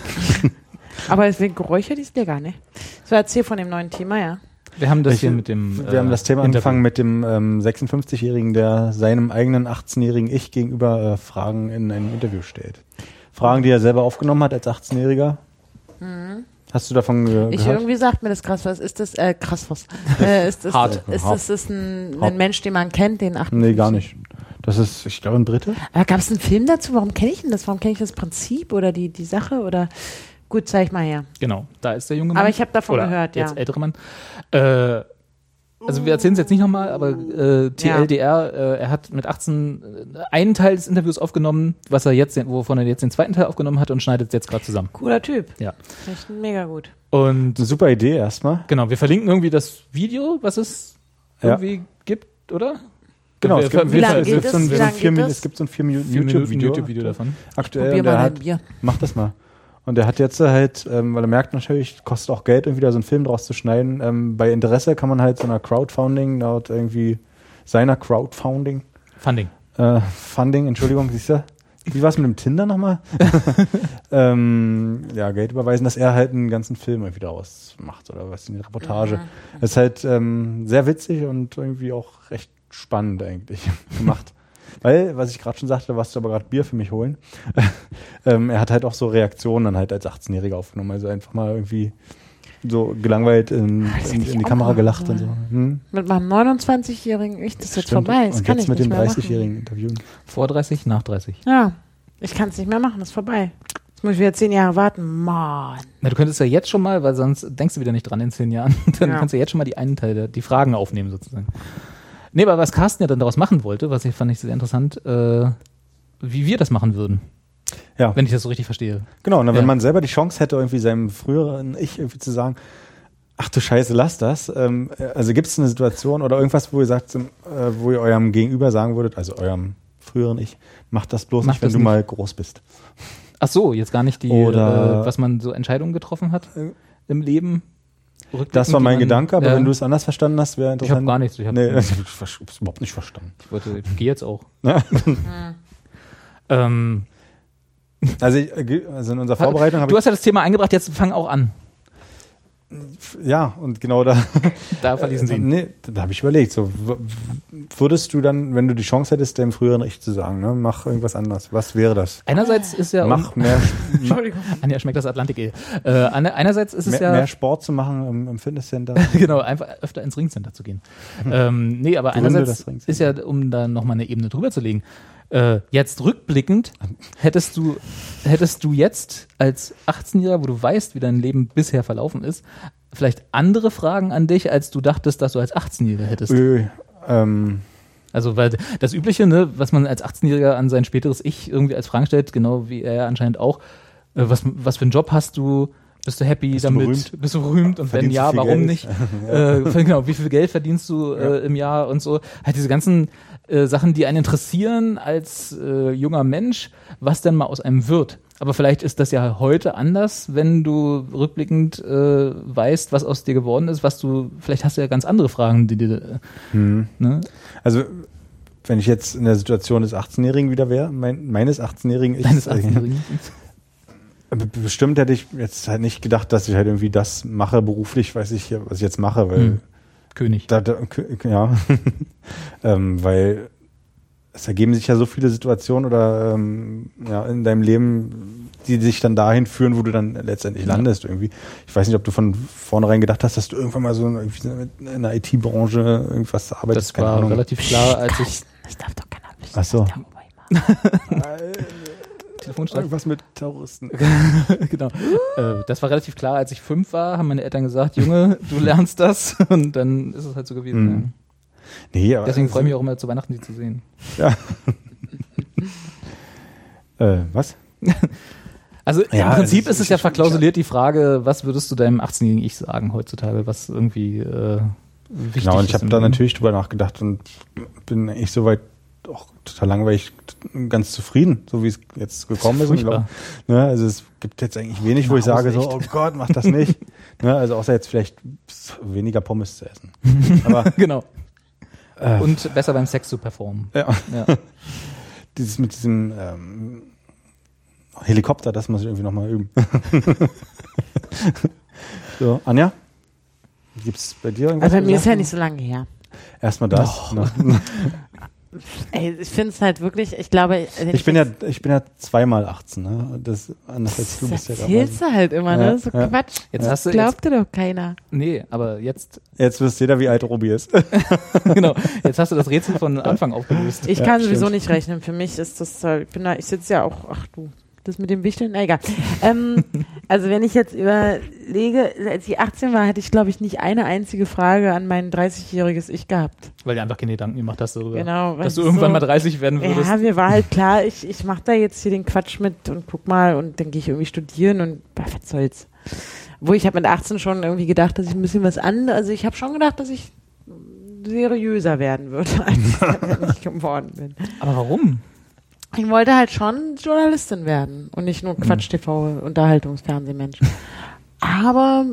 Aber deswegen geräuchert ist der gar nicht. So, erzähl von dem neuen Thema, ja. Wir haben das Ich, hier mit dem Wir äh, haben das Thema Interview. angefangen mit dem ähm, sechsundfünfzigjährigen, der seinem eigenen achtzehnjährigen Ich gegenüber äh, Fragen in einem Interview stellt. Fragen, die er selber aufgenommen hat als achtzehnjähriger. Mhm. Hast du davon ge Ich gehört? irgendwie sagt mir das krass, was ist das? Äh, krass was. Äh, ist das, Hart. Ist Hart. das, ist das ein, Hart. ein Mensch, den man kennt, den achtundfünfzig? Nee, gar nicht. Das ist, ich glaube, ein Brite. Äh, Gab es einen Film dazu? Warum kenne ich denn das? Warum kenne ich das Prinzip oder die, die Sache? Oder gut, zeig mal her. Genau, da ist der junge Mann. Aber ich habe davon Oder gehört, ja. jetzt ältere Mann. Äh, also wir erzählen es jetzt nicht nochmal, aber äh, T L D R, äh, er hat mit achtzehn äh, einen Teil des Interviews aufgenommen, was er jetzt, wovon er jetzt den zweiten Teil aufgenommen hat und schneidet es jetzt gerade zusammen. Cooler Typ. Ja. Echt mega gut. Und Eine super Idee erstmal. genau, wir verlinken irgendwie das Video, was es Ja. irgendwie gibt, oder? Genau, Wir- es gibt, wir- Wie lange es geht gibt es? so ein, Wie so ein lange vier geht Minuten, das? es gibt so ein vier Minuten Vier Minuten YouTube-Video. YouTube-Video davon. Aktuell. Probier und der mal hat, dein Bier. Mach das mal. Und der hat jetzt halt, ähm, weil er merkt natürlich, kostet auch Geld, irgendwie da so einen Film draus zu schneiden. Ähm, bei Interesse kann man halt so einer Crowdfunding, laut irgendwie seiner Crowdfunding, Funding. äh, Funding, Entschuldigung, siehst du? Wie war es mit dem Tinder nochmal? ähm, ja, Geld überweisen, dass er halt einen ganzen Film irgendwie daraus macht oder was, eine Reportage. Das ist halt ähm, sehr witzig und irgendwie auch recht spannend eigentlich gemacht. Weil, was ich gerade schon sagte, da warst du aber gerade Bier für mich holen. ähm, er hat halt auch so Reaktionen dann halt als achtzehnjähriger aufgenommen. Also einfach mal irgendwie so gelangweilt in, in, in die Kamera gelacht und so. Hm? Mit meinem neunundzwanzigjährigen Ich, das ist jetzt Stimmt. vorbei. Das und kann jetzt ich mit nicht dem mehr machen. dreißigjährigen interviewen. Vor dreißig, nach dreißig. Ja, ich kann es nicht mehr machen. Das ist vorbei. Jetzt muss ich wieder zehn Jahre warten. Mann. Na, du könntest ja jetzt schon mal, weil sonst denkst du wieder nicht dran in zehn Jahren, dann Ja. kannst du jetzt schon mal die einen Teile, die Fragen aufnehmen sozusagen. Nee, aber was Carsten ja dann daraus machen wollte, was ich fand ich sehr interessant, äh, wie wir das machen würden, Ja. wenn ich das so richtig verstehe. Genau, und dann, Ja. wenn man selber die Chance hätte, irgendwie seinem früheren Ich irgendwie zu sagen, ach du Scheiße, lass das. Ähm, also gibt es eine Situation oder irgendwas, wo ihr sagt, ähm, äh, wo ihr eurem Gegenüber sagen würdet, also eurem früheren Ich, mach das bloß Mach nicht, wenn das du nicht. mal groß bist. Ach so, jetzt gar nicht die, Oder- äh, was man so Entscheidungen getroffen hat im Leben. Das war mein die man- Gedanke, aber ja. wenn du es anders verstanden hast, wäre Ich interessant. habe gar nichts. Ich habe Nee, ich hab's überhaupt nicht verstanden. ich wollte, ich gehe jetzt auch. Ja. ähm, Also, ich, also in unserer Vorbereitung habe du ich, hast ja das Thema eingebracht, jetzt fang auch an. ja, und genau da, Da verließen sie ihn. nee, da habe ich überlegt, so, w- würdest du dann, wenn du die Chance hättest, dem früheren Ich zu sagen, ne, mach irgendwas anderes, was wäre das? Einerseits ist ja... Mach mehr, Entschuldigung. Anja schmeckt das Atlantik eh. Äh, an- einerseits ist es mehr, ja... mehr Sport zu machen im, im Fitnesscenter. Genau, einfach öfter ins Ringcenter zu gehen. ähm, nee, aber Gründe einerseits das Ringcenter. ist ja, um da nochmal eine Ebene drüber zu legen, äh, jetzt rückblickend, hättest du, hättest du jetzt als achtzehnjähriger, wo du weißt, wie dein Leben bisher verlaufen ist, vielleicht andere Fragen an dich, als du dachtest, dass du als achtzehnjähriger hättest. Ui, ähm, Also, weil das Übliche, ne, was man als achtzehnjähriger an sein späteres Ich irgendwie als Fragen stellt, genau wie er anscheinend auch, äh, was, was für einen Job hast du? Bist du happy Bist du damit? berühmt? Bist du berühmt? Und wenn Verdienst du ja, viel warum Geld? nicht? äh, genau, wie viel Geld verdienst du äh, im Jahr und so? Halt diese ganzen äh, Sachen, die einen interessieren als äh, junger Mensch, was denn mal aus einem wird. Aber vielleicht ist das ja heute anders, wenn du rückblickend äh, weißt, was aus dir geworden ist, was du, vielleicht hast du ja ganz andere Fragen, die dir, äh, hm. ne? Also, wenn ich jetzt in der Situation des achtzehnjährigen wieder wäre, mein, meines achtzehnjährigen Ich, Deines achtzehnjährigen. Be- bestimmt hätte ich jetzt halt nicht gedacht, dass ich halt irgendwie das mache beruflich, weiß ich, was ich jetzt mache, weil Hm. König. da, da, k- ja, ähm, weil es ergeben sich ja so viele Situationen oder ähm, ja, in deinem Leben, die dich dann dahin führen, wo du dann letztendlich Ja. landest irgendwie. Ich weiß nicht, ob du von vornherein gedacht hast, dass du irgendwann mal so irgendwie in der I T-Branche irgendwas arbeitest. Das keine war Ahnung. relativ klar, als ich Das darf doch keiner wissen. Ach so. was der über ihn macht. Telefonstreich. Irgendwas mit Terroristen. Genau. Äh, das war relativ klar, als ich fünf war, haben meine Eltern gesagt, Junge, du lernst das. Und dann ist es halt so gewesen. Mhm. Nee, aber Deswegen freue ich mich auch immer zu Weihnachten, die zu sehen. Ja. äh, was? Also ja, im Prinzip also ist es ja verklausuliert die Frage, was würdest du deinem achtzehnjährigen Ich sagen heutzutage, was irgendwie äh, wichtig ist. Genau, und ich habe da natürlich drüber nachgedacht und bin echt soweit auch total langweilig, ganz zufrieden, so wie es jetzt gekommen ist. ist. Glaub, ne, also es gibt jetzt eigentlich wenig, wo ich sage so, oh Gott, mach das nicht. Ne, also außer jetzt vielleicht weniger Pommes zu essen. Aber genau. Äh, und besser beim Sex zu performen. Ja. ja. Dieses mit diesem ähm, Helikopter, das muss ich irgendwie nochmal üben. So, Anja? Gibt's bei dir irgendwas? Also bei mir ist ja nicht so lange her. Erstmal das. Ne? Ey, ich finde es halt wirklich, ich glaube... Ich, ich bin ja ich bin ja zweimal achtzehn, ne? Das, anders als du bist ja gerade. Das erzählst du halt immer, ne? Ja, so ja. Quatsch. Jetzt das hast du glaubt jetzt, dir doch keiner. Nee, aber jetzt... Jetzt wisst jeder, wie alt Robi ist. Genau, jetzt hast du das Rätsel von Anfang aufgelöst. Ich ja, kann stimmt. sowieso nicht rechnen. Für mich ist das, ich bin da, ich sitze ja auch, ach du... Das mit dem Wichteln, na egal. ähm, also wenn ich jetzt überlege, als ich achtzehn war, hatte ich, glaube ich, nicht eine einzige Frage an mein dreißigjähriges Ich gehabt. Weil du einfach keine Gedanken gemacht hast darüber, genau, dass du irgendwann so, mal dreißig werden würdest. Ja, mir war halt klar, ich, ich mache da jetzt hier den Quatsch mit und guck mal und dann gehe ich irgendwie studieren und bah, was soll's. Wo ich habe mit achtzehn schon irgendwie gedacht, dass ich ein bisschen was anderes, also ich habe schon gedacht, dass ich seriöser werden würde, als ich geworden bin. Aber warum? Ich wollte halt schon Journalistin werden und nicht nur Quatsch-T V, Unterhaltungsfernsehmensch. Aber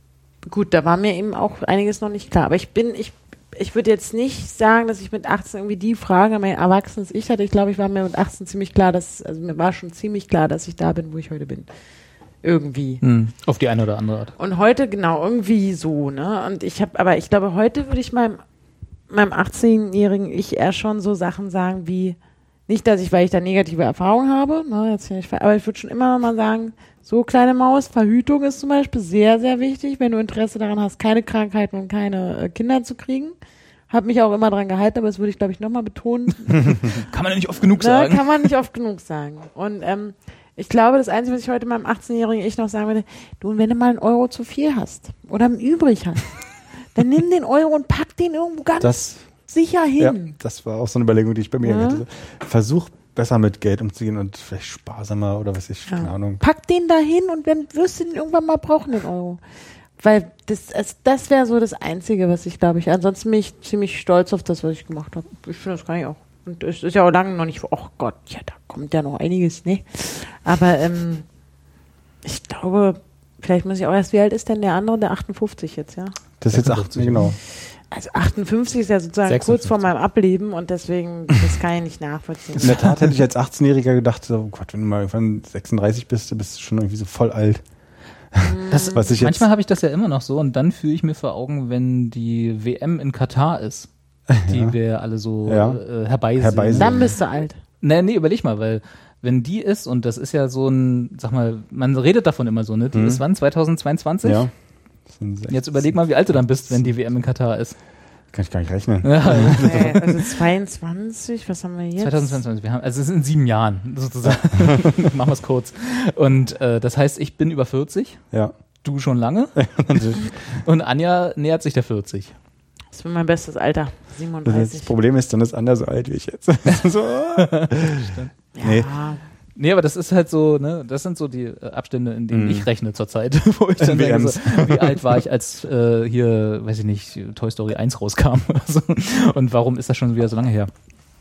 gut, da war mir eben auch einiges noch nicht klar. Aber ich bin, ich, ich würde jetzt nicht sagen, dass ich mit achtzehn irgendwie die Frage mein erwachsenes Ich hatte. Ich glaube, ich war mir mit achtzehn ziemlich klar, dass, also mir war schon ziemlich klar, dass ich da bin, wo ich heute bin. Irgendwie. Hm, auf die eine oder andere Art. Und heute, genau, irgendwie so, ne? Und ich habe, aber ich glaube, heute würde ich meinem, meinem achtzehnjährigen Ich eher schon so Sachen sagen wie, nicht, dass ich, weil ich da negative Erfahrungen habe, ne, jetzt nicht, aber ich würde schon immer noch mal sagen, so kleine Maus, Verhütung ist zum Beispiel sehr, sehr wichtig, wenn du Interesse daran hast, keine Krankheiten und keine äh, Kinder zu kriegen. Hab mich auch immer dran gehalten, aber das würde ich, glaube ich, nochmal betonen. Kann man ja nicht oft genug ne, sagen. Kann man nicht oft genug sagen. Und ähm, ich glaube, das Einzige, was ich heute meinem achtzehnjährigen Ich noch sagen würde, du, wenn du mal einen Euro zu viel hast oder einen übrig hast, dann nimm den Euro und pack den irgendwo ganz... Das sicher hin. Ja, das war auch so eine Überlegung, die ich bei mir ja. hatte. Versuch besser mit Geld umzugehen und vielleicht sparsamer oder was ich, ja. keine Ahnung. Pack den da hin und dann wirst du den irgendwann mal brauchen, den Euro. Weil das, also das wäre so das Einzige, was ich, glaube ich, ansonsten bin ich ziemlich stolz auf das, was ich gemacht habe. Ich finde das gar nicht auch. Und es ist ja auch lange noch nicht, oh Gott, ja, da kommt ja noch einiges, ne? Aber ähm, ich glaube, vielleicht muss ich auch erst, wie alt ist denn der andere, der achtundfünfzig jetzt, ja? Das ist jetzt achtzehn, genau. Also achtundfünfzig ist ja sozusagen sechsundfünfzig. Kurz vor meinem Ableben und deswegen, das kann ich nicht nachvollziehen. In der Tat hätte ich als achtzehnjähriger gedacht, so, oh Gott, wenn du mal irgendwann sechsunddreißig bist, du bist schon irgendwie so voll alt. Das, was ich manchmal habe ich das ja immer noch so und dann fühle ich mir vor Augen, wenn die W M in Katar ist, die ja. wir alle so ja. äh, herbeisehen. herbeisehen. Dann bist du alt. Nee, nee, überleg mal, weil wenn die ist, und das ist ja so ein, sag mal, man redet davon immer so, ne? Die mhm. ist wann? zweitausendzweiundzwanzig? Ja. Jetzt überleg mal, wie alt du dann bist, wenn die W M in Katar ist. Kann ich gar nicht rechnen. Ja. Nee, also zweiundzwanzig, was haben wir jetzt? zweitausendzweiundzwanzig, wir haben, also es ist in sieben Jahren, sozusagen. Machen wir es kurz. Und äh, das heißt, ich bin über vierzig, Ja. du schon lange. Und Anja nähert sich der vierzig. Das ist mein bestes Alter, siebenunddreißig. Das Problem ist, dann ist Anja so alt wie ich jetzt. so. Stimmt. Ja. Nee. Nee, aber das ist halt so, ne, das sind so die äh, Abstände, in denen Mhm. ich rechne zurzeit, wo ich dann denke, so, wie alt war ich, als äh, hier, weiß ich nicht, Toy Story eins rauskam oder so. Und warum ist das schon wieder so lange her?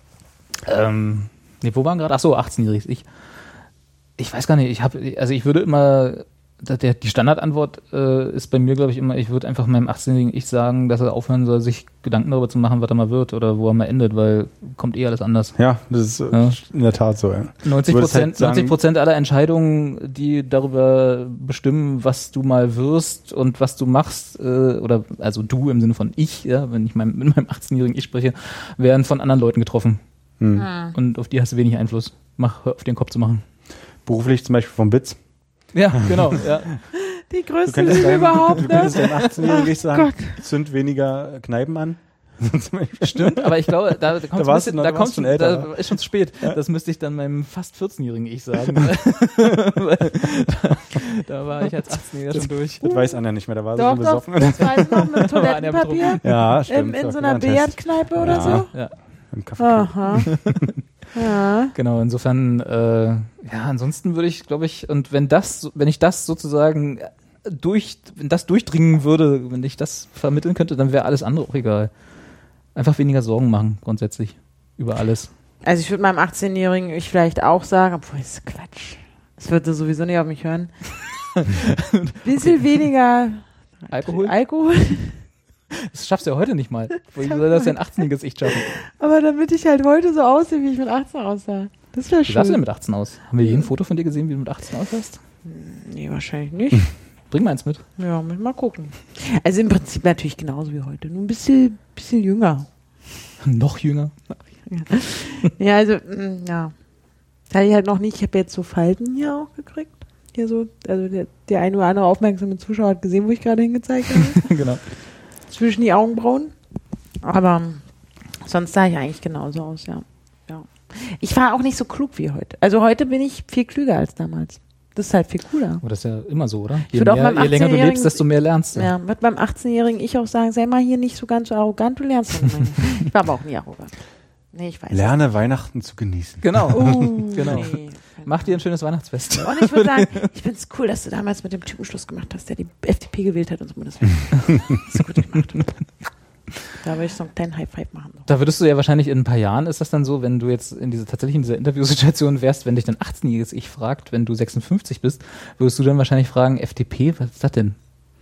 Ähm, nee, wo waren gerade? Ach so, achtzehnjähriges Ich. Ich weiß gar nicht, ich habe, also ich würde immer, der, die Standardantwort äh, ist bei mir, glaube ich, immer, ich würde einfach meinem achtzehnjährigen Ich sagen, dass er aufhören soll, sich Gedanken darüber zu machen, was er mal wird oder wo er mal endet, weil kommt eh alles anders. Ja, das ist äh, Ja. in der Tat so. Ja. neunzig Du würdest Prozent, halt sagen- neunzig Prozent aller Entscheidungen, die darüber bestimmen, was du mal wirst und was du machst, äh, oder also du im Sinne von ich, ja, wenn ich mein, mit meinem achtzehnjährigen Ich spreche, werden von anderen Leuten getroffen. Hm. Hm. Und auf die hast du wenig Einfluss. Mach, hör auf den Kopf zu machen. Beruflich zum Beispiel vom B I Z. Ja, genau. Ja. Die Du größte könntest Liebe deinem, überhaupt, du ne? könntest deinem achtzehnjährigen Ich sagen, Gott. zünd weniger Kneipen an. Stimmt, aber ich glaube, da, da kommt da, bisschen, noch, da, kommt schon da älter. ist schon zu spät. Ja. Das müsste ich dann meinem fast vierzehnjährigen Ich sagen. da, da war ich als achtzehnjähriger schon durch. Das weiß Anja nicht mehr, da war sie Doch, schon doch, besoffen. das weiß ich noch, mit Toilettenpapier. Ja, stimmt. In, in so einer Billardkneipe oder ja. so? Ja. Im Café. Aha. Ja. Genau, insofern, äh, ja, ansonsten würde ich, glaube ich, und wenn das, wenn ich das sozusagen durch, wenn das durchdringen würde, wenn ich das vermitteln könnte, dann wäre alles andere auch egal. Einfach weniger Sorgen machen, grundsätzlich, über alles. Also ich würde meinem achtzehnjährigen ich vielleicht auch sagen, obwohl das ist Quatsch. Das würde sowieso nicht auf mich hören. Bisschen okay. weniger Alkohol? Alkohol. Das schaffst du ja heute nicht mal. Wie soll das ja ein achtzehnjähriges Ich schaffen? Aber damit ich halt heute so aussehe, wie ich mit achtzehn aussah. Das wäre schön. Wie sahst du denn mit achtzehn aus? Haben wir je ein Foto von dir gesehen, wie du mit achtzehn aussahst? Nee, wahrscheinlich nicht. Bring mal eins mit. Ja, mal gucken. Also im Prinzip natürlich genauso wie heute. Nur ein bisschen, bisschen jünger. Noch jünger? Ja, also, ja. Da hatte ich halt noch nicht. Ich habe jetzt so Falten hier auch gekriegt. Hier so, also der, der ein oder andere aufmerksame Zuschauer hat gesehen, wo ich gerade hingezeigt habe. Genau. Zwischen die Augenbrauen. Aber sonst sah ich eigentlich genauso aus, ja. ja. Ich war auch nicht so klug wie heute. Also heute bin ich viel klüger als damals. Das ist halt viel cooler. Aber das ist ja immer so, oder? Je, mehr, je länger du lebst, desto mehr lernst du. Ja, wird beim achtzehnjährigen ich auch sagen, sei mal hier nicht so ganz so arrogant, du lernst doch immer. Ich war aber auch nie arrogant. Nee, ich weiß Lerne nicht. Weihnachten zu genießen. Genau. Uh, genau. Nee. Mach dir ein schönes Weihnachtsfest. Und ich würde sagen, ich finde es cool, dass du damals mit dem Typen Schluss gemacht hast, der die F D P gewählt hat und so. Das ist gut gemacht. Da würde ich so einen kleinen High Five machen. Da würdest du ja wahrscheinlich in ein paar Jahren, ist das dann so, wenn du jetzt in diese, tatsächlich in dieser Interviewsituation wärst, wenn dich dein achtzehnjähriges Ich fragt, wenn du sechsundfünfzig bist, würdest du dann wahrscheinlich fragen, F D P, was ist das denn?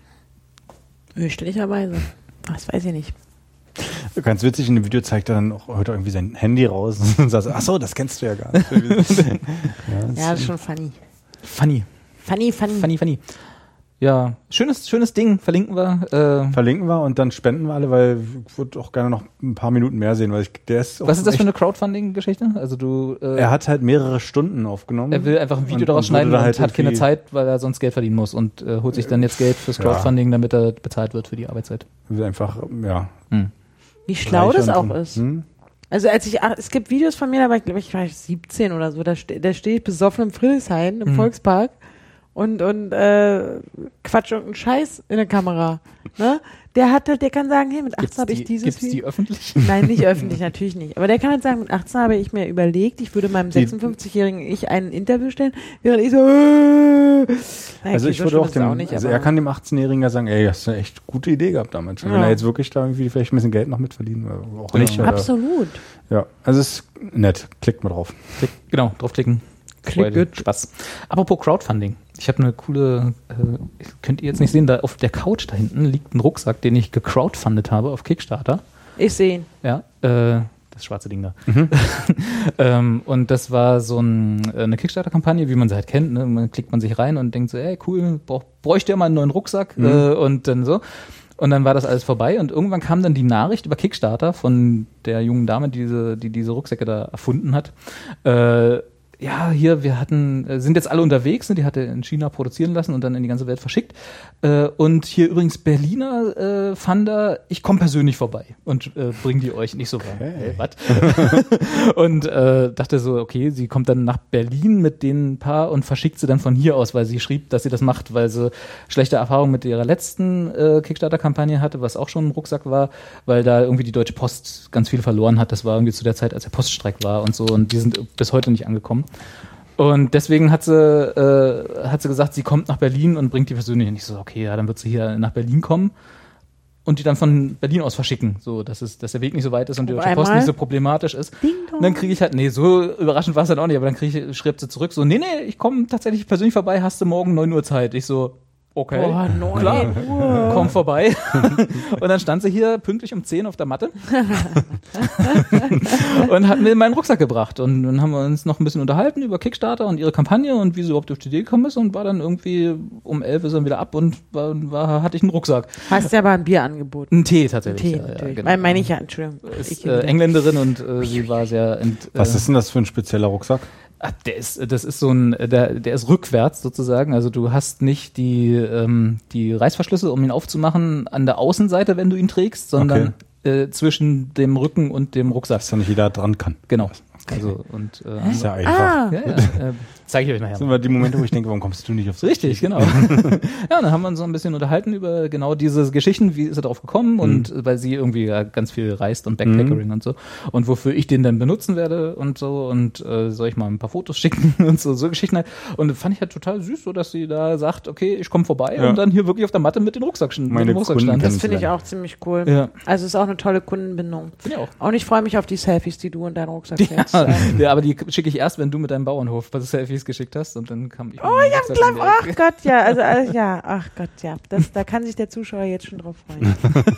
Höchstlicherweise. Das weiß ich nicht. Ganz witzig, in dem Video zeigt er dann auch heute irgendwie sein Handy raus und sagt, ach so, das kennst du ja gar nicht. ja, das, ja, das ist schon funny. Funny. Funny, funny. Funny, funny. Ja, schönes, schönes Ding, verlinken wir. Äh verlinken wir und dann spenden wir alle, weil ich würde auch gerne noch ein paar Minuten mehr sehen, weil ich, der ist Was ist das für eine Crowdfunding-Geschichte? Also du. Äh, er hat halt mehrere Stunden aufgenommen. Er will einfach ein Video daraus schneiden und halt hat keine Zeit, weil er sonst Geld verdienen muss und äh, holt sich dann jetzt Geld fürs Crowdfunding, ja. damit er bezahlt wird für die Arbeitszeit. Will einfach, ja. Hm. Wie schlau das auch ist. Hm? Also als ich, ach, es gibt Videos von mir, da war ich, glaube ich, war ich siebzehn oder so, da, ste- da stehe ich besoffen im Friedrichshain, im hm. Volkspark und, und äh, quatsch irgendeinen Scheiß in der Kamera. Ne? Der hat halt, der kann sagen, hey, mit achtzehn habe ich dieses Gibt's die öffentlich? Nein, nicht öffentlich, natürlich nicht. Aber der kann halt sagen, mit achtzehn habe ich mir überlegt, ich würde meinem sechsundfünfzigjährigen Ich ein Interview stellen, während ich so äh, naja, also ich so würde auch dem, auch nicht, also er kann dem achtzehnjährigen ja sagen, ey, das ist eine echt gute Idee gehabt damals schon. Ja. Wenn er jetzt wirklich da irgendwie vielleicht ein bisschen Geld noch mitverdienen auch nicht. Oder, absolut. Ja, also es ist nett. Klickt mal drauf. Klick, genau, draufklicken. Klick Spaß. Apropos Crowdfunding. Ich habe eine coole, äh, könnt ihr jetzt nicht sehen, da auf der Couch da hinten liegt ein Rucksack, den ich gecrowdfundet habe auf Kickstarter. Ich sehe ihn. Ja, äh, das schwarze Ding da. Mhm. ähm, und das war so ein, eine Kickstarter-Kampagne, wie man sie halt kennt. Ne? Man klickt man sich rein und denkt so, ey, cool, brauch, bräuchte ja mal einen neuen Rucksack. Mhm. Äh, und dann so. Und dann war das alles vorbei und irgendwann kam dann die Nachricht über Kickstarter von der jungen Dame, die diese, die diese Rucksäcke da erfunden hat. Äh, ja, hier, wir hatten, sind jetzt alle unterwegs, ne? Die hatte in China produzieren lassen und dann in die ganze Welt verschickt. Äh, und hier übrigens Berliner äh, Funder, ich komme persönlich vorbei und äh, bring die euch nicht so weit. Okay. Hey, was? Und äh, dachte so, okay, sie kommt dann nach Berlin mit den paar und verschickt sie dann von hier aus, weil sie schrieb, dass sie das macht, weil sie schlechte Erfahrungen mit ihrer letzten äh, Kickstarter-Kampagne hatte, was auch schon ein Rucksack war, weil da irgendwie die Deutsche Post ganz viel verloren hat. Das war irgendwie zu der Zeit, als der Poststreik war und so und die sind bis heute nicht angekommen. Und deswegen hat sie, äh, hat sie gesagt, sie kommt nach Berlin und bringt die persönlich. Und ich so, okay, ja, dann wird sie hier nach Berlin kommen und die dann von Berlin aus verschicken, so dass es, dass der Weg nicht so weit ist und die Deutsche Post nicht so problematisch ist. Und dann kriege ich halt, nee, so überraschend war es dann auch nicht, aber dann kriege ich, schreibt sie zurück, so, nee, nee, ich komme tatsächlich persönlich vorbei, hast du morgen neun Uhr Zeit? Ich so, okay, Boah, neun klar, Uhr. Komm vorbei. Und dann stand sie hier pünktlich um zehn auf der Matte und hat mir meinen Rucksack gebracht. Und dann haben wir uns noch ein bisschen unterhalten über Kickstarter und ihre Kampagne und wie sie überhaupt auf die Idee gekommen ist und war dann irgendwie um elf ist dann wieder ab und war, war, hatte ich einen Rucksack. Hast du aber ein Bier angeboten? Ein Tee tatsächlich. Tee, ja, natürlich. Ja, genau. Meine ich ja, Entschuldigung. Ist ich äh, Engländerin und äh, sie war sehr... Ent, Was ist denn das für ein spezieller Rucksack? Ah, der ist, das ist so ein, der, der ist rückwärts sozusagen. Also du hast nicht die, ähm, die Reißverschlüsse, um ihn aufzumachen, an der Außenseite, wenn du ihn trägst, sondern okay. äh, zwischen dem Rücken und dem Rucksack. Dass da nicht jeder dran kann. Genau. Also, und, äh, das ist ja einfach. Ah. Ja, ja. Äh, zeige ich euch nachher. Das sind immer die Momente, wo ich denke, warum kommst du nicht aufs Richtig, genau. Ja, dann haben wir uns so ein bisschen unterhalten über genau diese Geschichten, wie ist er drauf gekommen und mhm. weil sie irgendwie ja ganz viel reist und Backpackering mhm. und so und wofür ich den dann benutzen werde und so und äh, soll ich mal ein paar Fotos schicken und so, so Geschichten halt. Und das fand ich halt total süß, so dass sie da sagt, okay, ich komme vorbei ja. und dann hier wirklich auf der Matte mit dem Rucksack, mit Meine dem Rucksack stand. Das finde ich auch ziemlich cool. Ja. Also es ist auch eine tolle Kundenbindung. Finde ich auch. Und ich freue mich auf die Selfies, die du in deinen Rucksack ja. setzt. Ja, aber die schicke ich erst, wenn du mit deinem Bauernhof was Selfies geschickt hast und dann kam ich. Oh, ich hab glaub, ach Gott, ja, also, also ja, ach Gott, ja, das, da kann sich der Zuschauer jetzt schon drauf freuen.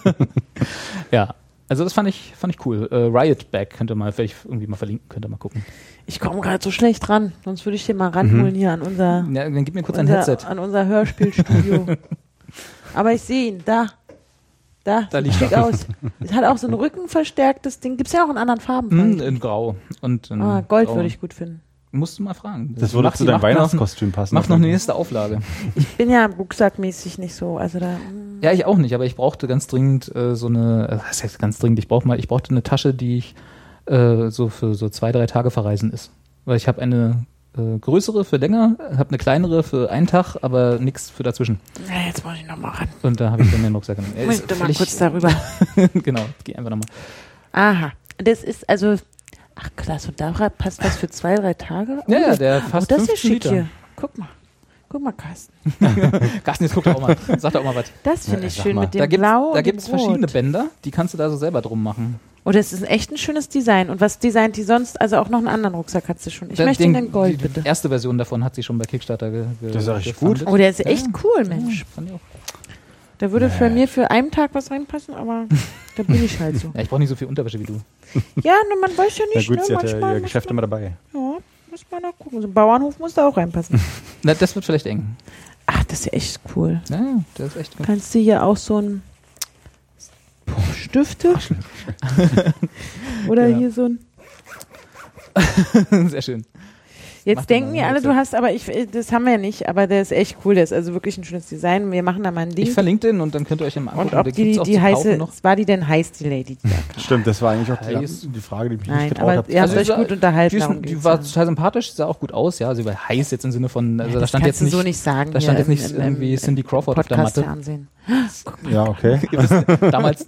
Ja, also das fand ich, fand ich cool. Uh, Riot Bag könnt ihr mal, vielleicht irgendwie mal verlinken, könnt ihr mal gucken. Ich komme gerade so schlecht ran, sonst würde ich dir mal ranholen mhm. hier an unser, ja, dann gib mir kurz unser, ein Headset. An unser Hörspielstudio. Aber ich sehe ihn, da. Da, da sieht schick aus. Es hat auch so ein rückenverstärktes Ding. Gibt's ja auch in anderen Farben. Mm, in Grau. Und in ah, Gold Grau. würde ich gut finden. Musst du mal fragen. Das, das würde zu deinem Weihnachtskostüm passen. Mach noch eine nächste Auflage. Ich bin ja rucksackmäßig nicht so, also da. Mm. Ja, ich auch nicht, aber ich brauchte ganz dringend äh, so eine, was heißt ganz dringend, ich brauch mal, ich brauchte eine Tasche, die ich äh, so für so zwei, drei Tage verreisen ist. Weil ich habe eine äh, größere für länger, habe eine kleinere für einen Tag, aber nichts für dazwischen. Ja, jetzt muss ich nochmal ran. Und da habe ich dann den Rucksack genommen. Ich möchte mal kurz darüber. Genau, geh einfach nochmal. Aha, das ist also, ach krass, und da passt was für zwei, drei Tage? Ja, ja, der fast oh, das ist fünfzehn schick Liter. hier. Guck mal. Guck mal, Carsten. Carsten, jetzt guck doch auch mal. Sag doch auch mal was. Das finde ja, ich schön mal. mit dem da gibt's, Blau Da und gibt es verschiedene Bänder, die kannst du da so selber drum machen. Oh, das ist echt ein schönes Design. Und was designt die sonst? Also auch noch einen anderen Rucksack hat sie schon. Ich der, möchte den, den in Gold, die, bitte. Die erste Version davon hat sie schon bei Kickstarter ge, ge, Das ist echt gut. Oh, der ist echt ja. cool, Mensch. Ja, fand ich auch. Da würde für mir für einen Tag was reinpassen, aber da bin ich halt so. Ja, ich brauche nicht so viel Unterwäsche wie du. Ja, ne, man weiß ja nicht. Na gut, ne, sie hat ja manchmal ihr Geschäft immer dabei. Ja, muss man noch gucken. So ein Bauernhof muss da auch reinpassen. Na, das wird vielleicht eng. Ach, das ist ja echt cool. Ja, ja, das ist echt gut. Kannst du hier auch so ein Stifte? Oder ja. hier so ein... Sehr schön. Jetzt Mach denken die alle, du hast, aber ich, das haben wir ja nicht, aber der ist echt cool, der ist also wirklich ein schönes Design. Wir machen da mal ein Ding. Ich verlinke den und dann könnt ihr euch immer angucken. Und ob die, die, die heiße, war die denn heiß, die Lady? Die Stimmt, das war eigentlich auch die, die Frage, die mich Nein, nicht getraut habe. Ihr habt euch gut unterhalten. Die, ist, die war total sympathisch, sah auch gut aus, ja, sie war heiß jetzt im Sinne von, also ja, da stand jetzt nicht, so nicht sagen, da stand jetzt nicht im, im, irgendwie im, Cindy Crawford auf der Matte. Ja, okay. Damals.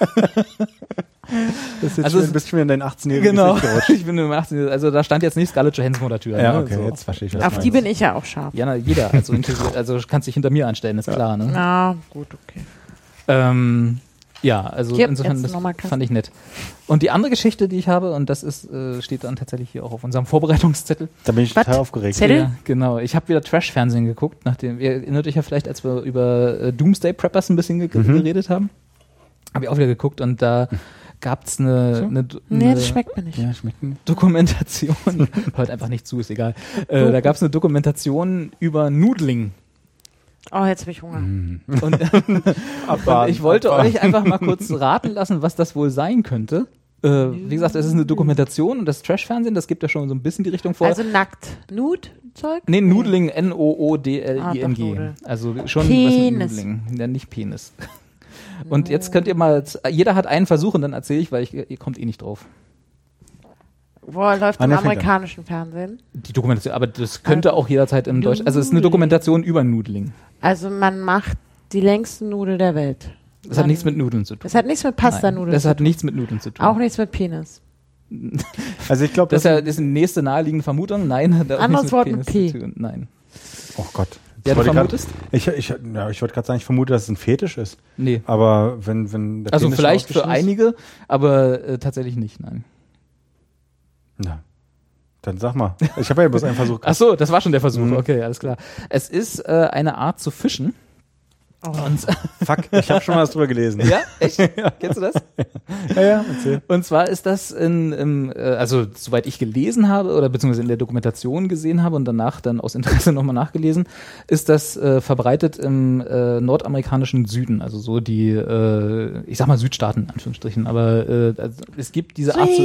Das ist jetzt also schon, bist schon wieder in deinen achtzehnjährigen Genau, ich bin im achtzehnjährigen, also da stand jetzt nicht Scarlett Johansson vor der Tür. Ja, ne? okay, so. Jetzt verstehe ich. Auf die bin ich ja auch scharf. Ja, na, jeder, also, also kannst dich hinter mir anstellen, ist ja. klar. Ne? Na, gut, okay. Ähm, ja, also Yep, insofern, das fand ich nett. Und die andere Geschichte, die ich habe, und das ist, äh, steht dann tatsächlich hier auch auf unserem Vorbereitungszettel. Da bin ich Was? total aufgeregt. Zettel? Ja, genau. Ich habe wieder Trash-Fernsehen geguckt, nachdem, ihr erinnert euch ja vielleicht, als wir über äh, Doomsday Preppers ein bisschen ge mhm. geredet haben. Habe ich auch wieder geguckt und da gab es eine, so? eine, eine nee, das schmeckt mir nicht. Ja, schmeckt mir. Dokumentation, hört einfach nicht zu, ist egal. Äh, da gab es eine Dokumentation über Noodling. Oh, jetzt habe ich Hunger. Mm. Und, und ich wollte abwarten. euch einfach mal kurz raten lassen, was das wohl sein könnte. Äh, wie gesagt, es ist eine Dokumentation und das Trash-Fernsehen, das gibt ja schon so ein bisschen die Richtung vor. Also nackt. Nude-Zeug? Nee, Noodling, N O O D L I N G. Ah, also schon Penis. was mit Noodling. Ja, nicht Penis. Und jetzt könnt ihr mal, jeder hat einen Versuch und dann erzähle ich, weil ich, ihr kommt eh nicht drauf. Boah, läuft im amerikanischen Fernsehen. Die Dokumentation, aber das könnte auch jederzeit im Deutschen, also es ist eine Dokumentation über Nudling. Also man macht die längsten Nudel der Welt. Das hat nichts mit Nudeln zu tun. Das hat nichts mit Pasta-Nudeln Das hat nichts mit Nudeln zu tun. Auch nichts mit Penis. Also ich glaube, das, das, ist ja, das ist eine nächste naheliegende Vermutung. Nein, hat auch anderes nichts Wort mit mit Penis P. zu tun. Nein. Oh Gott. Ja, du vermutest? Grad, ich ich, ja, ich wollte gerade sagen, ich vermute, dass es ein Fetisch ist. Nee. Aber wenn, wenn der Also Penis vielleicht für ist, einige, aber äh, tatsächlich nicht, nein. Na, dann sag mal. Ich habe ja bloß einen Versuch gehabt. Ach so, das war schon der Versuch. Mhm. Okay, alles klar. Es ist äh, eine Art zu fischen. Oh. Und Fuck, ich habe schon mal was drüber gelesen. Ja? Echt? Ja. Kennst du das? Ja, ja, erzähl. Und zwar ist das in, im, äh, also soweit ich gelesen habe oder beziehungsweise in der Dokumentation gesehen habe und danach dann aus Interesse nochmal nachgelesen, ist das äh, verbreitet im äh, nordamerikanischen Süden, also so die, äh, ich sag mal Südstaaten in Anführungsstrichen, aber äh, also es gibt diese Art zu,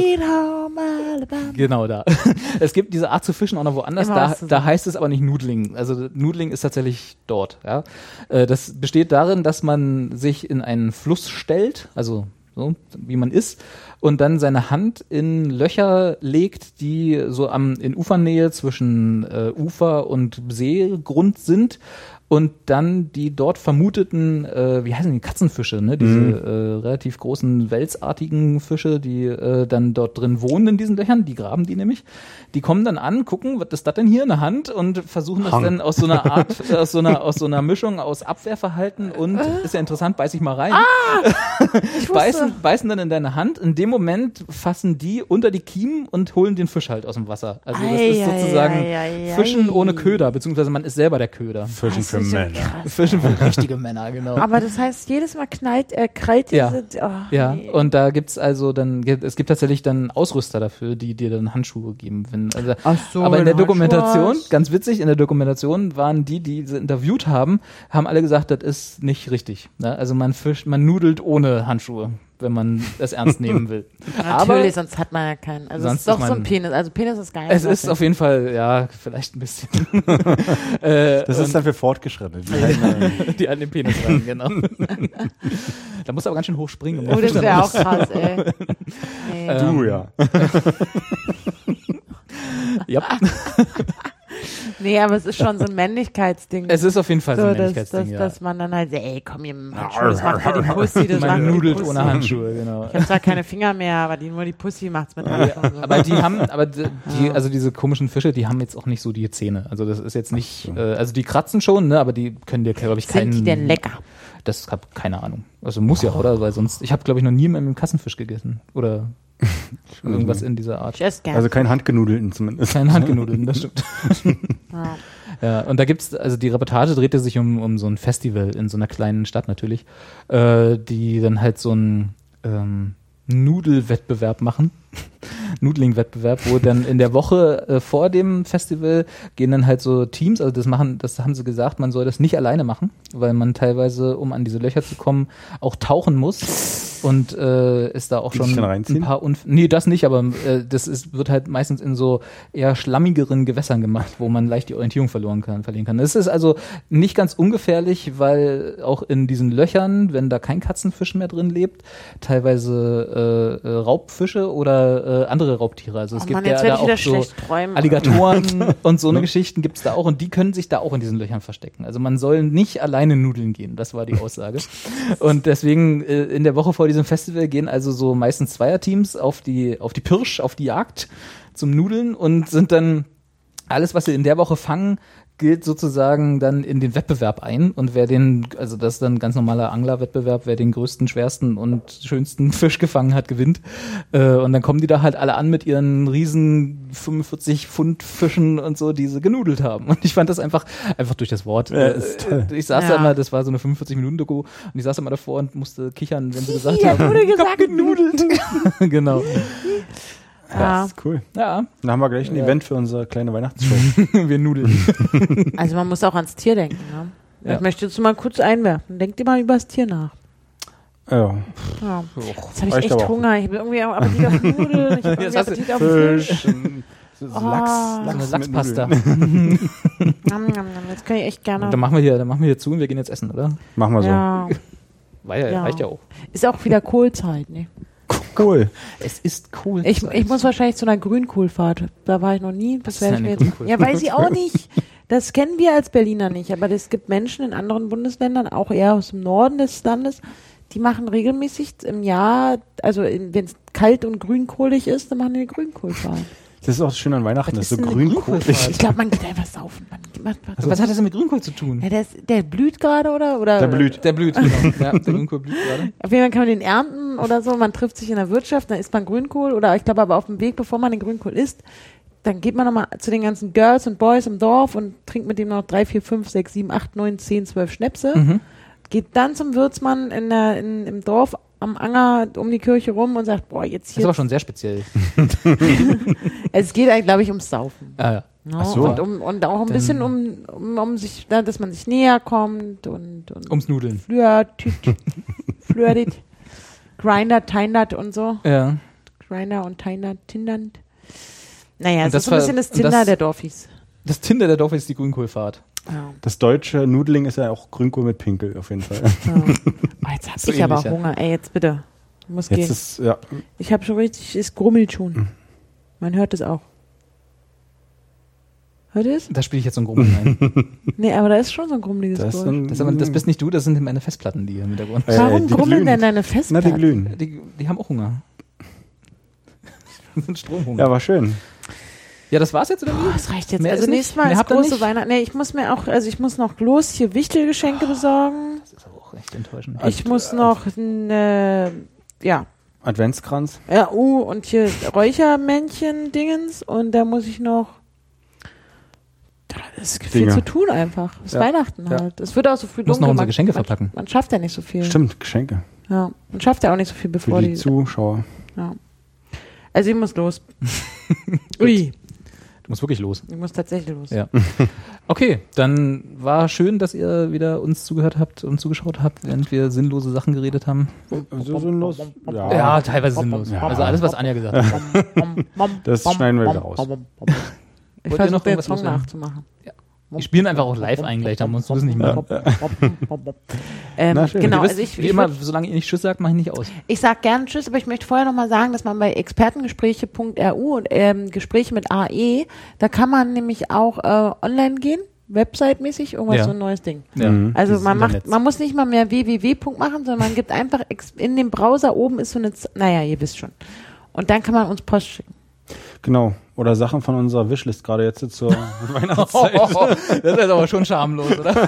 genau da. Es gibt diese Art zu fischen auch noch woanders, da, da heißt es aber nicht Nudling, also Nudling ist tatsächlich dort, ja. Äh, das besteht darin, dass man sich in einen Fluss stellt, also so so wie man isst, und dann seine Hand in Löcher legt, die so am in Ufernähe zwischen äh, Ufer und Seegrund sind, und dann die dort vermuteten, äh, wie heißen die, Katzenfische, ne? Diese mhm. äh, relativ großen, welsartigen Fische, die äh, dann dort drin wohnen in diesen Löchern, die graben die nämlich. Die kommen dann an, gucken, was ist das denn hier, eine Hand, und versuchen das Hang. dann aus so einer Art, aus so einer, aus so einer Mischung aus Abwehrverhalten und, äh. ist ja interessant, beiß ich mal rein, ah, ich beißen, beißen dann in deine Hand. In dem Moment fassen die unter die Kiemen und holen den Fisch halt aus dem Wasser. Also das ei, ist sozusagen ei, ei, ei, Fischen ei. ohne Köder, beziehungsweise man ist selber der Köder. Fischen für Männer. Fischen für richtige Männer, genau. Aber das heißt, jedes Mal knallt, äh, krallt ja. diese... Oh, ja, nee. Und da gibt's also dann, es gibt tatsächlich dann Ausrüster dafür, die dir dann Handschuhe geben. Wenn, also, Ach so, aber in der Dokumentation, ganz witzig, in der Dokumentation waren die, die sie interviewt haben, haben alle gesagt, das ist nicht richtig. Ne? Also man fischt, man nudelt ohne Handschuhe, wenn man es ernst nehmen will. Natürlich, aber sonst hat man ja keinen. Also es ist doch so ein Penis. Also Penis ist geil. Es ist auf jeden Fall, ja, vielleicht ein bisschen. äh, das ist dann für Fortgeschrittene. Die, die an den Penis rein, genau. Da musst du aber ganz schön hoch springen. Um oh, das wäre auch krass, ey. Nee. Ähm, du, ja. Ja. Nee, aber es ist schon so ein Männlichkeitsding. Es ist auf jeden Fall so, so ein Männlichkeitsding, dass, dass, ja. dass man dann halt, ey, komm hier mit Handschuhe, das macht für die Pussy. Das man macht nudelt die Pussy. ohne Handschuhe, genau. Ich habe zwar keine Finger mehr, aber die, nur die Pussy macht's mit Handschuhen. Ja, aber die haben, aber die, ja. also diese komischen Fische, die haben jetzt auch nicht so die Zähne. Also das ist jetzt nicht, äh, also die kratzen schon, ne, aber die können dir, glaube ich, keinen... Sind die denn lecker? Das habe keine Ahnung. Also muss ja, oder? Weil sonst, ich habe, glaube ich, noch nie mit einem Kassenfisch gegessen. Oder irgendwas in dieser Art. Also kein Handgenudelten zumindest. Kein Handgenudelten, das stimmt. Ja. Ja, und da gibt's, also die Reportage drehte sich um, um so ein Festival in so einer kleinen Stadt natürlich, äh, die dann halt so einen ähm, Nudelwettbewerb machen. Nudling-Wettbewerb, wo dann in der Woche äh, vor dem Festival gehen dann halt so Teams, also das machen, das haben sie gesagt, man soll das nicht alleine machen, weil man teilweise, um an diese Löcher zu kommen, auch tauchen muss und äh, ist da auch schon ein paar Unf- nee, das nicht, aber äh, das ist, wird halt meistens in so eher schlammigeren Gewässern gemacht, wo man leicht die Orientierung verloren kann, verlieren kann. Es ist also nicht ganz ungefährlich, weil auch in diesen Löchern, wenn da kein Katzenfisch mehr drin lebt, teilweise äh, Raubfische oder äh, andere Raubtiere. Also es oh gibt Mann, ja da auch so Alligatoren und so eine Geschichten gibt's da auch, und die können sich da auch in diesen Löchern verstecken. Also man soll nicht alleine nudeln gehen, das war die Aussage. Und deswegen äh, in der Woche vor diesem Festival gehen also so meistens Zweierteams auf die auf die Pirsch, auf die Jagd zum Nudeln und sind dann alles, was sie in der Woche fangen, gilt sozusagen dann in den Wettbewerb ein, und wer den, also das ist dann ein ganz normaler Anglerwettbewerb, wer den größten, schwersten und schönsten Fisch gefangen hat, gewinnt. Äh, und dann kommen die da halt alle an mit ihren riesen fünfundvierzig Pfund Fischen und so, die sie genudelt haben. Und ich fand das einfach, einfach durch das Wort. Ja, ist toll. Ich saß ja. da immer, das war so eine fünfundvierzig Minuten Doku, und ich saß immer davor und musste kichern, wenn sie gesagt ja, haben, wurde ich gesagt, hab genudelt. Genau. Ja. Das ist cool. Ja. Dann haben wir gleich ein ja. Event für unsere kleine Weihnachtsshow. Wir nudeln. Also man muss auch ans Tier denken. Ne? Ja. Ich möchte jetzt mal kurz einwerfen. Denkt ihr mal über das Tier nach. Ja. Ja. Jetzt habe ich Reicht echt aber Hunger. Ich habe irgendwie auch Appetit auf Nudeln. Ich habe Jetzt irgendwie hast du Appetit auf Fisch, Oh. Lachs, So eine Lachs Lachspasta. Nom, nom, nom. Jetzt kann ich echt gerne. Dann machen wir hier, dann machen wir hier zu und wir gehen jetzt essen, oder? Machen wir so. Ja. War ja, Ja. reicht ja auch. Ist auch wieder Kohlzeit, ne? Cool. Es ist cool. Ich, ich muss wahrscheinlich zu einer Grünkohlfahrt. Da war ich noch nie. Das Was werde ist ich denn mir eine jetzt. Ja, weiß ich auch nicht. Das kennen wir als Berliner nicht. Aber es gibt Menschen in anderen Bundesländern, auch eher aus dem Norden des Landes, die machen regelmäßig im Jahr, also wenn es kalt und grünkohlig ist, dann machen die eine Grünkohlfahrt. Das ist auch schön an Weihnachten, Was das ist so ist denn eine grünkohlig. Grünkohlfahrt? Ich glaube, man geht einfach saufen. Man macht, macht Also was hat das denn mit Grünkohl zu tun? ja, der, ist, der blüht gerade, oder? oder? Der blüht. Der blüht, genau. Ja, der Grünkohl blüht gerade. Auf jeden Fall kann man den ernten oder so. Man trifft sich in der Wirtschaft, dann isst man Grünkohl. Oder ich glaube aber auf dem Weg, bevor man den Grünkohl isst, dann geht man nochmal zu den ganzen Girls und Boys im Dorf und trinkt mit dem noch drei, vier, fünf, sechs, sieben, acht, neun, zehn, zwölf Schnäpse. Mhm. Geht dann zum Wirtsmann in der, in, im Dorf am Anger um die Kirche rum und sagt, boah, jetzt Das ist hier. aber schon sehr speziell. Es geht eigentlich, glaube ich, ums Saufen. Ah, ja. Ja, Ach so. und, um, und auch ein Dann- bisschen um, um, um sich, da, dass man sich näher kommt und, und Ums Nudeln. flirtet, flirtet, grindert, tindert und so. Ja. Grinder und Tindert, Tindernd. Naja, Und es das ist so ein war- bisschen das und Tinder das- der Dorfis. Das Tinder der Dorf ist die Grünkohlfahrt. Ja. Das deutsche Nudeling ist ja auch Grünkohl mit Pinkel, auf jeden Fall. Ja. Oh, jetzt hab So ich aber ähnlich, ja. Hunger. Ey, jetzt bitte. muss Jetzt gehen. ist, ja. Ich habe schon richtig, es grummelt schon. Man hört es auch. Hört ihr es? Da spiele ich jetzt so ein Grummeln ein. Nee, aber da ist schon so ein grummeliges Das, ist Geräusch. ein, Das, aber, das bist nicht du, das sind meine Festplatten, die hier im Hintergrund. Äh, Warum die grummeln glühen. denn deine Na, Festplatten? die glühen. Die, die haben auch Hunger. Die sind Stromhunger. Ja, war schön. Ja, das war's jetzt oder Oh, wie? das reicht jetzt. Mehr Also ist nicht? nächstes Mal Mehr ist habt ihr große nicht? Weihnachten. Nee, ich muss mir auch, also ich muss noch los hier Wichtelgeschenke besorgen. Das ist aber auch echt enttäuschend. Ich muss noch eine, ja, Adventskranz. ja, uh, und hier Räuchermännchen-Dingens und da muss ich noch, das ist viel Dinge. zu tun einfach. Es ist Ja. Weihnachten Ja. halt. Es wird auch so früh Du musst dunkel. noch unsere Man- Geschenke man, verpacken. Man schafft ja nicht so viel. Stimmt, Geschenke. Ja, man schafft ja auch nicht so viel, Für bevor die die, Zuschauer. ja. Also ich muss los. Ui, Du musst wirklich los. ich muss tatsächlich los. Ja. Okay, dann war schön, dass ihr wieder uns zugehört habt und zugeschaut habt, während wir sinnlose Sachen geredet haben. So sinnlos. Ja. Ja, teilweise sinnlos. Ja. Also alles, was Anja gesagt hat. Das schneiden wir wieder raus. Ich Wollt ihr versuche noch den irgendwas Song loswerden? nachzumachen. Die spielen einfach auch live ein gleich, da musst du das nicht mehr. ähm, Na, schön. genau, Ihr wisst, also ich, wie ich, immer, würd- solange ihr nicht Tschüss sagt, mache ich nicht aus. ich sag gerne Tschüss, aber ich möchte vorher nochmal sagen, dass man bei expertengespräche punkt r u und ähm, Gespräche mit A E, da kann man nämlich auch äh, online gehen, website-mäßig, irgendwas Ja. so ein neues Ding. Ja. Mhm. Also Dieses man macht, Internet. man muss nicht mal mehr www. machen, sondern man gibt einfach ex- in dem Browser oben ist so eine, Z- naja, ihr wisst schon. Und dann kann man uns Post schicken. Genau. Oder Sachen von unserer Wishlist, gerade jetzt zur Weihnachtszeit. Das ist aber schon schamlos, oder?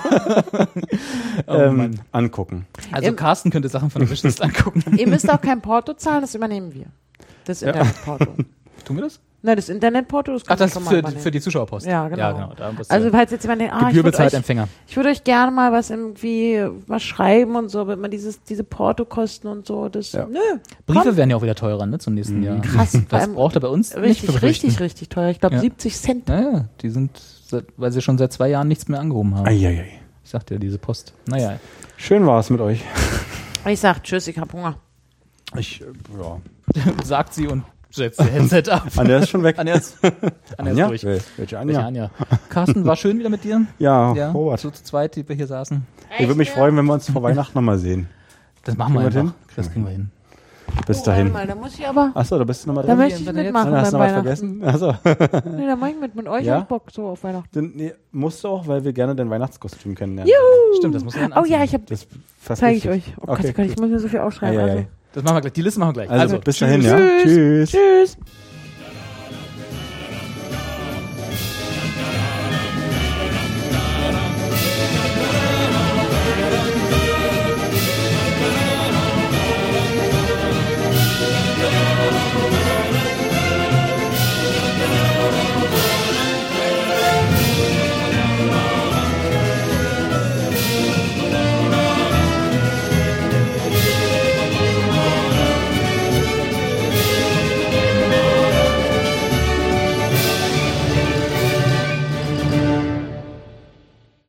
Oh, ähm, Mann. angucken. Also Ähm, Carsten könnte Sachen von der Wishlist angucken. Ihr müsst auch kein Porto zahlen, das übernehmen wir. Das Internetporto. Tun wir das? Na, das Internetporto, das kann Ach, das schon ist mal für, übernehmen. für die Zuschauerpost. Ja, genau. Ja, genau. Da musst du Also falls jetzt jemand denkt, ah, ich Gebühr würde bezahlt euch, Empfänger. ich würde euch gerne mal was irgendwie was schreiben und so, aber immer dieses, diese Portokosten und so, das, Ja. nö. Briefe komm. werden ja auch wieder teurer, ne, zum nächsten Jahr. Krass, vor Das allem braucht er bei uns nicht Richtig, befürchten. richtig, richtig teuer. Ich glaube Ja. siebzig Cent. Naja, die sind, seit, weil sie schon seit zwei Jahren nichts mehr angehoben haben. Eieiei. Ich sagte ja, diese Post. Naja. Schön war es mit euch. Ich sag tschüss, ich hab Hunger. Ich, äh, ja. Sagt sie und setzt ihr Headset ab. Anja ist schon weg. Anja ist, Anja ist durch. Wel- Welche Welche Anja? Anja? Carsten, war schön wieder mit dir. Ja, Ja, Robert. so zu zweit, die wir hier saßen. Ich würde mich freuen, wenn wir uns vor Weihnachten nochmal sehen. Das machen wir Kriegen wir einfach. hin? Das kriegen wir hin. Bis Oh, dahin. warte mal, da muss ich aber, Achso, da bist du nochmal da drin. möchte ich wenn er jetzt- mitmachen Hast du beim noch was Weihnachten. vergessen? Achso. Nee, da mach ich mit, mit euch Ja? hab ich Bock so auf Weihnachten. Dann, nee, musst du auch, weil wir gerne dein Weihnachtskostüm kennenlernen. Juhu! Stimmt, das muss man dann Oh anziehen. ja, ich hab, Das ist fast zeige ich richtig. euch. Oh Gott, Okay, oh Gott, ich muss mir so viel aufschreiben. Ei, ei, Also, ei. Das machen wir gleich. Die Liste machen wir gleich. Also, bis dahin, ja. tschüss. Tschüss. Tschüss.